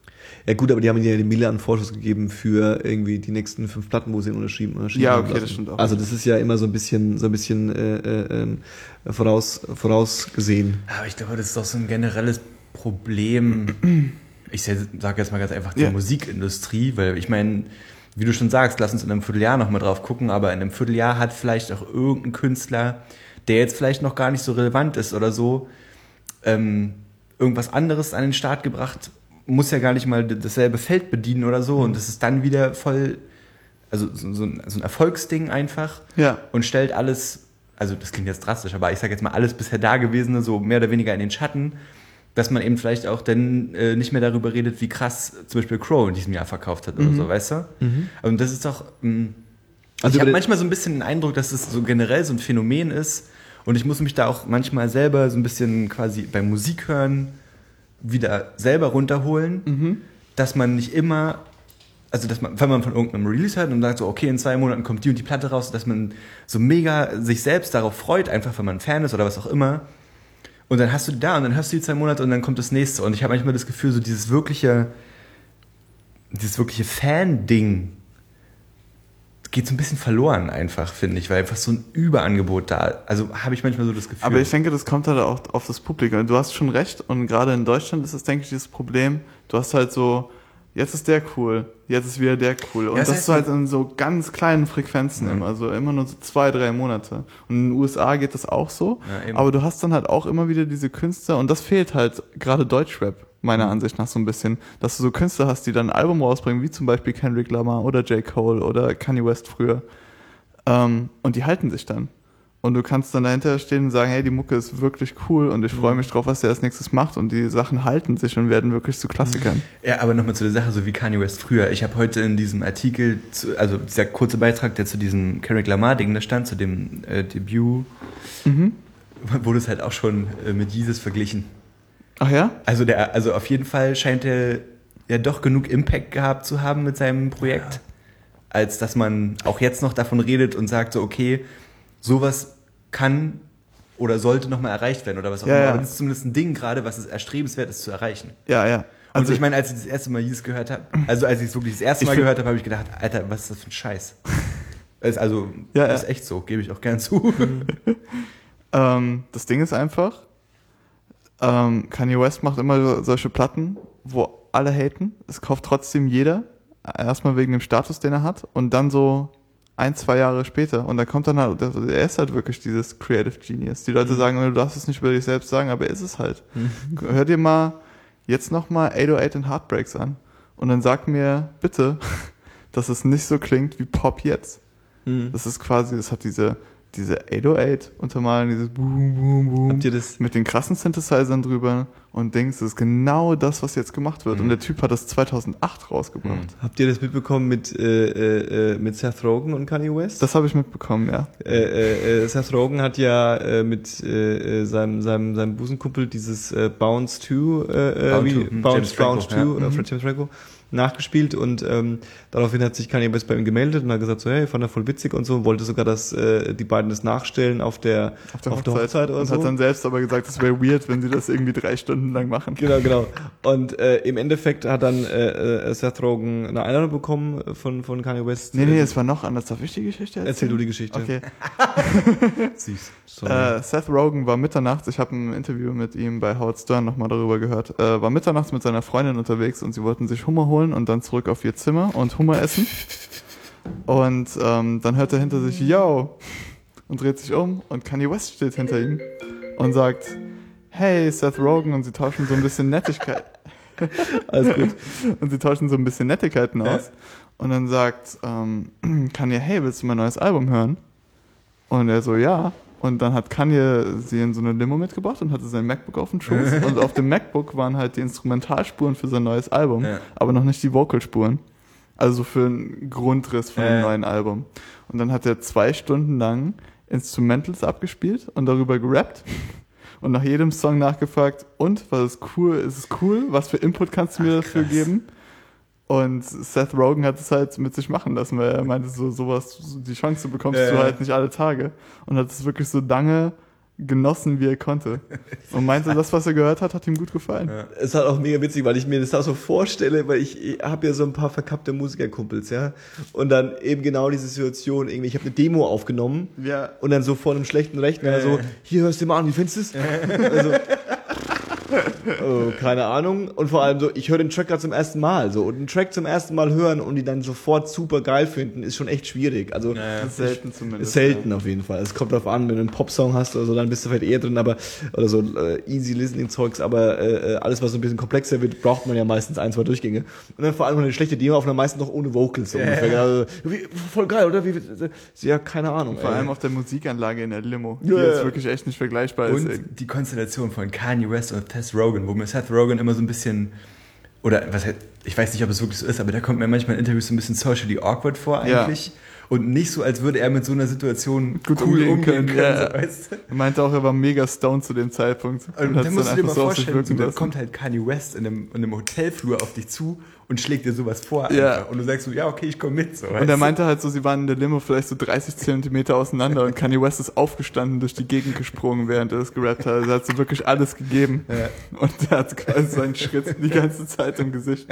Speaker 1: Ja gut, aber die haben ihnen ja die Mille an Vorschuss gegeben für irgendwie die nächsten fünf Platten, wo sie ihn unterschrieben, unterschrieben
Speaker 3: Ja,
Speaker 1: haben
Speaker 3: okay,
Speaker 1: lassen.
Speaker 3: das stimmt auch.
Speaker 1: Also das ist ja immer so ein bisschen, so ein bisschen äh, äh, ähm, voraus, vorausgesehen.
Speaker 2: Aber ich glaube, das ist doch so ein generelles Problem. Ich sage jetzt mal ganz einfach die
Speaker 3: Ja.
Speaker 2: Musikindustrie, weil ich meine, wie du schon sagst, lass uns in einem Vierteljahr nochmal drauf gucken, aber in einem Vierteljahr hat vielleicht auch irgendein Künstler, der jetzt vielleicht noch gar nicht so relevant ist oder so, ähm, irgendwas anderes an den Start gebracht, muss ja gar nicht mal dasselbe Feld bedienen oder so und das ist dann wieder voll, also so, so, ein, so ein Erfolgsding einfach
Speaker 3: Ja.
Speaker 2: und stellt alles, also das klingt jetzt drastisch, aber ich sage jetzt mal alles bisher Dagewesene so mehr oder weniger in den Schatten, dass man eben vielleicht auch dann äh, nicht mehr darüber redet, wie krass zum Beispiel Crow in diesem Jahr verkauft hat oder
Speaker 1: Mhm.
Speaker 2: so, weißt du?
Speaker 1: Mhm.
Speaker 2: Und das ist doch, mh,
Speaker 1: Also
Speaker 2: ich habe
Speaker 1: über-
Speaker 2: manchmal so ein bisschen den Eindruck, dass es so generell so ein Phänomen ist und ich muss mich da auch manchmal selber so ein bisschen quasi beim Musik hören wieder selber runterholen,
Speaker 3: Mhm.
Speaker 2: dass man nicht immer, also dass man, wenn man von irgendeinem Release hört und sagt so, okay, in zwei Monaten kommt die und die Platte raus, dass man so mega sich selbst darauf freut, einfach wenn man ein Fan ist oder was auch immer. Und dann hast du die da und dann hörst du die zwei Monate und dann kommt das nächste. Und ich habe manchmal das Gefühl, so dieses wirkliche, dieses wirkliche Fan-Ding geht so ein bisschen verloren einfach, finde ich, weil einfach so ein Überangebot da, also habe ich manchmal so das Gefühl.
Speaker 3: Aber ich denke, das kommt halt auch auf das Publikum. Du hast schon recht und gerade in Deutschland ist das, denke ich, dieses Problem. Du hast halt so, jetzt ist der cool, jetzt ist wieder der cool. Und
Speaker 2: Ja, das
Speaker 3: das
Speaker 2: heißt
Speaker 3: ist halt in so ganz kleinen Frequenzen
Speaker 2: Ja.
Speaker 3: immer, also immer nur so zwei, drei Monate. Und in den U S A geht das auch so.
Speaker 2: Ja, eben.
Speaker 3: Aber du hast dann halt auch immer wieder diese Künstler und das fehlt halt gerade Deutschrap, meiner
Speaker 2: Mhm.
Speaker 3: Ansicht nach so ein bisschen, dass du so Künstler hast, die dann ein Album rausbringen, wie zum Beispiel Kendrick Lamar oder J. Cole oder Kanye West früher. Ähm, und die halten sich dann. Und du kannst dann dahinter stehen und sagen, hey, die Mucke ist wirklich cool und ich freue mich drauf, was der als nächstes macht. Und die Sachen halten sich und werden wirklich zu Klassikern.
Speaker 2: Ja, aber nochmal zu der Sache, so wie Kanye West früher. Ich habe heute in diesem Artikel, zu, also dieser kurze Beitrag, der zu diesem Kendrick Lamar-Ding da stand, zu dem äh, Debüt,
Speaker 3: Mhm.
Speaker 2: wurde es halt auch schon äh, mit Jesus verglichen.
Speaker 3: Ach ja?
Speaker 2: Also der, also auf jeden Fall scheint er ja doch genug Impact gehabt zu haben mit seinem Projekt, als dass man auch jetzt noch davon redet und sagt so, okay, sowas kann oder sollte nochmal erreicht werden oder was auch
Speaker 3: Ja,
Speaker 2: immer.
Speaker 3: ja.
Speaker 2: Aber das ist zumindest ein Ding gerade, was es erstrebenswert ist zu erreichen.
Speaker 3: Ja, ja.
Speaker 2: Und
Speaker 3: Also
Speaker 2: ich meine, als ich das erste Mal Jesus gehört habe, also als ich es wirklich das erste
Speaker 3: Ich
Speaker 2: Mal
Speaker 3: find-
Speaker 2: gehört habe, habe ich gedacht, Alter, was ist das für ein Scheiß? Ist also,
Speaker 3: Ja,
Speaker 2: ist
Speaker 3: ja.
Speaker 2: echt so, gebe ich auch gern zu.
Speaker 3: Ähm, das Ding ist einfach, ähm, Kanye West macht immer so- solche Platten, wo alle haten. Es kauft trotzdem jeder. Erstmal wegen dem Status, den er hat. Und dann so ein, zwei Jahre später. Und dann kommt dann halt, er ist halt wirklich dieses Creative Genius. Die Leute sagen, du darfst es nicht über dich selbst sagen, aber er ist es halt. Hör dir mal jetzt nochmal acht null acht and Heartbreaks an. Und dann sag mir bitte, dass es nicht so klingt wie Pop jetzt.
Speaker 1: Mhm.
Speaker 3: Das ist quasi, das hat diese, diese acht null acht untermalen, dieses Boom, Boom, Boom.
Speaker 1: Habt ihr das?
Speaker 3: Mit den krassen Synthesizern drüber und Dings, das ist genau das, was jetzt gemacht wird.
Speaker 2: Mhm.
Speaker 3: Und der Typ hat das zweitausendacht rausgebracht.
Speaker 1: Habt ihr das mitbekommen mit, äh, äh, mit Seth Rogen und Kanye West?
Speaker 3: Das habe ich mitbekommen, ja.
Speaker 1: Äh, äh, äh, Seth Rogen hat ja äh, mit äh, äh, seinem, seinem, seinem Busenkumpel dieses äh, Bounce two, äh, äh,
Speaker 2: Bound
Speaker 1: wie,
Speaker 2: two, hm,
Speaker 1: Bounce,
Speaker 2: James Franco,
Speaker 1: Bounce two,
Speaker 3: ja.
Speaker 1: äh, von James Franco nachgespielt und ähm, daraufhin hat sich Kanye West bei ihm gemeldet und hat gesagt so, hey, fand er voll witzig und so und wollte sogar, dass äh, die beiden das nachstellen auf der,
Speaker 3: Auf der
Speaker 1: auf
Speaker 3: Hochzeit,
Speaker 1: der Hochzeit oder
Speaker 3: und
Speaker 1: so.
Speaker 3: hat dann selbst aber gesagt, es wäre weird, wenn sie das irgendwie drei Stunden Stunden lang machen.
Speaker 1: Genau, genau. Und äh, im Endeffekt hat dann äh, äh, Seth Rogen eine Einladung bekommen von, von Kanye West.
Speaker 3: Nee, nee, es war noch anders. Darf ich die Geschichte erzählen?
Speaker 1: Erzähl du die Geschichte.
Speaker 3: Okay.
Speaker 2: Süß.
Speaker 3: Äh, Seth Rogen war mitternachts, ich habe ein Interview mit ihm bei Howard Stern nochmal darüber gehört, äh, war mitternachts mit seiner Freundin unterwegs und sie wollten sich Hummer holen und dann zurück auf ihr Zimmer und Hummer essen. Und ähm, dann hört er hinter sich, yo, und dreht sich um und Kanye West steht hinter ihm und sagt, hey, Seth Rogen, und sie tauschen so ein bisschen Nettigkeit.
Speaker 1: Alles gut.
Speaker 3: Und sie tauschen so ein bisschen Nettigkeiten aus. Und dann sagt ähm, Kanye, hey, willst du mein neues Album hören? Und er so, ja. Und dann hat Kanye sie in so eine Limo mitgebracht und hatte sein MacBook auf dem Schoß. Und auf dem MacBook waren halt die Instrumentalspuren für sein neues Album,
Speaker 2: Ja.
Speaker 3: aber noch nicht die Vocalspuren. Also für einen Grundriss von dem
Speaker 2: Ja.
Speaker 3: neuen Album. Und dann hat er zwei Stunden lang Instrumentals abgespielt und darüber gerappt. Und nach jedem Song nachgefragt, und, was ist cool, ist es cool? Was für Input kannst du mir
Speaker 2: Ach,
Speaker 3: dafür
Speaker 2: krass.
Speaker 3: geben? Und Seth Rogen hat es halt mit sich machen lassen, weil er meinte, so sowas, so die Chance bekommst
Speaker 2: Ja,
Speaker 3: du
Speaker 2: ja.
Speaker 3: halt nicht alle Tage. Und hat es wirklich so lange genossen, wie er konnte. Und meinte, das, was er gehört hat, hat ihm gut gefallen.
Speaker 2: Ja.
Speaker 1: Es ist halt auch mega witzig, weil ich mir das auch so vorstelle, weil ich, ich habe ja so ein paar verkappte Musikerkumpels, ja. Und dann eben genau diese Situation, irgendwie, ich habe eine Demo aufgenommen
Speaker 3: Ja.
Speaker 1: und dann so vor einem schlechten Rechner
Speaker 2: Ja,
Speaker 1: so,
Speaker 2: ja.
Speaker 1: hier hörst du mal an, wie findest du es? Also, oh, keine Ahnung. Und vor allem so, ich höre den Track gerade zum ersten Mal, so. Und einen Track zum ersten Mal hören und die dann sofort super geil finden, ist schon echt schwierig. Also,
Speaker 2: Ja,
Speaker 3: Das ist selten zumindest.
Speaker 1: ist selten auf jeden Fall. Es kommt darauf an, wenn du einen Popsong hast oder so, dann bist du vielleicht eher drin, aber oder so äh, easy listening Zeugs, aber äh, alles, was so ein bisschen komplexer wird, braucht man ja meistens ein, zwei Durchgänge. Und dann vor allem eine schlechte Demo auf einer meistens noch ohne Vocals so
Speaker 2: Ja.
Speaker 1: ungefähr. Also, wie, voll geil, oder? Wie, ja, keine Ahnung.
Speaker 3: Vor
Speaker 1: ey.
Speaker 3: allem auf der Musikanlage in der Limo, die
Speaker 1: Ja.
Speaker 3: jetzt wirklich echt nicht vergleichbar ist.
Speaker 2: Und die Konstellation von Kanye West und Seth Rogen, wo mir Seth Rogen immer so ein bisschen, oder was halt, ich weiß nicht, ob es wirklich so ist, aber der kommt mir manchmal in Interviews so ein bisschen socially awkward vor
Speaker 3: Ja.
Speaker 2: eigentlich. Und nicht so, als würde er mit so einer Situation
Speaker 3: Gut
Speaker 2: cool
Speaker 3: umgehen
Speaker 2: umgehen können.
Speaker 3: können, ja.
Speaker 2: so, weißt du?
Speaker 3: Er meinte auch, er war mega stoned zu dem Zeitpunkt.
Speaker 2: Und
Speaker 3: hat's
Speaker 2: dann musst du dir mal
Speaker 3: so auf sich
Speaker 2: vorstellen,
Speaker 3: wirken
Speaker 2: so, da
Speaker 3: lassen.
Speaker 2: kommt halt Kanye West in einem, in einem Hotelflur auf dich zu und schlägt dir sowas vor.
Speaker 3: Ja.
Speaker 2: Einfach. Und du sagst so, ja, okay, ich komme mit. So,
Speaker 3: Und
Speaker 2: weißt
Speaker 3: er
Speaker 2: du?
Speaker 3: meinte halt so, sie waren in der Limo vielleicht so dreißig Zentimeter auseinander und Kanye West ist aufgestanden, durch die Gegend gesprungen, während er das gerappt hat. Also er hat so wirklich alles gegeben.
Speaker 2: Ja.
Speaker 3: Und er hat quasi seinen Schritt die ganze Zeit im Gesicht.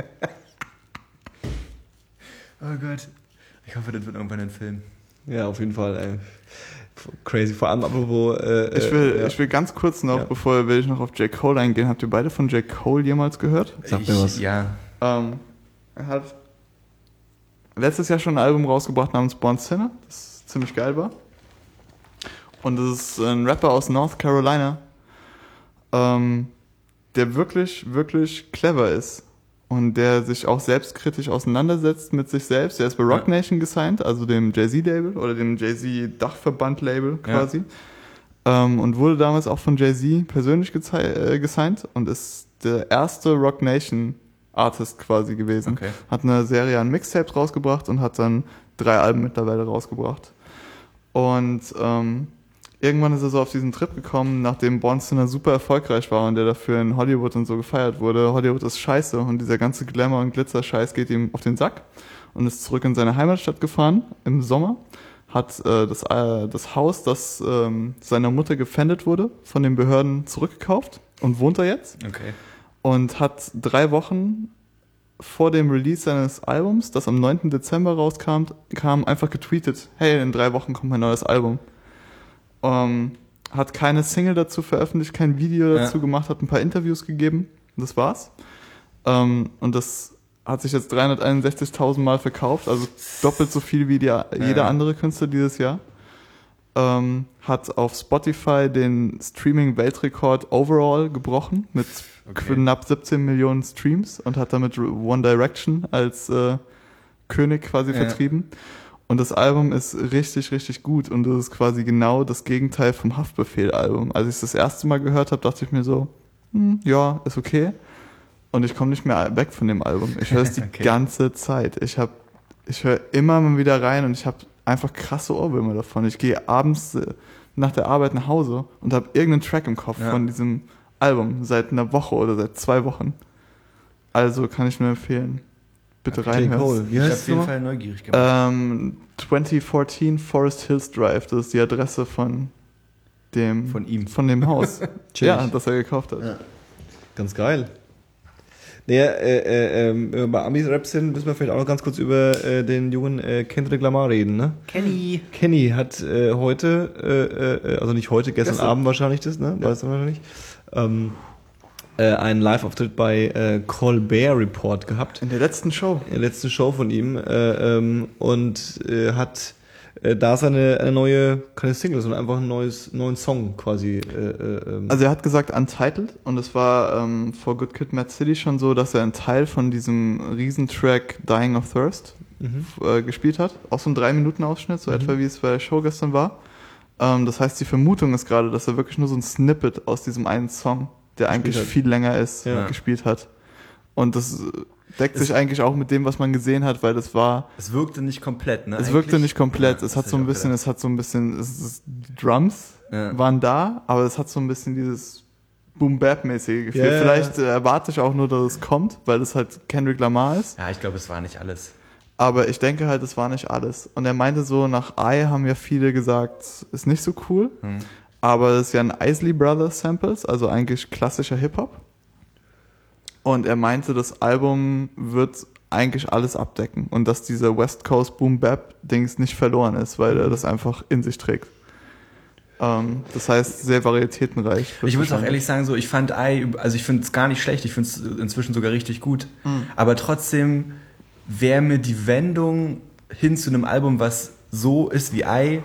Speaker 2: Oh Gott. Ich hoffe, das wird irgendwann ein Film.
Speaker 1: Ja, auf jeden Fall, ey. Crazy. Vor allem, apropos, äh,
Speaker 3: Ich will,
Speaker 1: äh, ja.
Speaker 3: ich will ganz kurz noch,
Speaker 1: Ja.
Speaker 3: bevor will ich noch auf J. Cole eingehen. Habt ihr beide von J. Cole jemals gehört?
Speaker 1: Sag mir
Speaker 2: ich,
Speaker 1: was.
Speaker 2: Ja.
Speaker 3: Ähm, er hat letztes Jahr schon ein Album rausgebracht namens Born Sinner, das ziemlich geil war. Und das ist ein Rapper aus North Carolina, ähm, der wirklich, wirklich clever ist. Und der sich auch selbstkritisch auseinandersetzt mit sich selbst. Der ist bei Roc
Speaker 2: Ja.
Speaker 3: Nation gesigned, also dem Jay-Z-Label oder dem Jay-Z-Dachverband-Label quasi. Ähm, und wurde damals auch von Jay-Z persönlich gezei- äh, gesigned und ist der erste Roc Nation Artist quasi gewesen.
Speaker 2: Okay.
Speaker 3: Hat eine Serie an Mixtapes rausgebracht und hat dann drei Alben mittlerweile rausgebracht. Und ähm, irgendwann ist er so auf diesen Trip gekommen, nachdem Born Sinner super erfolgreich war und der dafür in Hollywood und so gefeiert wurde. Hollywood ist scheiße und dieser ganze Glamour- und Glitzer-Scheiß geht ihm auf den Sack und ist zurück in seine Heimatstadt gefahren im Sommer. Hat äh, das, äh, das Haus, das ähm, seiner Mutter gefändet wurde, von den Behörden zurückgekauft und wohnt da jetzt.
Speaker 2: Okay.
Speaker 3: Und hat drei Wochen vor dem Release seines Albums, das am neunten Dezember rauskam, kam einfach getweetet, hey, in drei Wochen kommt mein neues Album. Ähm, hat keine Single dazu veröffentlicht, kein Video dazu
Speaker 2: Ja.
Speaker 3: gemacht, hat ein paar Interviews gegeben. Und das war's. Ähm, und das hat sich jetzt dreihunderteinundsechzigtausend Mal verkauft, also doppelt so viel wie die, jeder
Speaker 2: Ja.
Speaker 3: andere Künstler dieses Jahr. Ähm, hat auf Spotify den Streaming-Weltrekord overall gebrochen mit
Speaker 2: Okay.
Speaker 3: knapp siebzehn Millionen Streams und hat damit One Direction als äh, König quasi
Speaker 2: Ja.
Speaker 3: vertrieben. Und das Album ist richtig, richtig gut und das ist quasi genau das Gegenteil vom Haftbefehl-Album. Als ich es das erste Mal gehört habe, dachte ich mir so, hm, ja, ist okay. Und ich komme nicht mehr weg von dem Album. Ich höre es die
Speaker 2: Okay.
Speaker 3: ganze Zeit. Ich habe, ich höre immer mal wieder rein und ich habe einfach krasse Ohrwürmer davon. Ich gehe abends äh, nach der Arbeit nach Hause und habe irgendeinen Track im Kopf
Speaker 2: Ja.
Speaker 3: von diesem Album seit einer Woche oder seit zwei Wochen. Also kann ich nur empfehlen. Bitte
Speaker 1: J.
Speaker 3: reinhören.
Speaker 1: Cole. Wie
Speaker 2: Ich
Speaker 1: heißt
Speaker 2: auf
Speaker 1: es
Speaker 2: jeden
Speaker 1: nochmal?
Speaker 2: Fall neugierig gemacht.
Speaker 3: Ähm, zwanzig vierzehn Forest Hills Drive, das ist die Adresse von dem
Speaker 2: Von ihm.
Speaker 3: von dem Haus.
Speaker 1: Chillig.
Speaker 3: Ja, das er gekauft hat.
Speaker 2: Ja.
Speaker 1: Ganz geil. Naja, äh, äh, äh, bei Ami-Rap sind, müssen wir vielleicht auch noch ganz kurz über äh, den jungen äh, Kendrick Lamar reden, ne?
Speaker 2: Kenny.
Speaker 1: Kenny hat äh, heute, äh, äh, also nicht heute, gestern, gestern. Abend wahrscheinlich das, ne? Ja. Weiß man wahrscheinlich. Ähm, äh, einen Live-Auftritt bei äh, Colbert Report gehabt.
Speaker 3: In der letzten Show.
Speaker 1: In der letzten Show von ihm. Äh, ähm, und äh, hat äh, da seine eine neue, keine Single, sondern einfach einen neues, neuen Song quasi. Äh, äh,
Speaker 3: also er hat gesagt Untitled und es war ähm, vor Good Kid, Mad City schon so, dass er einen Teil von diesem Riesentrack Dying of Thirst mhm. äh, gespielt hat. Auch so ein drei Minuten Ausschnitt, so mhm. etwa wie es bei der Show gestern war. Ähm, das heißt, die Vermutung ist gerade, dass er wirklich nur so ein Snippet aus diesem einen Song, der gespielt eigentlich hat. viel länger ist, ja. gespielt hat. Und das deckt es sich eigentlich auch mit dem, was man gesehen hat, weil das war...
Speaker 2: Es wirkte nicht komplett, ne?
Speaker 3: Es
Speaker 2: eigentlich?
Speaker 3: wirkte nicht komplett. Ja, es hat so ein bisschen, es hat so ein bisschen, es ist, die Drums ja. waren da, aber es hat so ein bisschen dieses Boom-Bap-mäßige Gefühl. Ja, Vielleicht ja. erwarte ich auch nur, dass es kommt, weil es halt Kendrick Lamar ist.
Speaker 2: Ja, ich glaube, es war nicht alles.
Speaker 3: Aber ich denke halt, es war nicht alles. Und er meinte so, nach I haben ja viele gesagt, ist nicht so cool. Hm. Aber es ist ja ein Isley Brothers Samples, also eigentlich klassischer Hip-Hop. Und er meinte, das Album wird eigentlich alles abdecken. Und dass dieser West Coast Boom-Bap-Dings nicht verloren ist, weil er das einfach in sich trägt. Ähm, das heißt, sehr varietätenreich.
Speaker 2: Ich muss auch ehrlich sagen, so, ich fand I, also ich finde es gar nicht schlecht, ich finde es inzwischen sogar richtig gut. Mhm. Aber trotzdem wäre mir die Wendung hin zu einem Album, was so ist wie I,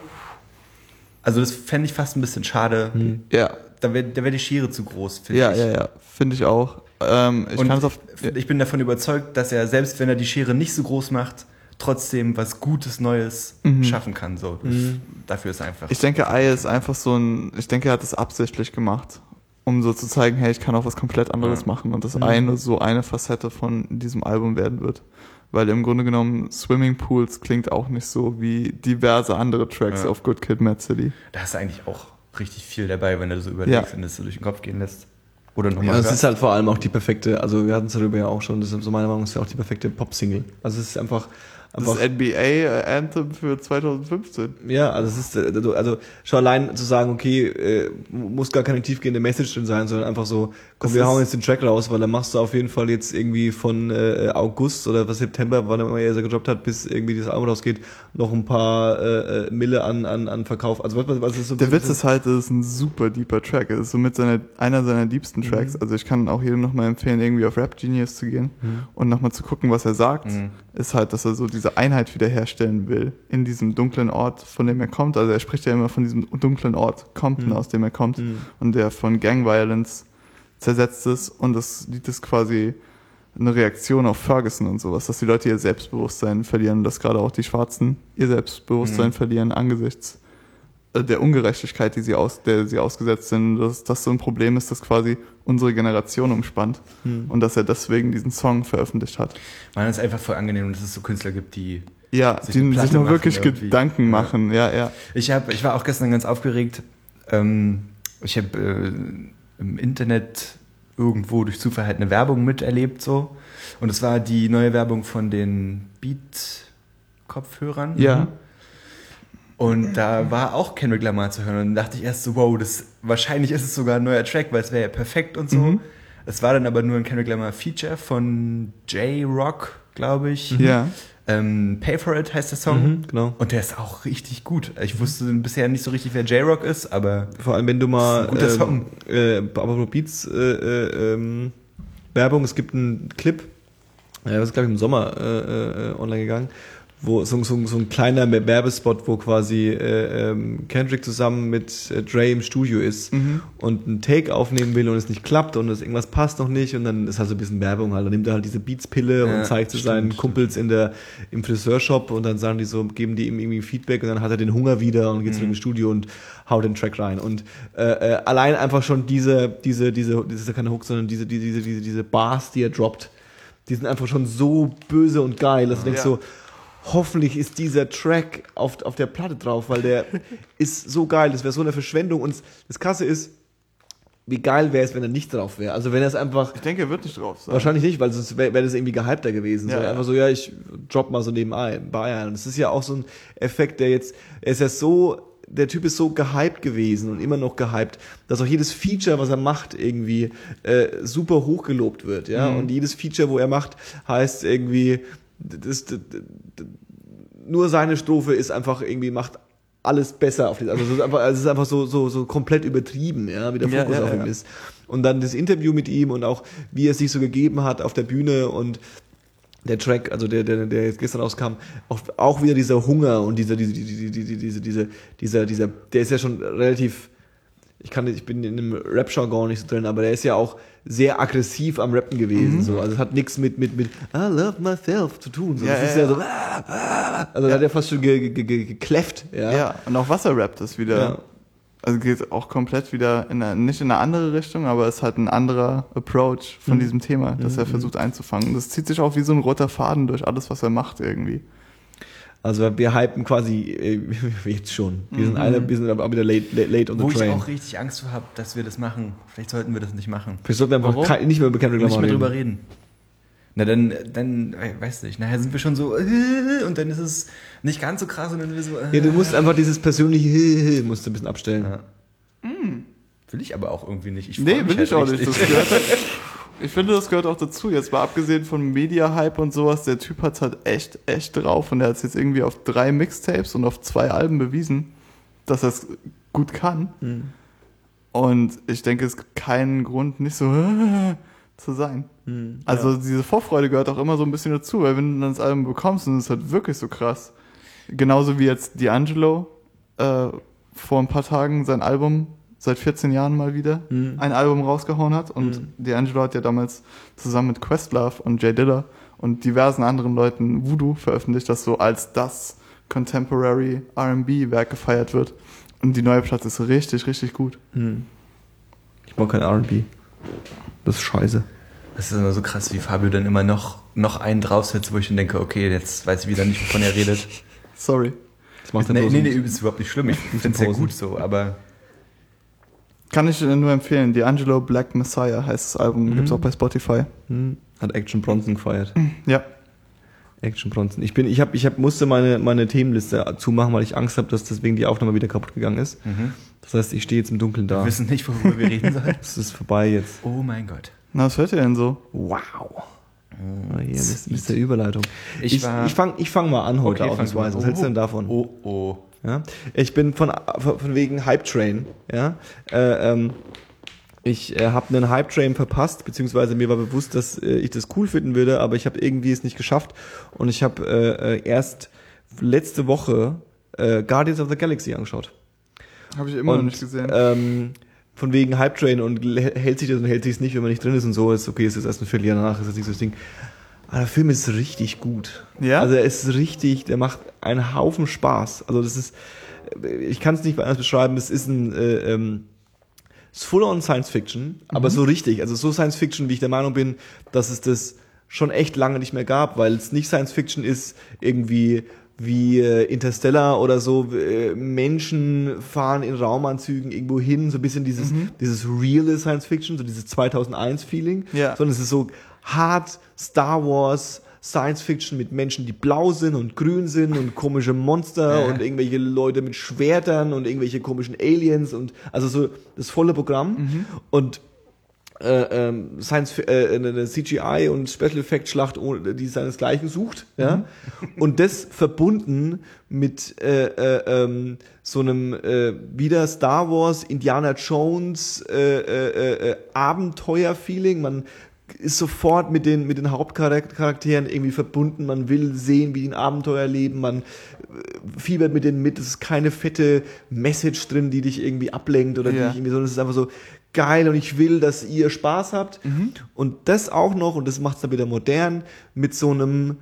Speaker 2: also das fände ich fast ein bisschen schade.
Speaker 3: Mhm. Ja.
Speaker 2: Da wäre da wär die Schere zu groß,
Speaker 3: finde ja, ich. Ja, ja, ja, finde ich auch. Ähm, ich,
Speaker 2: Und
Speaker 3: kann auf,
Speaker 2: ich bin davon überzeugt, dass er, selbst wenn er die Schere nicht so groß macht, trotzdem was Gutes, Neues mhm. schaffen kann. So. Mhm. Dafür ist er einfach...
Speaker 3: Ich denke, I ist einfach so ein... Ich denke, er hat das absichtlich gemacht, um so zu zeigen, hey, ich kann auch was komplett anderes ja. machen. Und das mhm. eine so eine Facette von diesem Album werden wird. Weil im Grunde genommen Swimming Pools klingt auch nicht so wie diverse andere Tracks ja. auf Good Kid, Mad City.
Speaker 2: Da ist eigentlich auch richtig viel dabei, wenn du so überlegst ja. und das so durch den Kopf gehen lässt. Oder nochmal.
Speaker 1: Ja, es ist halt vor allem auch die perfekte, also wir hatten es darüber ja auch schon, das ist so meiner Meinung nach auch die perfekte Pop-Single. Also es ist einfach...
Speaker 3: Das N B A-Anthem für zwanzig fünfzehn.
Speaker 1: Ja, also es ist, also schon allein zu sagen, okay, äh, muss gar keine tiefgehende Message drin sein, sondern einfach so, komm, das wir hauen jetzt den Track raus, weil dann machst du auf jeden Fall jetzt irgendwie von äh, August oder was September, wann immer er so gedroppt hat, bis irgendwie das Album rausgeht, noch ein paar äh, Mille an, an, an Verkauf. Also was, was ist so...
Speaker 3: Der Witz ist halt, es ist ein super deeper Track. Es ist somit seine, einer seiner liebsten Tracks. Mhm. Also ich kann auch jedem nochmal empfehlen, irgendwie auf Rap Genius zu gehen mhm. und nochmal zu gucken, was er sagt. Mhm. Ist halt, dass er so diese Einheit wiederherstellen will in diesem dunklen Ort, von dem er kommt. Also er spricht ja immer von diesem dunklen Ort Compton, mhm. aus dem er kommt mhm. und der von Gang Violence zersetzt ist, und das Lied ist quasi eine Reaktion auf Ferguson und sowas, dass die Leute ihr Selbstbewusstsein verlieren, dass gerade auch die Schwarzen ihr Selbstbewusstsein mhm. verlieren angesichts der Ungerechtigkeit, die sie aus, der sie ausgesetzt sind, dass das so ein Problem ist, das quasi unsere Generation umspannt hm. und dass er deswegen diesen Song veröffentlicht hat.
Speaker 2: Man ist einfach voll angenehm, dass es so Künstler gibt, die
Speaker 3: ja, sich, die sich noch wirklich irgendwie. Gedanken machen. Ja, ja.
Speaker 2: Ich habe, ich war auch gestern ganz aufgeregt. Ähm, ich habe äh, im Internet irgendwo durch Zufall halt eine Werbung miterlebt so, und es war die neue Werbung von den Beat-Kopfhörern.
Speaker 3: Ja.
Speaker 2: Und da war auch Kendrick Lamar zu hören. Und dann dachte ich erst so, wow, das, wahrscheinlich ist es sogar ein neuer Track, weil es wäre ja perfekt und so. Mhm. Es war dann aber nur ein Kendrick Lamar Feature von J-Rock, glaube ich.
Speaker 3: Mhm. Ja.
Speaker 2: Ähm, Pay For It heißt der Song.
Speaker 1: Mhm, genau.
Speaker 2: Und der ist auch richtig gut. Ich wusste bisher nicht so richtig, wer J-Rock ist, aber...
Speaker 1: Vor allem, wenn du mal...
Speaker 2: Guter ähm, Song.
Speaker 1: Äh, aber Beats äh, äh, ähm, Werbung, es gibt einen Clip, äh, das ist glaube ich im Sommer äh, äh, online gegangen, wo so, so, so ein kleiner Werbespot, wo quasi äh, ähm, Kendrick zusammen mit äh, Dre im Studio ist mhm. und einen Take aufnehmen will und es nicht klappt und es irgendwas passt noch nicht, und dann ist halt so ein bisschen Werbung halt. Dann nimmt er halt diese Beats-Pille ja, und zeigt sie seinen stimmt. Kumpels in der im Friseurshop, und dann sagen die so, geben die ihm irgendwie Feedback, und dann hat er den Hunger wieder und geht mhm. zurück ins Studio und haut den Track rein. Und äh, äh, allein einfach schon diese, diese, diese, das ist ja keine Hook, sondern diese, diese, diese, diese, diese Bars, die er droppt, die sind einfach schon so böse und geil, dass du denkst ja. so, hoffentlich ist dieser Track auf, auf der Platte drauf, weil der ist so geil, das wäre so eine Verschwendung. Und das Krasse ist, wie geil wäre es, wenn er nicht drauf wäre. Also wenn er es einfach...
Speaker 3: Ich denke, er wird nicht drauf sein.
Speaker 1: Wahrscheinlich nicht, weil sonst wäre wär das irgendwie gehypter gewesen. Ja, so, ja. Einfach so, ja, ich drop mal so nebenbei. Und es ist ja auch so ein Effekt, der jetzt, er ist ja so der Typ ist so gehypt gewesen und immer noch gehypt, dass auch jedes Feature, was er macht, irgendwie äh, super hochgelobt wird, ja. Mhm. Und jedes Feature, wo er macht, heißt irgendwie, das, das, das, nur seine Strophe ist einfach irgendwie, macht alles besser auf die, also es ist einfach, also es ist einfach so, so, so komplett übertrieben, ja, wie der Fokus ja, ja, auf ihm ja. ist. Und dann das Interview mit ihm und auch, wie er sich so gegeben hat auf der Bühne und der Track, also der, der, der jetzt gestern rauskam, auch, auch wieder dieser Hunger und dieser, diese, diese, diese, diese, diese, dieser, dieser, der ist ja schon relativ, ich kann, ich bin in einem Rap-Jargon nicht so drin, aber der ist ja auch sehr aggressiv am Rappen gewesen, mhm. so. Also es hat nichts mit, mit, mit, I love myself zu tun, so. Ja, das ja, ist ja, ja so, also da hat er fast schon ge, ge, ge, gekläfft, ja.
Speaker 3: Ja, und auch was er rappt ist wieder, ja. Also geht auch komplett wieder in eine, nicht in eine andere Richtung, aber es ist halt ein anderer Approach von mhm. diesem Thema, das mhm. er versucht einzufangen. Das zieht sich auch wie so ein roter Faden durch alles, was er macht irgendwie.
Speaker 1: Also wir hypen quasi äh, jetzt schon. Wir sind, mhm. alle, wir sind aber wieder late, late, late on the
Speaker 2: Wo
Speaker 1: train.
Speaker 2: Wo ich auch richtig Angst vor habe, dass wir das machen. Vielleicht sollten wir das nicht machen.
Speaker 1: Vielleicht sollten wir einfach kein, nicht mehr bekannte
Speaker 2: Nicht mehr drüber reden. Na dann, dann, weiß nicht, nachher sind wir schon so äh, und dann ist es nicht ganz so krass und dann sind wir so äh.
Speaker 1: Ja, du musst einfach dieses persönliche musst du ein bisschen abstellen. Ja.
Speaker 2: Mhm. Will ich aber auch irgendwie nicht. Ich
Speaker 3: nee, will
Speaker 2: halt
Speaker 3: ich auch nicht. Das gehört halt, ich finde, das gehört auch dazu. Jetzt mal abgesehen von Media-Hype und sowas, der Typ hat's halt echt, echt drauf und er hat es jetzt irgendwie auf drei Mixtapes und auf zwei Alben bewiesen, dass er es gut kann. Mhm. Und ich denke, es gibt keinen Grund, nicht so äh, zu sein. Hm, also ja. Diese Vorfreude gehört auch immer so ein bisschen dazu, weil wenn du dann das Album bekommst, dann ist es halt wirklich so krass. Genauso wie jetzt D'Angelo äh, vor ein paar Tagen sein Album seit vierzehn Jahren mal wieder hm. ein Album rausgehauen hat und hm. D'Angelo hat ja damals zusammen mit Questlove und Jay Dilla und diversen anderen Leuten Voodoo veröffentlicht, das so als das Contemporary R and B-Werk gefeiert wird. Und die neue Platte ist richtig, richtig gut.
Speaker 1: Hm. Ich mag kein R and B. Das ist scheiße.
Speaker 2: Das ist immer so krass, wie Fabio dann immer noch, noch einen draufsetzt, wo ich dann denke, okay, jetzt weiß ich wieder nicht, wovon er redet.
Speaker 3: Sorry.
Speaker 2: Das macht nee, nee, nee, ist überhaupt nicht schlimm. Ich finde es sehr gut so, aber...
Speaker 3: Kann ich nur empfehlen. D'Angelo Black Messiah heißt das Album. Mhm. Gibt's auch bei Spotify.
Speaker 1: Mhm. Hat Action Bronson gefeiert.
Speaker 3: Ja.
Speaker 1: Action Bronson. Ich bin, ich habe, ich hab, musste meine, meine Themenliste zumachen, weil ich Angst habe, dass deswegen die Aufnahme wieder kaputt gegangen ist. Mhm. Das heißt, ich stehe jetzt im Dunkeln da.
Speaker 2: Wir wissen nicht, worüber wir reden sollen.
Speaker 1: Es ist vorbei jetzt.
Speaker 2: Oh mein Gott.
Speaker 3: Na, was hört ihr denn so?
Speaker 1: Wow. Oh, hier ist, ist der Überleitung.
Speaker 2: Ich,
Speaker 1: ich, ich fange ich fang mal an heute, okay, ausnahmsweise. Was
Speaker 2: oh,
Speaker 1: hältst du denn davon?
Speaker 2: Oh, oh.
Speaker 1: Ja? Ich bin von, von wegen Hype Train. Ja? Äh, ähm, ich äh, habe einen Hype Train verpasst, beziehungsweise mir war bewusst, dass äh, ich das cool finden würde, aber ich habe irgendwie es nicht geschafft. Und ich habe äh, erst letzte Woche äh, Guardians of the Galaxy angeschaut.
Speaker 3: Habe ich immer
Speaker 1: und,
Speaker 3: noch nicht gesehen.
Speaker 1: Ähm, von wegen Hype Train und hält sich das und hält sich es nicht, wenn man nicht drin ist und so, ist okay, ist jetzt erst ein Vierteljahr danach, ist das nicht so das Ding. Aber der Film ist richtig gut.
Speaker 3: Ja?
Speaker 1: Also er ist richtig, der macht einen Haufen Spaß. Also das ist, ich kann es nicht anders beschreiben, es ist ein, äh, ähm, es ist full on Science Fiction, aber mhm. so richtig, also so Science Fiction, wie ich der Meinung bin, dass es das schon echt lange nicht mehr gab, weil es nicht Science Fiction ist, irgendwie wie äh, Interstellar oder so, äh, Menschen fahren in Raumanzügen irgendwo hin, so ein bisschen dieses mhm. dieses reale Science Fiction, so dieses zweitausendeins Feeling,
Speaker 3: ja.
Speaker 1: sondern es ist so hart Star Wars Science Fiction mit Menschen, die blau sind und grün sind und komische Monster ja. und irgendwelche Leute mit Schwertern und irgendwelche komischen Aliens und also so das volle Programm mhm. und Äh, ähm, Science, äh, eine C G I und Special Effect Schlacht, die seinesgleichen sucht, ja, mhm. und das verbunden mit äh, äh, ähm, so einem äh, wieder Star Wars, Indiana Jones äh, äh, äh, Abenteuer-Feeling. Man ist sofort mit den mit den Hauptcharakteren irgendwie verbunden. Man will sehen, wie die ein Abenteuer leben. Man fiebert mit denen mit. Es ist keine fette Message drin, die dich irgendwie ablenkt oder
Speaker 3: ja.
Speaker 1: die dich irgendwie, sondern es ist einfach so geil und ich will, dass ihr Spaß habt. Mhm. Und das auch noch, und das macht es dann wieder modern, mit so einem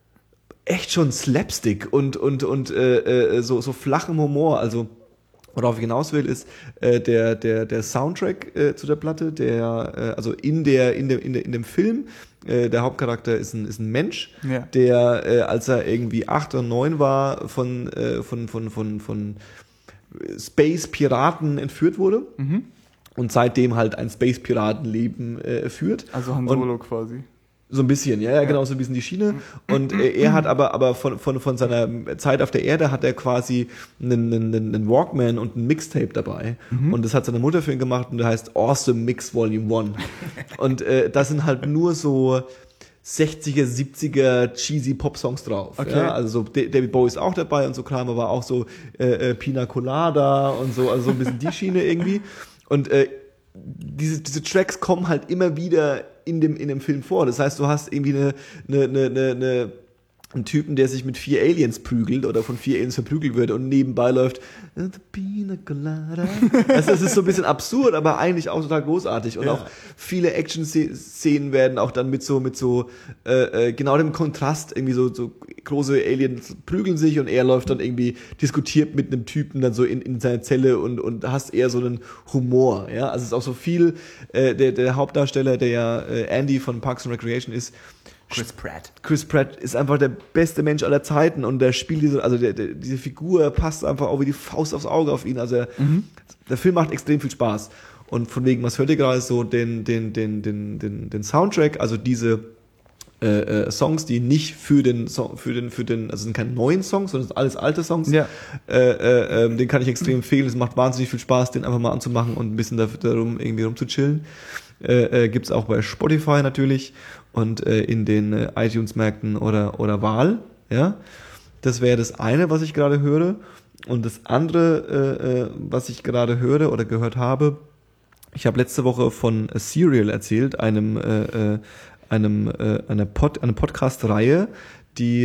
Speaker 1: echt schon Slapstick und und und äh, äh, so so flachem Humor. Also worauf ich hinaus will, ist äh, der der der Soundtrack äh, zu der Platte, der äh, also in der in dem in, der, in dem Film äh, der Hauptcharakter ist ein ist ein Mensch,
Speaker 3: ja.
Speaker 1: der äh, als er irgendwie acht oder neun war von äh, von von von von Space Piraten entführt wurde. Mhm. Und seitdem halt ein Space-Piratenleben äh, führt.
Speaker 3: Also Han Solo und, quasi.
Speaker 1: So ein bisschen, ja, ja, genau, so ein bisschen die Schiene. Und äh, er hat aber, aber von, von, von seiner Zeit auf der Erde hat er quasi einen, einen, einen Walkman und ein Mixtape dabei. Mhm. Und das hat seine Mutter für ihn gemacht und der heißt Awesome Mix Volume One. Und äh, das sind halt nur so sechziger, siebziger cheesy Pop-Songs drauf. Okay. Ja? Also so David Bowie ist auch dabei und so Kram, aber auch so äh, äh, Pina Colada und so, also so ein bisschen die Schiene irgendwie. Und äh, diese, diese Tracks kommen halt immer wieder in dem, in dem Film vor. Das heißt, du hast irgendwie eine, eine, eine, eine, einen Typen, der sich mit vier Aliens prügelt oder von vier Aliens verprügelt wird und nebenbei läuft The Pina Colada. Also das ist so ein bisschen absurd, aber eigentlich auch total großartig. Und ja. auch viele Action-Szenen werden auch dann mit so, mit so äh, genau dem Kontrast, irgendwie so, so große Aliens prügeln sich und er läuft dann irgendwie, diskutiert mit einem Typen dann so in, in seiner Zelle und, und hast eher so einen Humor. Ja? Also es ist auch so viel, äh, der, der Hauptdarsteller, der ja äh, Andy von Parks and Recreation ist,
Speaker 2: Chris Pratt.
Speaker 1: Chris Pratt ist einfach der beste Mensch aller Zeiten und der spielt diese, also der, der, diese Figur passt einfach auch wie die Faust aufs Auge auf ihn. Also er, mhm. der Film macht extrem viel Spaß. Und von wegen, was hört ihr gerade so, den, den, den, den, den, den Soundtrack, also diese äh, äh, Songs, die nicht für den, Song, für den, für den, also sind keine neuen Songs, sondern sind alles alte Songs. Ja. Äh, äh, den kann ich extrem empfehlen. Es macht wahnsinnig viel Spaß, den einfach mal anzumachen und ein bisschen darum irgendwie rumzuchillen. Äh, äh, gibt's auch bei Spotify natürlich und äh, in den äh, iTunes-Märkten oder oder Wahl, ja. Das wäre das eine, was ich gerade höre. Und das andere, äh, äh, was ich gerade höre oder gehört habe, ich habe letzte Woche von A Serial erzählt, einem äh, äh, einem äh, einer Pod, eine Podcast-Reihe, die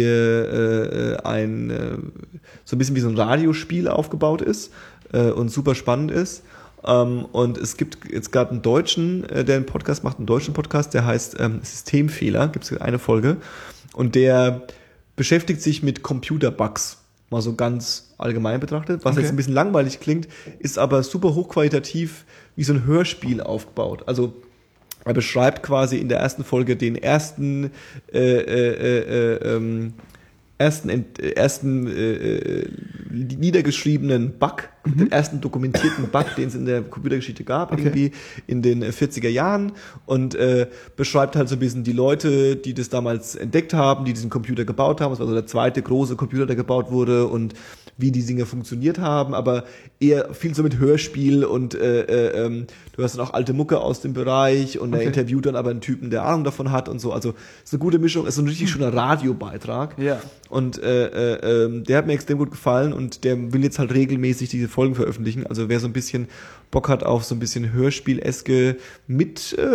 Speaker 1: äh, ein äh, so ein bisschen wie so ein Radiospiel aufgebaut ist äh, und super spannend ist. Um, und es gibt jetzt gerade einen Deutschen, äh, der einen Podcast macht, einen deutschen Podcast, der heißt ähm, Systemfehler, gibt es eine Folge, und der beschäftigt sich mit Computerbugs, mal so ganz allgemein betrachtet, was okay. jetzt ein bisschen langweilig klingt, ist aber super hochqualitativ wie so ein Hörspiel aufgebaut. Also er beschreibt quasi in der ersten Folge den ersten äh, äh, äh, ähm, ersten, ersten äh, niedergeschriebenen Bug, mhm. den ersten dokumentierten Bug, den es in der Computergeschichte gab, okay. irgendwie in den vierziger Jahren und äh, beschreibt halt so ein bisschen die Leute, die das damals entdeckt haben, die diesen Computer gebaut haben. Das war so der zweite große Computer, der gebaut wurde und wie die Dinge funktioniert haben, aber eher viel so mit Hörspiel und äh, äh, ähm, du hast dann auch alte Mucke aus dem Bereich und okay. er interviewt dann aber einen Typen, der Ahnung davon hat und so. Also ist eine gute Mischung, ist so ein richtig schöner Radiobeitrag. Ja. Und äh, äh, äh, der hat mir extrem gut gefallen und der will jetzt halt regelmäßig diese Folgen veröffentlichen. Also wer so ein bisschen Bock hat auf so ein bisschen Hörspiel-eske mit äh,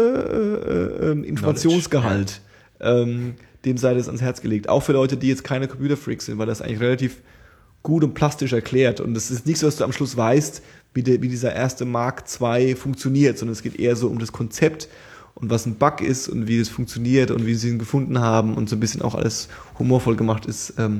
Speaker 1: äh, äh, Informationsgehalt, ja. ähm, dem sei das ans Herz gelegt. Auch für Leute, die jetzt keine Computerfreaks sind, weil das eigentlich relativ gut und plastisch erklärt. Und es ist nicht so, dass du am Schluss weißt, wie, der, wie dieser erste Mark zwei funktioniert, sondern es geht eher so um das Konzept und was ein Bug ist und wie es funktioniert und wie sie ihn gefunden haben und so ein bisschen auch alles humorvoll gemacht ist. Ähm,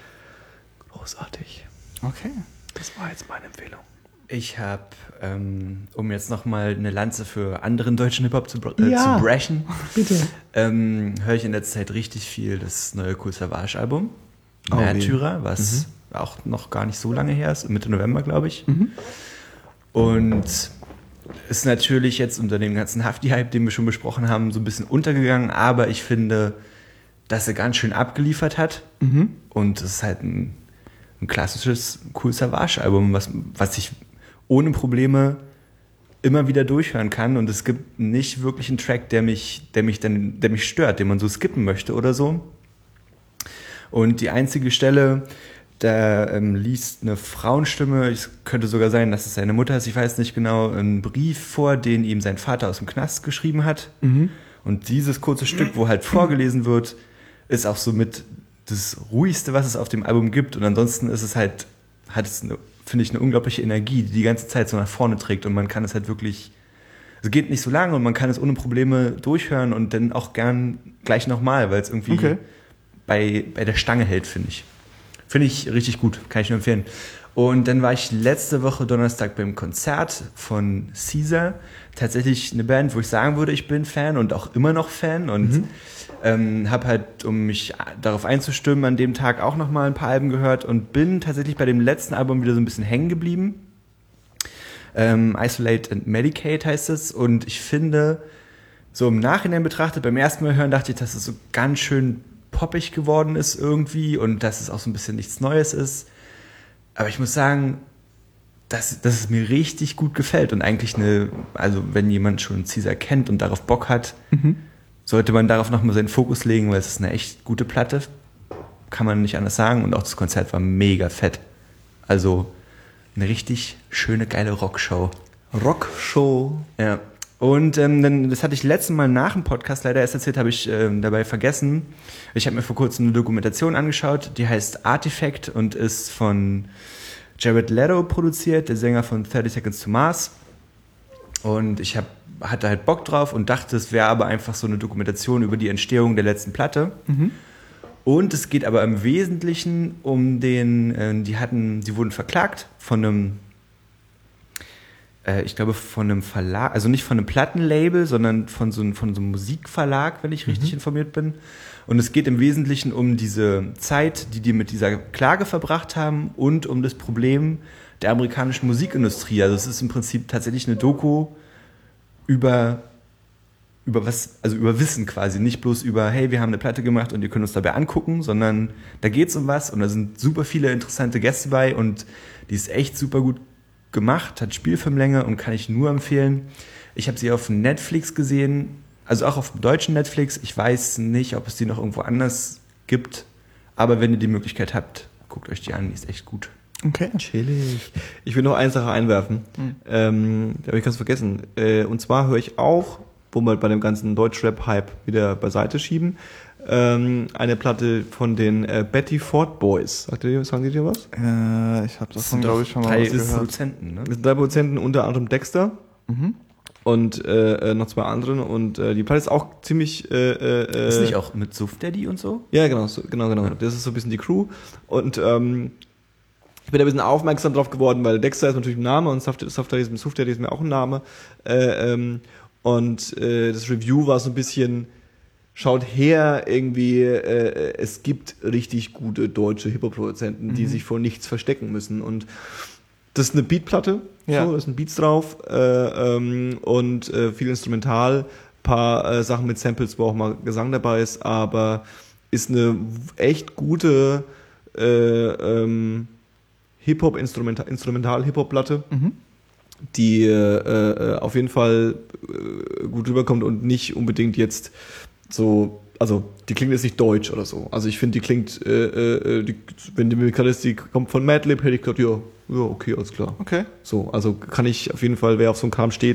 Speaker 1: großartig.
Speaker 3: Okay.
Speaker 1: Das war jetzt meine Empfehlung.
Speaker 2: Ich habe, ähm, um jetzt nochmal eine Lanze für anderen deutschen Hip-Hop zu, äh,
Speaker 1: ja,
Speaker 2: zu brechen,
Speaker 1: bitte.
Speaker 2: Ähm, höre ich in letzter Zeit richtig viel das neue Cool Savage-Album.
Speaker 1: Oh,
Speaker 2: Märtyrer, was mhm. auch noch gar nicht so lange her ist, Mitte November, glaube ich. Mhm. Und ist natürlich jetzt unter dem ganzen Hafti-Hype, den wir schon besprochen haben, so ein bisschen untergegangen, aber ich finde, dass er ganz schön abgeliefert hat. Mhm. Und es ist halt ein, ein klassisches Cool Savage-Album, was, was ich ohne Probleme immer wieder durchhören kann. Und es gibt nicht wirklich einen Track, der mich, der mich dann, der mich stört, den man so skippen möchte oder so. Und die einzige Stelle, da ähm, liest eine Frauenstimme, es könnte sogar sein, dass es seine Mutter ist, ich weiß nicht genau, einen Brief vor, den ihm sein Vater aus dem Knast geschrieben hat. Mhm. Und dieses kurze Stück, wo halt vorgelesen wird, ist auch so mit das Ruhigste, was es auf dem Album gibt. Und ansonsten ist es halt, hat es, eine, finde ich, eine unglaubliche Energie, die die ganze Zeit so nach vorne trägt. Und man kann es halt wirklich, es geht nicht so lange und man kann es ohne Probleme durchhören und dann auch gern gleich nochmal, weil es irgendwie okay. bei, bei der Stange hält, finde ich. Finde ich richtig gut, kann ich nur empfehlen. Und dann war ich letzte Woche Donnerstag beim Konzert von Caesar. Tatsächlich eine Band, wo ich sagen würde, ich bin Fan und auch immer noch Fan. Und mhm. ähm, habe halt, um mich darauf einzustimmen, an dem Tag auch nochmal ein paar Alben gehört und bin tatsächlich bei dem letzten Album wieder so ein bisschen hängen geblieben. Ähm, Isolate and Medicate heißt es. Und ich finde, so im Nachhinein betrachtet, beim ersten Mal hören dachte ich, dass es so ganz schön poppig geworden ist irgendwie und dass es auch so ein bisschen nichts Neues ist. Aber ich muss sagen, dass, dass es mir richtig gut gefällt und eigentlich eine, also wenn jemand schon Caesar kennt und darauf Bock hat, mhm. sollte man darauf nochmal seinen Fokus legen, weil es ist eine echt gute Platte, kann man nicht anders sagen und auch das Konzert war mega fett. Also eine richtig schöne, geile Rockshow.
Speaker 1: Rockshow.
Speaker 2: Ja. Und ähm, dann, das hatte ich letztes Mal nach dem Podcast leider erst erzählt, habe ich ähm, dabei vergessen. Ich habe mir vor kurzem eine Dokumentation angeschaut, die heißt Artifact und ist von Jared Leto produziert, der Sänger von thirty Seconds to Mars. Und ich hab, hatte halt Bock drauf und dachte, es wäre aber einfach so eine Dokumentation über die Entstehung der letzten Platte. Mhm. Und es geht aber im Wesentlichen um den, äh, die hatten, die wurden verklagt von einem ich glaube, von einem Verlag, also nicht von einem Plattenlabel, sondern von so einem, von so einem Musikverlag, wenn ich richtig mhm. informiert bin. Und es geht im Wesentlichen um diese Zeit, die die mit dieser Klage verbracht haben und um das Problem der amerikanischen Musikindustrie. Also es ist im Prinzip tatsächlich eine Doku über, über was, also über Wissen quasi. Nicht bloß über, hey, wir haben eine Platte gemacht und ihr könnt uns dabei angucken, sondern da geht's um was und da sind super viele interessante Gäste bei und die ist echt super gut gemacht, hat Spielfilmlänge und kann ich nur empfehlen. Ich habe sie auf Netflix gesehen, also auch auf dem deutschen Netflix. Ich weiß nicht, ob es die noch irgendwo anders gibt, aber wenn ihr die Möglichkeit habt, guckt euch die an, die ist echt gut.
Speaker 1: Okay. Chillig. Ich will noch eine Sache einwerfen, mhm. ähm, da habe ich ganz vergessen. Äh, und zwar höre ich auch, wo wir bei dem ganzen Deutschrap-Hype wieder beiseite schieben, Ähm, eine Platte von den äh, Betty Ford Boys. Sagt ihr, sagen die dir was?
Speaker 3: Äh, ich habe davon, glaube ich, schon mal
Speaker 2: drei
Speaker 3: was gehört.
Speaker 2: Produzenten, ne?
Speaker 1: Das sind drei Produzenten, unter anderem Dexter mhm. und äh, noch zwei anderen. Und äh, die Platte ist auch ziemlich... Äh, äh,
Speaker 2: ist nicht auch mit Suff Daddy und so?
Speaker 1: Ja, genau, so, genau, genau. Ja. Das ist so ein bisschen die Crew. Und ähm, ich bin da ein bisschen aufmerksam drauf geworden, weil Dexter ist natürlich ein Name und Suff Daddy ist, Suff Daddy ist mir auch ein Name. Äh, ähm, und äh, das Review war so ein bisschen... Schaut her, irgendwie, äh, es gibt richtig gute deutsche Hip-Hop-Produzenten, mhm. die sich vor nichts verstecken müssen. Und das ist eine Beatplatte, ja. so, da sind Beats drauf äh, ähm, und äh, viel Instrumental, paar äh, Sachen mit Samples, wo auch mal Gesang dabei ist, aber ist eine echt gute äh, ähm, Hip-Hop, Instrumental, Instrumental-Hip-Hop-Platte. Mhm. die äh, äh, auf jeden Fall äh, gut rüberkommt und nicht unbedingt jetzt so, also die klingt jetzt nicht deutsch oder so. Also ich finde, die klingt, äh, äh, die, wenn die mir gerade ist, die kommt von Madlib, hätte ich gesagt, ja, ja, okay, alles klar.
Speaker 3: Okay.
Speaker 1: So, also kann ich auf jeden Fall, wer auf so einem Kram steht,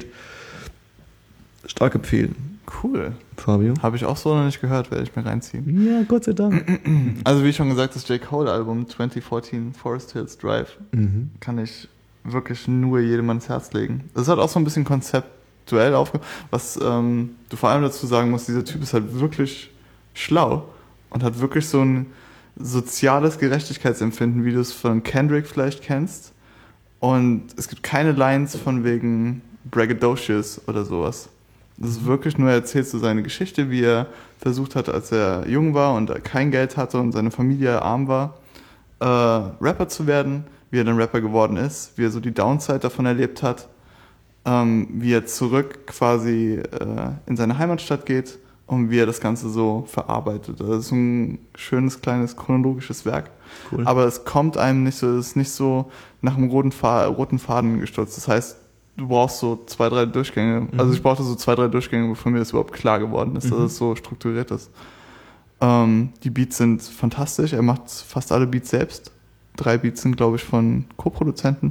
Speaker 1: stark empfehlen.
Speaker 3: Cool.
Speaker 1: Fabio?
Speaker 3: Habe ich auch so noch nicht gehört, werde ich mir reinziehen.
Speaker 1: Ja, Gott sei Dank.
Speaker 3: Also wie schon gesagt, das J. Cole-Album zwanzig vierzehn Forest Hills Drive mhm. kann ich wirklich nur jedem ans Herz legen. Das hat auch so ein bisschen konzeptuell aufge... Was ähm, du vor allem dazu sagen musst, dieser Typ ist halt wirklich schlau und hat wirklich so ein soziales Gerechtigkeitsempfinden, wie du es von Kendrick vielleicht kennst. Und es gibt keine Lines von wegen braggadocious oder sowas. Das ist wirklich nur, er erzählt so seine Geschichte, wie er versucht hat, als er jung war und kein Geld hatte und seine Familie arm war, äh, Rapper zu werden, wie er dann Rapper geworden ist, wie er so die Downside davon erlebt hat, ähm, wie er zurück quasi äh, in seine Heimatstadt geht und wie er das Ganze so verarbeitet. Das ist ein schönes, kleines, chronologisches Werk. Cool. Aber es kommt einem nicht so, es ist nicht so nach einem roten, Faden, roten Faden gestürzt. Das heißt, du brauchst so zwei, drei Durchgänge. Mhm. Also ich brauchte so zwei, drei Durchgänge, bevor mir das überhaupt klar geworden ist, mhm. dass es so strukturiert ist. Ähm, die Beats sind fantastisch. Er macht fast alle Beats selbst. Drei Beats sind, glaube ich, von Co-Produzenten.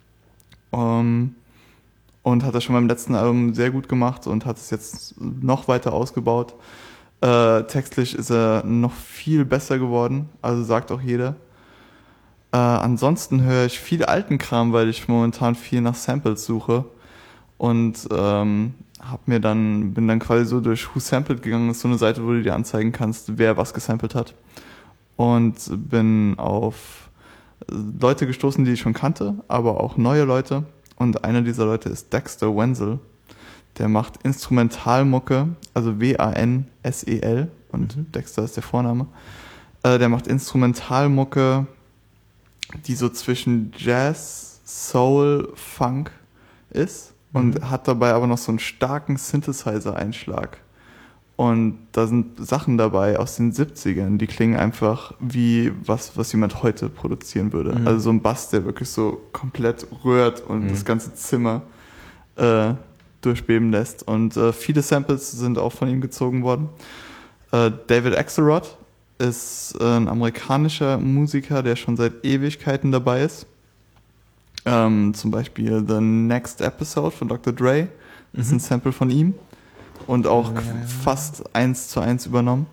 Speaker 3: Ähm, und hat das schon beim letzten Album sehr gut gemacht und hat es jetzt noch weiter ausgebaut. Äh, textlich ist er noch viel besser geworden, also sagt auch jeder. Äh, ansonsten höre ich viel alten Kram, weil ich momentan viel nach Samples suche und ähm, hab mir dann bin dann quasi so durch Who Sampled gegangen. Das ist so eine Seite, wo du dir anzeigen kannst, wer was gesampelt hat, und bin auf Leute gestoßen, die ich schon kannte, aber auch neue Leute, und einer dieser Leute ist Dexter Wenzel. Der macht Instrumentalmucke, also W A N S E L, und mhm. Dexter ist der Vorname. Äh, der macht Instrumentalmucke, die so zwischen Jazz, Soul, Funk ist. und
Speaker 1: Mhm.
Speaker 3: hat dabei aber noch so einen starken Synthesizer-Einschlag. Und da sind Sachen dabei aus den siebzigern, die klingen einfach wie was, was jemand heute produzieren würde.
Speaker 1: Mhm.
Speaker 3: Also so ein Bass, der wirklich so komplett rührt und
Speaker 2: Mhm.
Speaker 3: das ganze Zimmer äh, durchbeben lässt. Und äh, viele Samples sind auch von ihm gezogen worden. Äh, David Axelrod ist äh, ein amerikanischer Musiker, der schon seit Ewigkeiten dabei ist. Ähm, zum Beispiel The Next Episode von Doktor Dre ist
Speaker 1: Mhm.
Speaker 3: ein Sample von ihm und auch
Speaker 1: Ja, ja, ja.
Speaker 3: fast eins zu eins übernommen.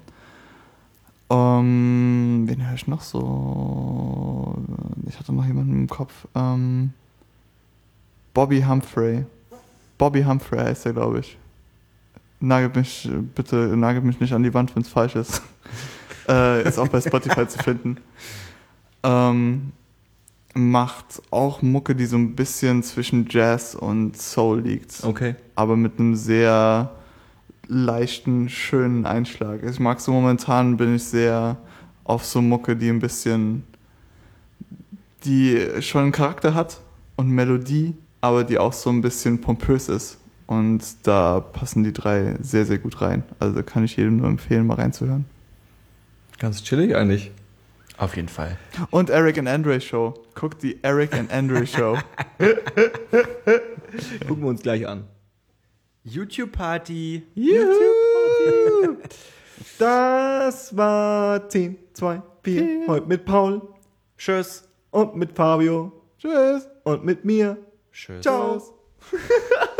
Speaker 3: Ähm, wen höre ich noch so? Ich hatte noch jemanden im Kopf. Ähm, Bobby Humphrey. Bobby Humphrey heißt er, glaube ich. Nagelt mich, bitte nagelt mich nicht an die Wand, wenn es falsch ist. äh, ist auch bei Spotify zu finden. Ähm, macht auch Mucke, die so ein bisschen zwischen Jazz und Soul liegt.
Speaker 1: Okay.
Speaker 3: Aber mit einem sehr leichten, schönen Einschlag. Ich mag so momentan, bin ich sehr auf so Mucke, die ein bisschen, die schon einen Charakter hat und Melodie, aber die auch so ein bisschen pompös ist. Und da passen die drei sehr, sehr gut rein. Also kann ich jedem nur empfehlen, mal reinzuhören.
Speaker 1: Ganz chillig eigentlich.
Speaker 2: Auf jeden Fall.
Speaker 3: Und Eric and Andre Show. Guckt die Eric and Andre Show.
Speaker 1: Gucken wir uns gleich an.
Speaker 2: YouTube-Party.
Speaker 1: Juhu! Das war zehn, zwei, vier.
Speaker 3: Vier.
Speaker 1: Heute mit Paul
Speaker 2: Tschüss.
Speaker 1: und mit Fabio
Speaker 3: Tschüss.
Speaker 1: und mit mir.
Speaker 2: Tschüss.
Speaker 1: Ciao.
Speaker 3: Tschüss.